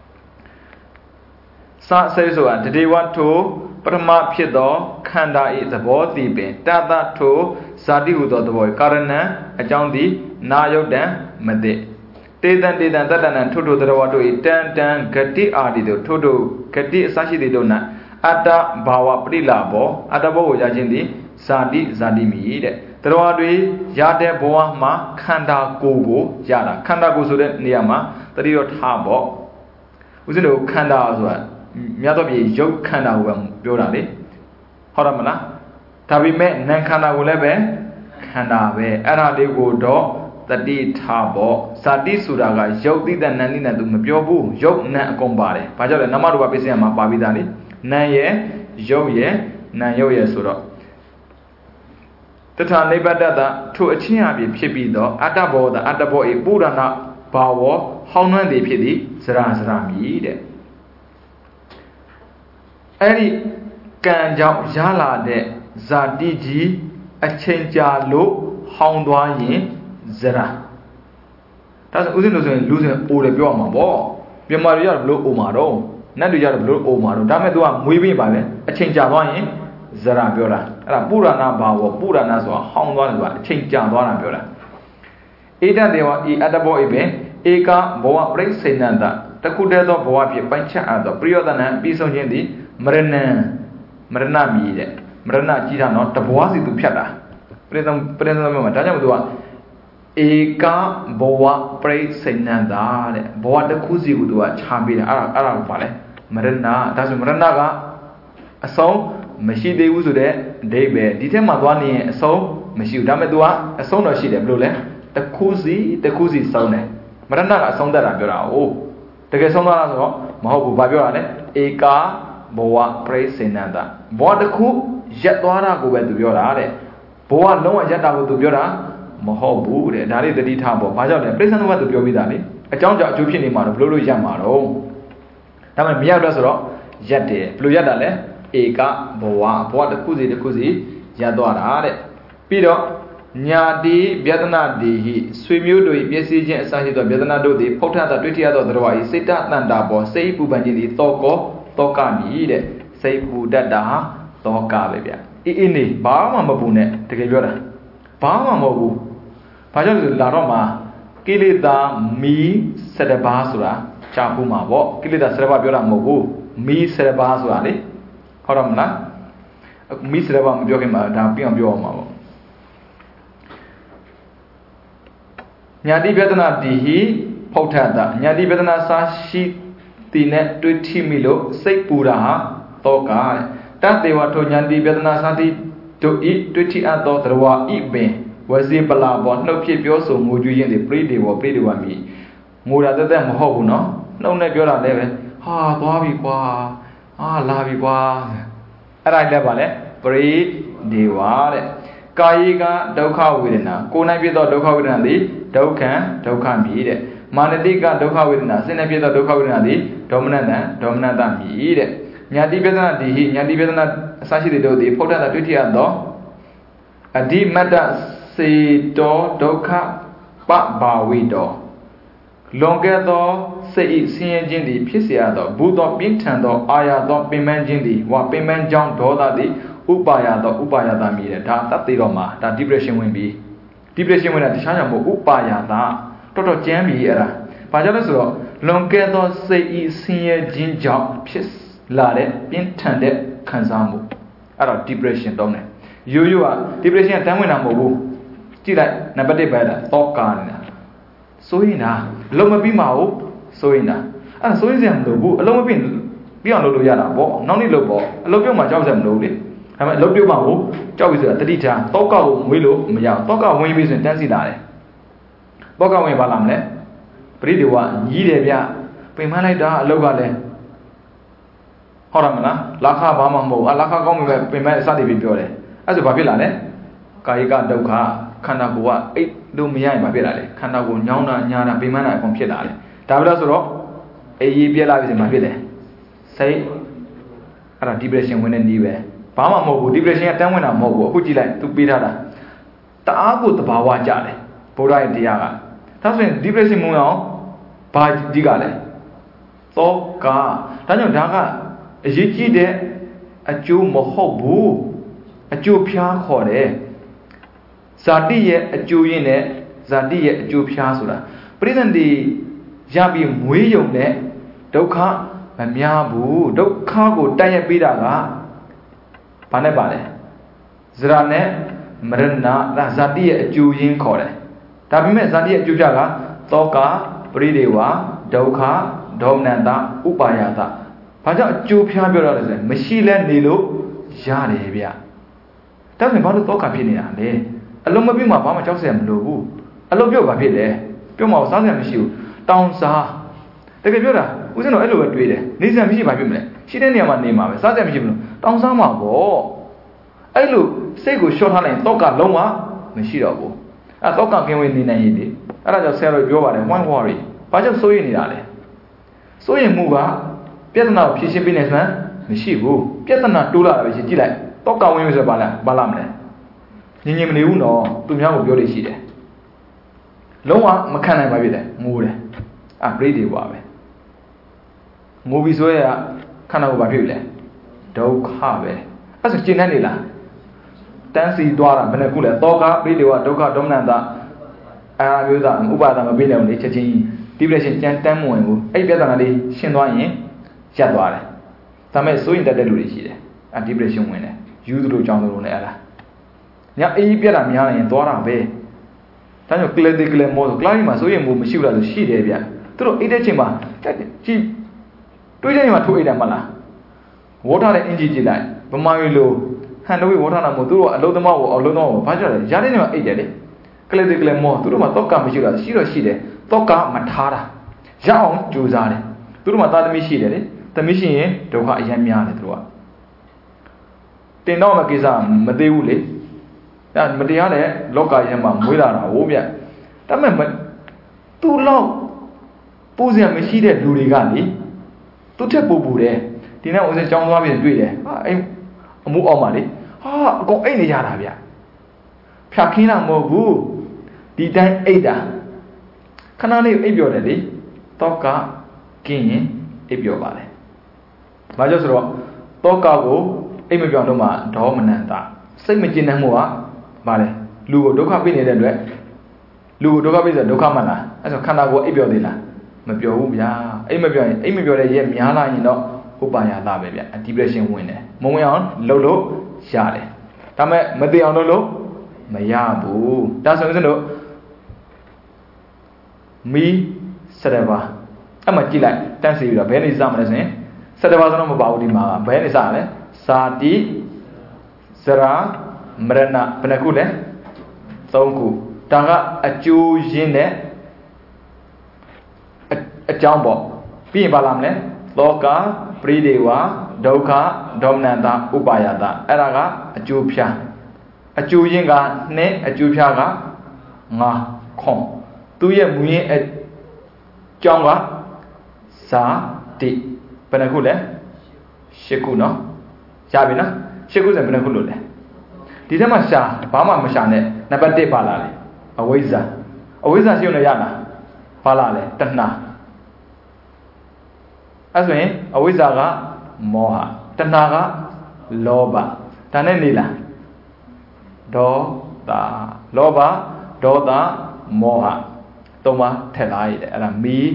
[SPEAKER 1] စဆဲဆိုတာတတိဝတ္ထုပထမဖြစ်သောခန္ဓာ၏သဘောတည်ပင်တတထုဇာတိဟုသောသဘောကာရဏံအကြောင်းသည်နာယုတ်တံမသိတေတံတတ္တနံထုထုတရဝတ္ထု၏တန်တံဂတိအာတိတို့ထုထုဂတိအစရှိသည်တို့၌အတ္တဘာဝပရိလာဘောအတ္တဘောကိုရခြင်းသည်ဇာတိမည်တဲ့တရဝတွေရတဲ့ဘဝမှာခန္ဓာကိုယ်ကိုရတာခန္ဓာကိုယ်ဆိုတဲ့နေရာမှာတတိယထားပေါ့ဦးဇင်းတို့ခန္ဓာဆိုတာမြတ်သောပြေရုပ်ခန္ဓာကိုပဲပြောတာလေဟုတ်တယ်မလားဒါပေမဲ့နာမ်ခန္ဓာကိုလည်းပဲခန္ဓာပဲအဲ့ဒါလေးကိုတော့တတိထားပေါ့ဇာတိဆိုတာကရုပ်တိတနန္တိနဲ့သူမပြောဘူးရုပ်နာမ်အကုန်ပါတယ်ဘာကြောင့်လဲနမရူပပစ္စယမှာပါပြီးသားလေနာမ်ရဲ့ရုပ်ရဲ့နာမ်ရုပ်ရဲ့ဆိုတော့တထာနိဗ္ဗတ္တထိုအချင်းအပြည့်ဖြစ်ပြီးတော့အတ္တဘောအတ္တဘောဤပုရဏဘာဝဟောင်းနှွမ်းသည်ဖြစ်သည်ဇရာမြည်တဲ့အဲ့ဒီကံကြောင့်ရလာတဲ့ဇာတိကြီးအချိန်ကြာလို့ဟောင်းသွားရင်ဇရာဒါဆိုဦးဇင်းတို့ဆိုရင်လူဆိုရင်အိုတယ်ပြောရမှာပေါ့မြန်မာတွေရတယ်ဘလို့အိုမှာတော့နတ်တွေရတယ်ဘလို့အိုမှာတော့ဒါမဲ့ तू ကမွေးပြီးပါပဲအချိန်ကြာသွားရင်ဇရာပြောတာအဲ့ဒါပုရဏဘာဝပုရဏဆိုတာဟောင်းသွားတယ်ဆိုတာအချိန်ကြာသွားတာပြောတာဧတတေဝဤအတ္တဘောဤပင်ဧကဘဝပရိစ္ဆေနန္တတခုတည်းသောဘဝဖြင့်ပိုင်းခြားအပ်သောပရိယောသနံပြီးဆုံးခြင်းသည်မရဏမြည်တဲ့မရဏကြီးတာနော်တဘွားစီသူဖြတ်တာပရိသံမှာဒါကြောင့် तू ကဧကဘဝပရိစ္ဆေနန္တတဲ့ဘဝတစ်ခုစီကို तू ကခြားပေးတယ်အဲ့ဒါကိုပါလဲမရဏဒါဆိုမရဏကအဆုံးမရှိသေးဘူးဆိုတဲ့အဓိပ္ပာယ်ဒီထက်မှသွားနေရင်အဆုံးမရှိဘူးဒါပေမဲ့ तू ကအဆုံးတော့ရှိတယ်ဘယ်လိုလဲတစ်ခုစီဆုံးတယ်မရဏကအဆုံးတတ်တာပြောတာ哦တကယ်ဆုံးသွားတာဆိုတော့မဟုတ်ဘူးဘာပြောတာလဲဧကာဘဝပရိစေနန္တဘဝတစ်ခုရက်သွားတာကိုပဲ तू ပြောတာတဲ့ဘဝလုံးဝရက်တာကို तू ပြောတာမဟုတ်ဘူးတဲ့ဒါလေးတတိထားပေါ့ဘာကြောင့်လဲပရိစ္ဆန်ဘဝ तू ပြောပြီးသားလေအကြောင်းကြောင့်အကျိုးဖြစ်နေမှာတော့ဘလို့လို့ရက်မှာတော့ဒါမှမရောက်တော့ဆိုတော့ရက်တယ်ဘလို့ရက်တာလဲဧကဘဝတစ်ခုစီရက်သွားတာတဲ့ပြီးတော့ညာတိဗျတနာတိဟိဆွေမျိုးတို့၏ပျက်စီးခြင်းအစရှိသောဗျတနာတို့သည်ဖုဋ္ဌတတွေ့ထရသောသတ္တဝါ၏စိတ်တတန်တာပေါ်စိတ်ပူပန်ခြင်းသည်တောကမည်တဲ့စိတ်ပူတတ်တာတောကပဲဗျအေးနေဘာမှမပူနဲ့တကယ်ပြောတာဘာမှမဟုတ်ဘူးဘာကြောင့်လဲလာတော့မှာကိလေသာမီး7ပါးဆိုတာရှားဖို့မှာပေါ့ကိလေသာ7ပါးပြောတာမဟုတ်ဘူးမီး7ပါးဆိုတာလေဟုတ်တော့မလားမီး7ပါးမပြောခင်မှာဒါပြအောင်ပြောအောင်မှာပေါ့ညာတိပြဒနာတိဟိဖုဋ္ဌတညာတိပြဒနာစာရှိတိနဲ့တွေ့ထိမိလို့စိတ်ပူတာဟာတောကတဲ့တတေဝထိုညာတိပြဒနာစာတိတို့ဤတွေ့ထိအပ်သောသရဝဤပင်ဝစီပလာပေါ်နှုတ်ဖြစ်ပြောဆိုငိုကြွေးရင်ဒီပရိဒေဝမိငိုတာတက်မဟုတ်ဘူးနော်နှုတ်နဲ့ပြောတာလည်းပဲဟာသွားပြီကွာဟာလာပြီကွာအဲ့ဒါလည်းပါလေပရိဒေဝတဲ့ကာယကဒုက္ခဝေဒနာကိုယ်၌ဖြစ်သောဒုက္ခဝေဒနာသည်ဒုက္ခမည်တဲ့မာနတိကဒုက္ခဝေဒနာစိတ်၌ဖြစ်သောဒုက္ခဝေဒနာသည်ဒေါမနတမည်တဲ့ညာတိပြဒနာတိဟိညာတိပြဒနာအစရှိတဲ့တို့သည်ဖုဋ္ဌတတွေ့ထရသောအဓိမတ္တစေတောဒုက္ခပဘာဝိတောလွန်ကဲသောစိတ်ဤဆင်းရဲခြင်းသည်ဖြစ်เสียသောဘုသောပြင်းထန်သောအာရသောပင်ပန်းခြင်းသည်ဝါပင်ပန်းကြောင့်ဒေါသသည်ဥပါယသမီးတဲ့ဒါသတ်သေးတော့မှာဒါ depression ဝင်ပြီ depression ဝင်တာတခြားကြောင့်မဟုတ်ဥပါယတာတော်ကျမ်းပြီအဲ့ဒါဘာကြောင့်လဲဆိုတော့လွန်ကဲသောစိတ်ဤဆင်းရဲခြင်းကြောင့်ဖြစ်လာတဲ့ပြင်းထန်တဲ့ခံစားမှုအဲ့တော့ depression တောင်းတယ်ရိုးက depression ကတန်းဝင်တာမဟုတ်ဘူးကြည့်လိုက်နံပါတ်1ပဲလားတောကာနေတာစိုးရင်တာအလုံးမပြီးမှာဟုတ်စိုးရင်တာအဲ့ဒါစိုးရင်စရာမလိုဘူးအလုံးမပြီးပြအောင်လုပ်လို့ရတာပေါ့နောက်နေ့လုပ်ပေါ့အလုံးပြုတ်မှကြောက်စရာမလိုဘူးလေဒါပေမဲ့အလုပ်ပြုတ်မှကိုကြောက်ပြီဆိုတာတတိထားတောကကိုမွေးလို့မရအောင်တောကဝင်ပြီဆိုရင်တန်းစီလာတယ်တောကဝင်ပါလာမလဲပရိဒေဝညီးတယ်ဗျပင်မလိုက်တာအလုပ်ကလည်းဟုတ်တယ်မလားလာခဘာမှမဟုတ်လာခကောင်းပြီပဲပင်မအစတည်းပြောတယ်အဲ့ဆိုဘာဖြစ်လာလဲကာယကဒုက္ခခန္ဓာကိုယ်ကအိတ်လို့မရရင်ဘာဖြစ်လာလဲခန္ဓာကိုယ်ညောင်းတာညာတာပင်မတာအကုန်ဖြစ်လာတယ်ဒါပဲလို့ဆိုတော့အေးရေးပြက်လာပြီဆိုမှဖြစ်တယ်စိတ်အဲ့ဒါ depression ဝင်တဲ့နည်းပဲဘာမှမဟုတ်ဘူး depression ကတန်းဝင်တာမဟုတ်ဘူးအခုကြည့်လိုက်သူပေးထားတာတအားကိုသဘာဝကြတယ်ဘုရားရဲ့တရားကဒါဆိုရင် depression မဝင်အောင်ဘာဒီကလဲသောကဒါကြောင့်ဒါကအရေးကြီးတဲ့အကျိုးမဟုတ်ဘူးအကျိုးဖျားခေါ်တယ်ဇာတိရဲ့အကျိုးရင်းနဲ့ဇာတိရဲ့အကျိုးဖျားဆိုတာပရိသန္တိရပြီးမွေးယုံတဲ့ဒုက္ခမများဘူးဒုက္ခကိုတိုက်ရိုက်ပေးတာကဘာနဲ့ပါလဲဇရာနဲ့မရဏဒါဇာတိရဲ့အကျိုးရင်းခေါ်တယ်ဒါပေမဲ့ဇာတိရဲ့အကျိုးပြကသောကပရိဒေဝဒုက္ခဒေါမနတဥပါယတဘာကြောင့်အကျိုးဖျားပြောရလဲဆိုရင်မရှိလဲနေလို့ရတယ်ဗျဒါဆိုရင်ဘာလို့သောကဖြစ်နေတာလဲအလုံးမပြည့်မှာဘာမှကြောက်စရာမလိုဘူးအလုံးပြုတ်ပါဖြစ်တယ်ပြုတ်မှာစားစရာမရှိဘူးတောင်းစားတကယ်ပြောတာဦးဇင်းတော်အဲ့လိုပဲတွေးတယ်နေစရာမရှိဘာဖြစ်မလဲရှိတဲ့နေရာမှာနေမှာပဲစားစရာမရှိဘူးတောင်းစားမှာပေါ့အဲ့လိုစိတ်ကိုလျှော့ထားလိုက်ရင်တောကလုံးဝမရှိတော့ဘူးအဲ့တောကကင်းဝေးနေနိုင်ရည်ဒီအဲ့ဒါကြောင့်ဆရာတော်ပြောပါတယ် one worry ဘာကြောင့်စိုးရိမ်နေတာလဲစိုးရိမ်မှုကပြဿနာကိုဖြေရှင်းပေးနေစမ်းမရှိဘူးပြဿနာတိုးလာတာပဲကြည့်လိုက်တောကဝင်ပြီဆိုတော့ဘာလာမလဲညင်ညင်မနေဘူးနော်သူများကိုပြောလို့ရှိတယ်လုံးဝမခံနိုင်ပါပြီလေငိုးတယ်အာပရိဒေဝါပဲငိုပြီးဆိုရခန္ဓာကိုယ်ဘာဖြစ်လဲဒုက္ခပဲအဲ့ဆိုကျင်တတ်နေလားတန်းစီသွားတာဘယ်နဲ့ခုလဲတောကပရိဒေဝဒုက္ခဒေါမနတအာမျိုးသားဥပါဒမပေးတယ်လေချက်ချင်းဒီပလက်ရှင်ကြမ်းတမ်းမဝင်ဘူးအဲ့ပြဿနာလေးရှင်းသွားရင်ရပ်သွားတယ်ဒါမဲ့စိုးရင်တတ်တဲ့လူတွေရှိတယ်အာဒီပလက်ရှင်ဝင်တယ်ယူသူတို့ကြောင်းသူတို့နဲ့အဲ့ဒါညအေးပြက်တာများရင်သွားတာပဲဒါကြောင့်ကလစ်ကလမောဆိုကလာရီမှာစိုးရင်မှုမရှိဘူးလားဆိုရှိတယ်ဗျသူတို့အိတ်တဲ့ချိန်မှာကြည့်တွေးတဲ့ချိန်မှာထိုးအိတ်တယ်မလားဝေါ်ထားတဲ့အင်ဂျီကြည့်လိုက်ဗမာပြည်လိုဟန်တဝေဝထားတာမို့သူတို့ကအလုံးသမားကိုအလုံးသမားကိုဘာကြောင့်လဲရားနေနေမှာအိတ်တယ်လေကလေးတွေကလေးမောသူတို့မှာတော့ကမရှိတာရှိတော့ရှိတယ်တော့ကမထားတာရအောင်ကြိုးစားတယ်သူတို့မှာသားသမီးရှိတယ်လေသမီးရှိရင်ဒုက္ခအများများတယ်သူတို့ကတင်တော့မကိစ္စမသေးဘူးလေဒါမတရားတဲ့လောကရဲ့မှာမွေးလာတာဟိုးဗျဒါပေမဲ့သူ့လောက်ပူစရာမရှိတဲ့လူတွေကလေသူ့ထက်ပူတယ်ဒီနေ့ဦးစင်ကြောင်းသွားပြီးတွေ့တယ်ဟာအဲ့အမှုအောင်ပါလေဟာအကုန်အိတ်နေကြတာဗျဖြတ်ခင်းတာမဟုတ်ဘူးဒီတိုင်းအိတ်တာခဏလေးအိတ်ပြောတယ်လေတောကကင်းရင်အိပ်ပျော်ပါလေ။ဘာကြောင့်ဆိုတော့တောကကိုအိပ်မပြောင်းတော့မှဒေါမနန္တစိတ်မကျဉ်းတဲ့မှုကဘာလဲလူကိုဒုက္ခပေးနေတဲ့အတွက်လူကိုဒုက္ခပေးဆိုဒုက္ခမှလားအဲ့ဆိုခန္ဓာကိုယ်အိပ်ပျော်သေးလားမပျော်ဘူးဗျာအိပ်မပျော်ရင်အိပ်မပျော်တဲ့ရက်များလာရင်တော့ဥပါယတာပဲဗျာ depression ဝင်တယ်မဝင်အောင်လှုပ်လို့ရတယ်ဒါပေမဲ့မသိအောင်လုပ်လို့မရဘူးဒါဆိုရင်တို့မီ7ပါးအဲ့မှာကြည့်လိုက်တန်းစီပြီးတော့ဘယ်နေစမလဲဆိုရင်7ပါးစလုံးမပါဘူးဒီမှာဘယ်နေစလဲစာတိဇရာမရဏဘယ်နှခုလဲ3ခုဒါကအကျိုးရင်းနဲ့အကြောင်းပေါ့ပြီးရင်ပါလာမလဲလောကပရိဒေဝဒုက္ခဒေါမနန္တဥပါယတအဲ့ဒါကအကျိုးဖြာအကျိုးရင်းက2အကျိုးဖြာက5ခွန်သူရဲ့မူရင်းအကြောင်းကစာတိဘယ်နှခုလဲ10ခုနော်ရပြီနော်10ခုဆိုဘယ်နှခုလို့လဲဒီထဲမှာရှာဘာမှမရှာနဲ့နံပါတ်1ပါလာလေအဝိဇ္ဇာရှိုံနဲ့ရလားပါလာလေတဏှာအဲ့ဆိုရင်အဝိဇ္ဇာကမောဟတဏှာကလောဘဒါနဲ့နေလားဒေါသလောဘဒေါသမောဟသုံးပါးထက်လာရတယ်အဲ့ဒါမီး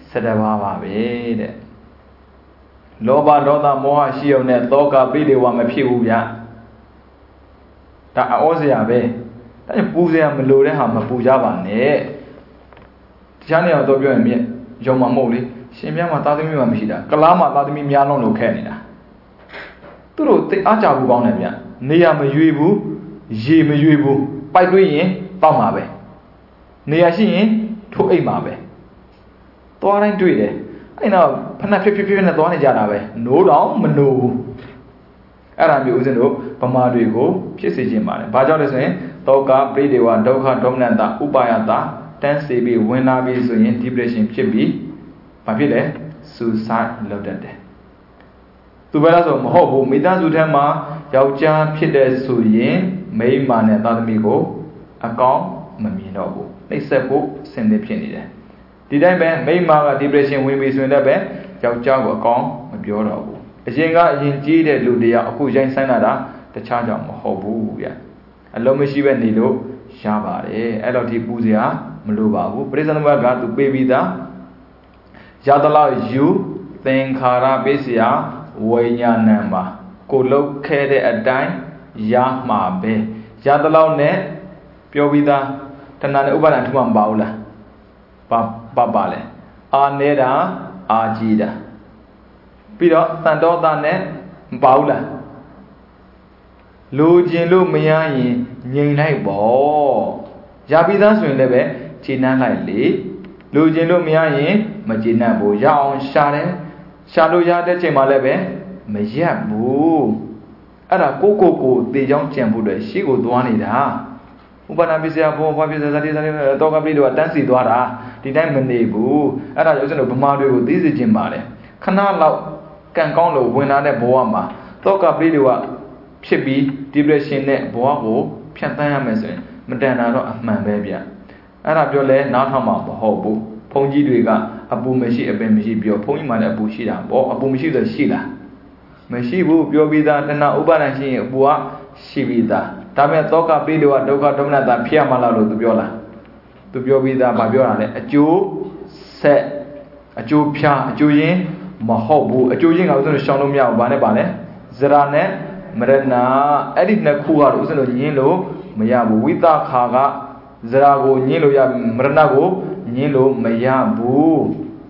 [SPEAKER 1] 7ပါးပါပဲတဲ့လောဘဒေါသမောဟရှိုံနဲ့သောကပိလေဝမဖြစ်ဘူးဗျဒါအောစရာပဲဒါကြောင့်ပူစရာမလိုတဲ့ဟာမပူကြပါနဲ့တရားနေအောင်တော့ပြောရင်မြက်ယုံမှာမဟုတ်လေရှင်ပြမှာသားသမီးမှမရှိတာကလားမှာသားသမီးများလုံးလို့ခဲနေတာသူတို့သိအားကြဘူးကောင်းတယ်ဗျနေရမရွေဘူးရေမရွေဘူးပိုက်တွေးရင်တောက်မှာပဲနေရရှိရင်ထိုးအိတ်မှာပဲသွားတိုင်းတွေ့တယ်အဲ့တော့ဖဏဖြစ်နဲ့သွားနေကြတာပဲနိုးတော့မနိုးဘူးအဲ့ဒါမျိုးဦးဇင်းတို့ဗမာတွေကိုဖြစ်စေခြင်းပါတယ်ဘာကြောင့်လဲဆိုရင်တောကပရိဒေဝဒုက္ခဒေါမနန္တဥပါယတတန်းစီပြီးဝင်လာပြီးဆိုရင် depression ဖြစ်ပြီးဘာဖြစ်လဲ suicide လုပ်တတ်တယ်သူပဲလားဆိုမဟုတ်ဘူးမိသားစုထဲမှာယောက်ျားဖြစ်တဲ့ဆိုရင်မိန်းမနဲ့သားသမီးကိုအကောင်းမမြင်တော့ဘူးနှိပ်စက်ဖို့ဆင်သင့်ဖြစ်နေတယ်ဒီတိုင်းပဲမိန်းမက depression ဝင်ပြီဆိုရင်လည်းပဲယောက်ျားကိုအကောင်းမပြောတော့ဘူးအရင်ကအရင်ကြီးတဲ့လူတွေကအခုရိုင်းဆိုင်လာတာတခြားကြောင့်မဟုတ်ဘူးဗျအလုံးမရှိပဲနေလို့ရပါတယ်အဲ့တော့ဒီပူစရာမလိုပါဘူးပရိစ္ဆေသမကသူပေးပြီးသားရသလောက်ယူသင်္ခါရပိစယဝိညာဏံမှာကိုလုတ်ခဲတဲ့အတိုင်းရမှာပဲရသလောက်နဲ့ပြောပြီးသားတဏှာနဲ့ဥပါဒံထူမှမပါဘူးလားပါလဲအာနေတာအာကြီးတာပြီးတော့တန်တော်တာနဲ့မပါဘူးလားလိုချင်လို့မရရင်ငြိမ်လိုက်ပေါ့ရပြီးသားဆိုရင်လည်းပဲခြေနှမ်းလိုက်လေလိုချင်လို့မရရင်မခြေနှမ်းဘူးရအောင်ရှာတယ်ရှာလို့ရတဲ့ချိန်မှာလည်းပဲမရက်ဘူးအဲ့ဒါကိုသေချောင်းကြံဖို့အတွက်ရှေ့ကိုသွားနေတာဥပဒနာပစ္စယဘောဘာပစ္စယဇတိတောကပိတို့ကတန်းစီသွားတာဒီတိုင်းမနေဘူးအဲ့ဒါကြောင့်ကျွန်တော်ဗမာတွေကိုသိစေခြင်းပါတယ်ခဏလောက်ကံကောင်းလို့ဝင်လာတဲ့ဘဝမှာတောကပိတို့ကဖြစ်ပြီး depression နဲ့ဘဝကိုဖြတ်သန်းရမယ်ဆိုရင်မတန်တာတော့အမှန်ပဲဗျအဲ့ဒါပြောလဲနားထောင်မှာမဟုတ်ဘူးဘုန်းကြီးတွေကအပူမရှိအပင်မရှိပြောဘုန်းကြီးမှလည်းအပူရှိတာပေါ့အပူမရှိဆိုရှိလားမရှိဘူးပြောပြီးသားတဏှာဥပါဒဏ်ရှိရင်အပူကရှိပြီးသားဒါပေမဲ့သောကပိဒေဝဒုက္ခဒေါမနတဖြစ်ရမှာလားလို့သူပြောလားသူပြောပြီးသားဗာပြောတာလေအကျိုးဆက်အကျိုးဖြာအကျိုးရင်းမဟုတ်ဘူးအကျိုးရင်းကဥစဉ်ရှောင်းလို့မရဘူးဗာနဲ့ပါလဲဇရာနဲ့မရဏအဲ့ဒီနှစ်ခုကတော့ဥစဉ်လို့ညင်းလို့မရဘူးဝိသခါကဇရာကိုညင်းလို့ရမရဏကိုညင်းလို့မရဘူး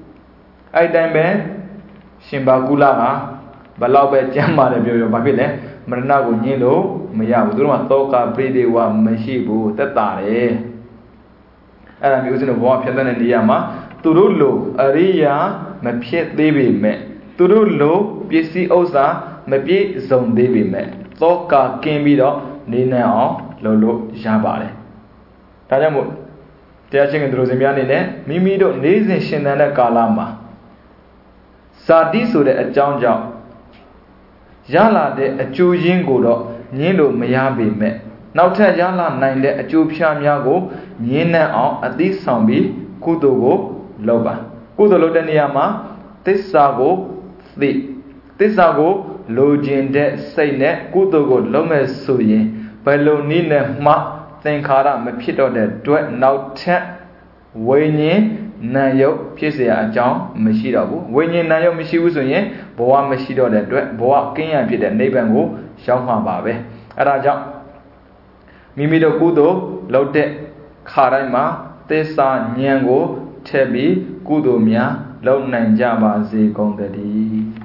[SPEAKER 1] အဲ့တိုင်းပဲရှင်ဘာကုလကဘလောက်ပဲကြမ်းပါတယ်ပြောဗာဖြစ်လဲမရဏကိုညင်းလို့မရဘူးသူတို့ကသောကပရိဒေဝမရှိဘူးသက်တာတယ်အဲ့ဒါမျိုးစလို့ဘဝဖြတ်တဲ့နေရာမှာသူတို့လိုအရိယာမဖြစ်သေးပေမဲ့သူတို့လိုပစ္စည်းဥစ္စာမပြည့်စုံသေးပေမဲ့သောကကင်းပြီးတော့နေနိုင်အောင်လုပ်လို့ရပါတယ်ဒါကြောင့်မို့တရားချင်းကသူတို့စင်များအနေနဲ့မိမိတို့နေစဉ်ရှင်သန်တဲ့ကာလမှာဇာတိဆိုတဲ့အကြောင်းကြောင့်ရလာတဲ့အကျိုးရင်းကိုတော့ညင်းလို့မရပေမဲ့နောက်ထပ်ရလာနိုင်တဲ့အကျိုးဖြာများကိုညင်းနှံ့အောင်အသိဆောင်ပြီးကုသိုလ်ကိုလုပ်ပါကုသိုလ်လုပ်တဲ့နေရာမှာသစ္စာကိုသိသစ္စာကိုလိုချင်တဲ့စိတ်နဲ့ကုသိုလ်ကိုလုပ်မဲ့ဆိုရင်ဘယ်လိုနည်းနဲ့မှသင်္ခါရမဖြစ်တော့တဲ့အတွက်နောက်ထပ်ဝိညာဉ်နာယုတ်ဖြစ်เสียအကြောင်းမရှိတော့ဘူးဝိညာဉ်နာယုတ်မရှိဘူးဆိုရင်ဘဝမရှိတော့တဲ့အတွက်ဘဝကင်းရဖြစ်တဲ့နိဗ္ဗာန်ကိုရောက်မှာပါပဲအဲဒါကြောင့်မိမိတို့ကုသိုလ်လုပ်တဲ့ခါတိုင်းမှာသစ္စာဉာဏ်ကိုထည့်ပြီးကုသိုလ်များလုပ်နိုင်ကြပါစေကုန်သတည်း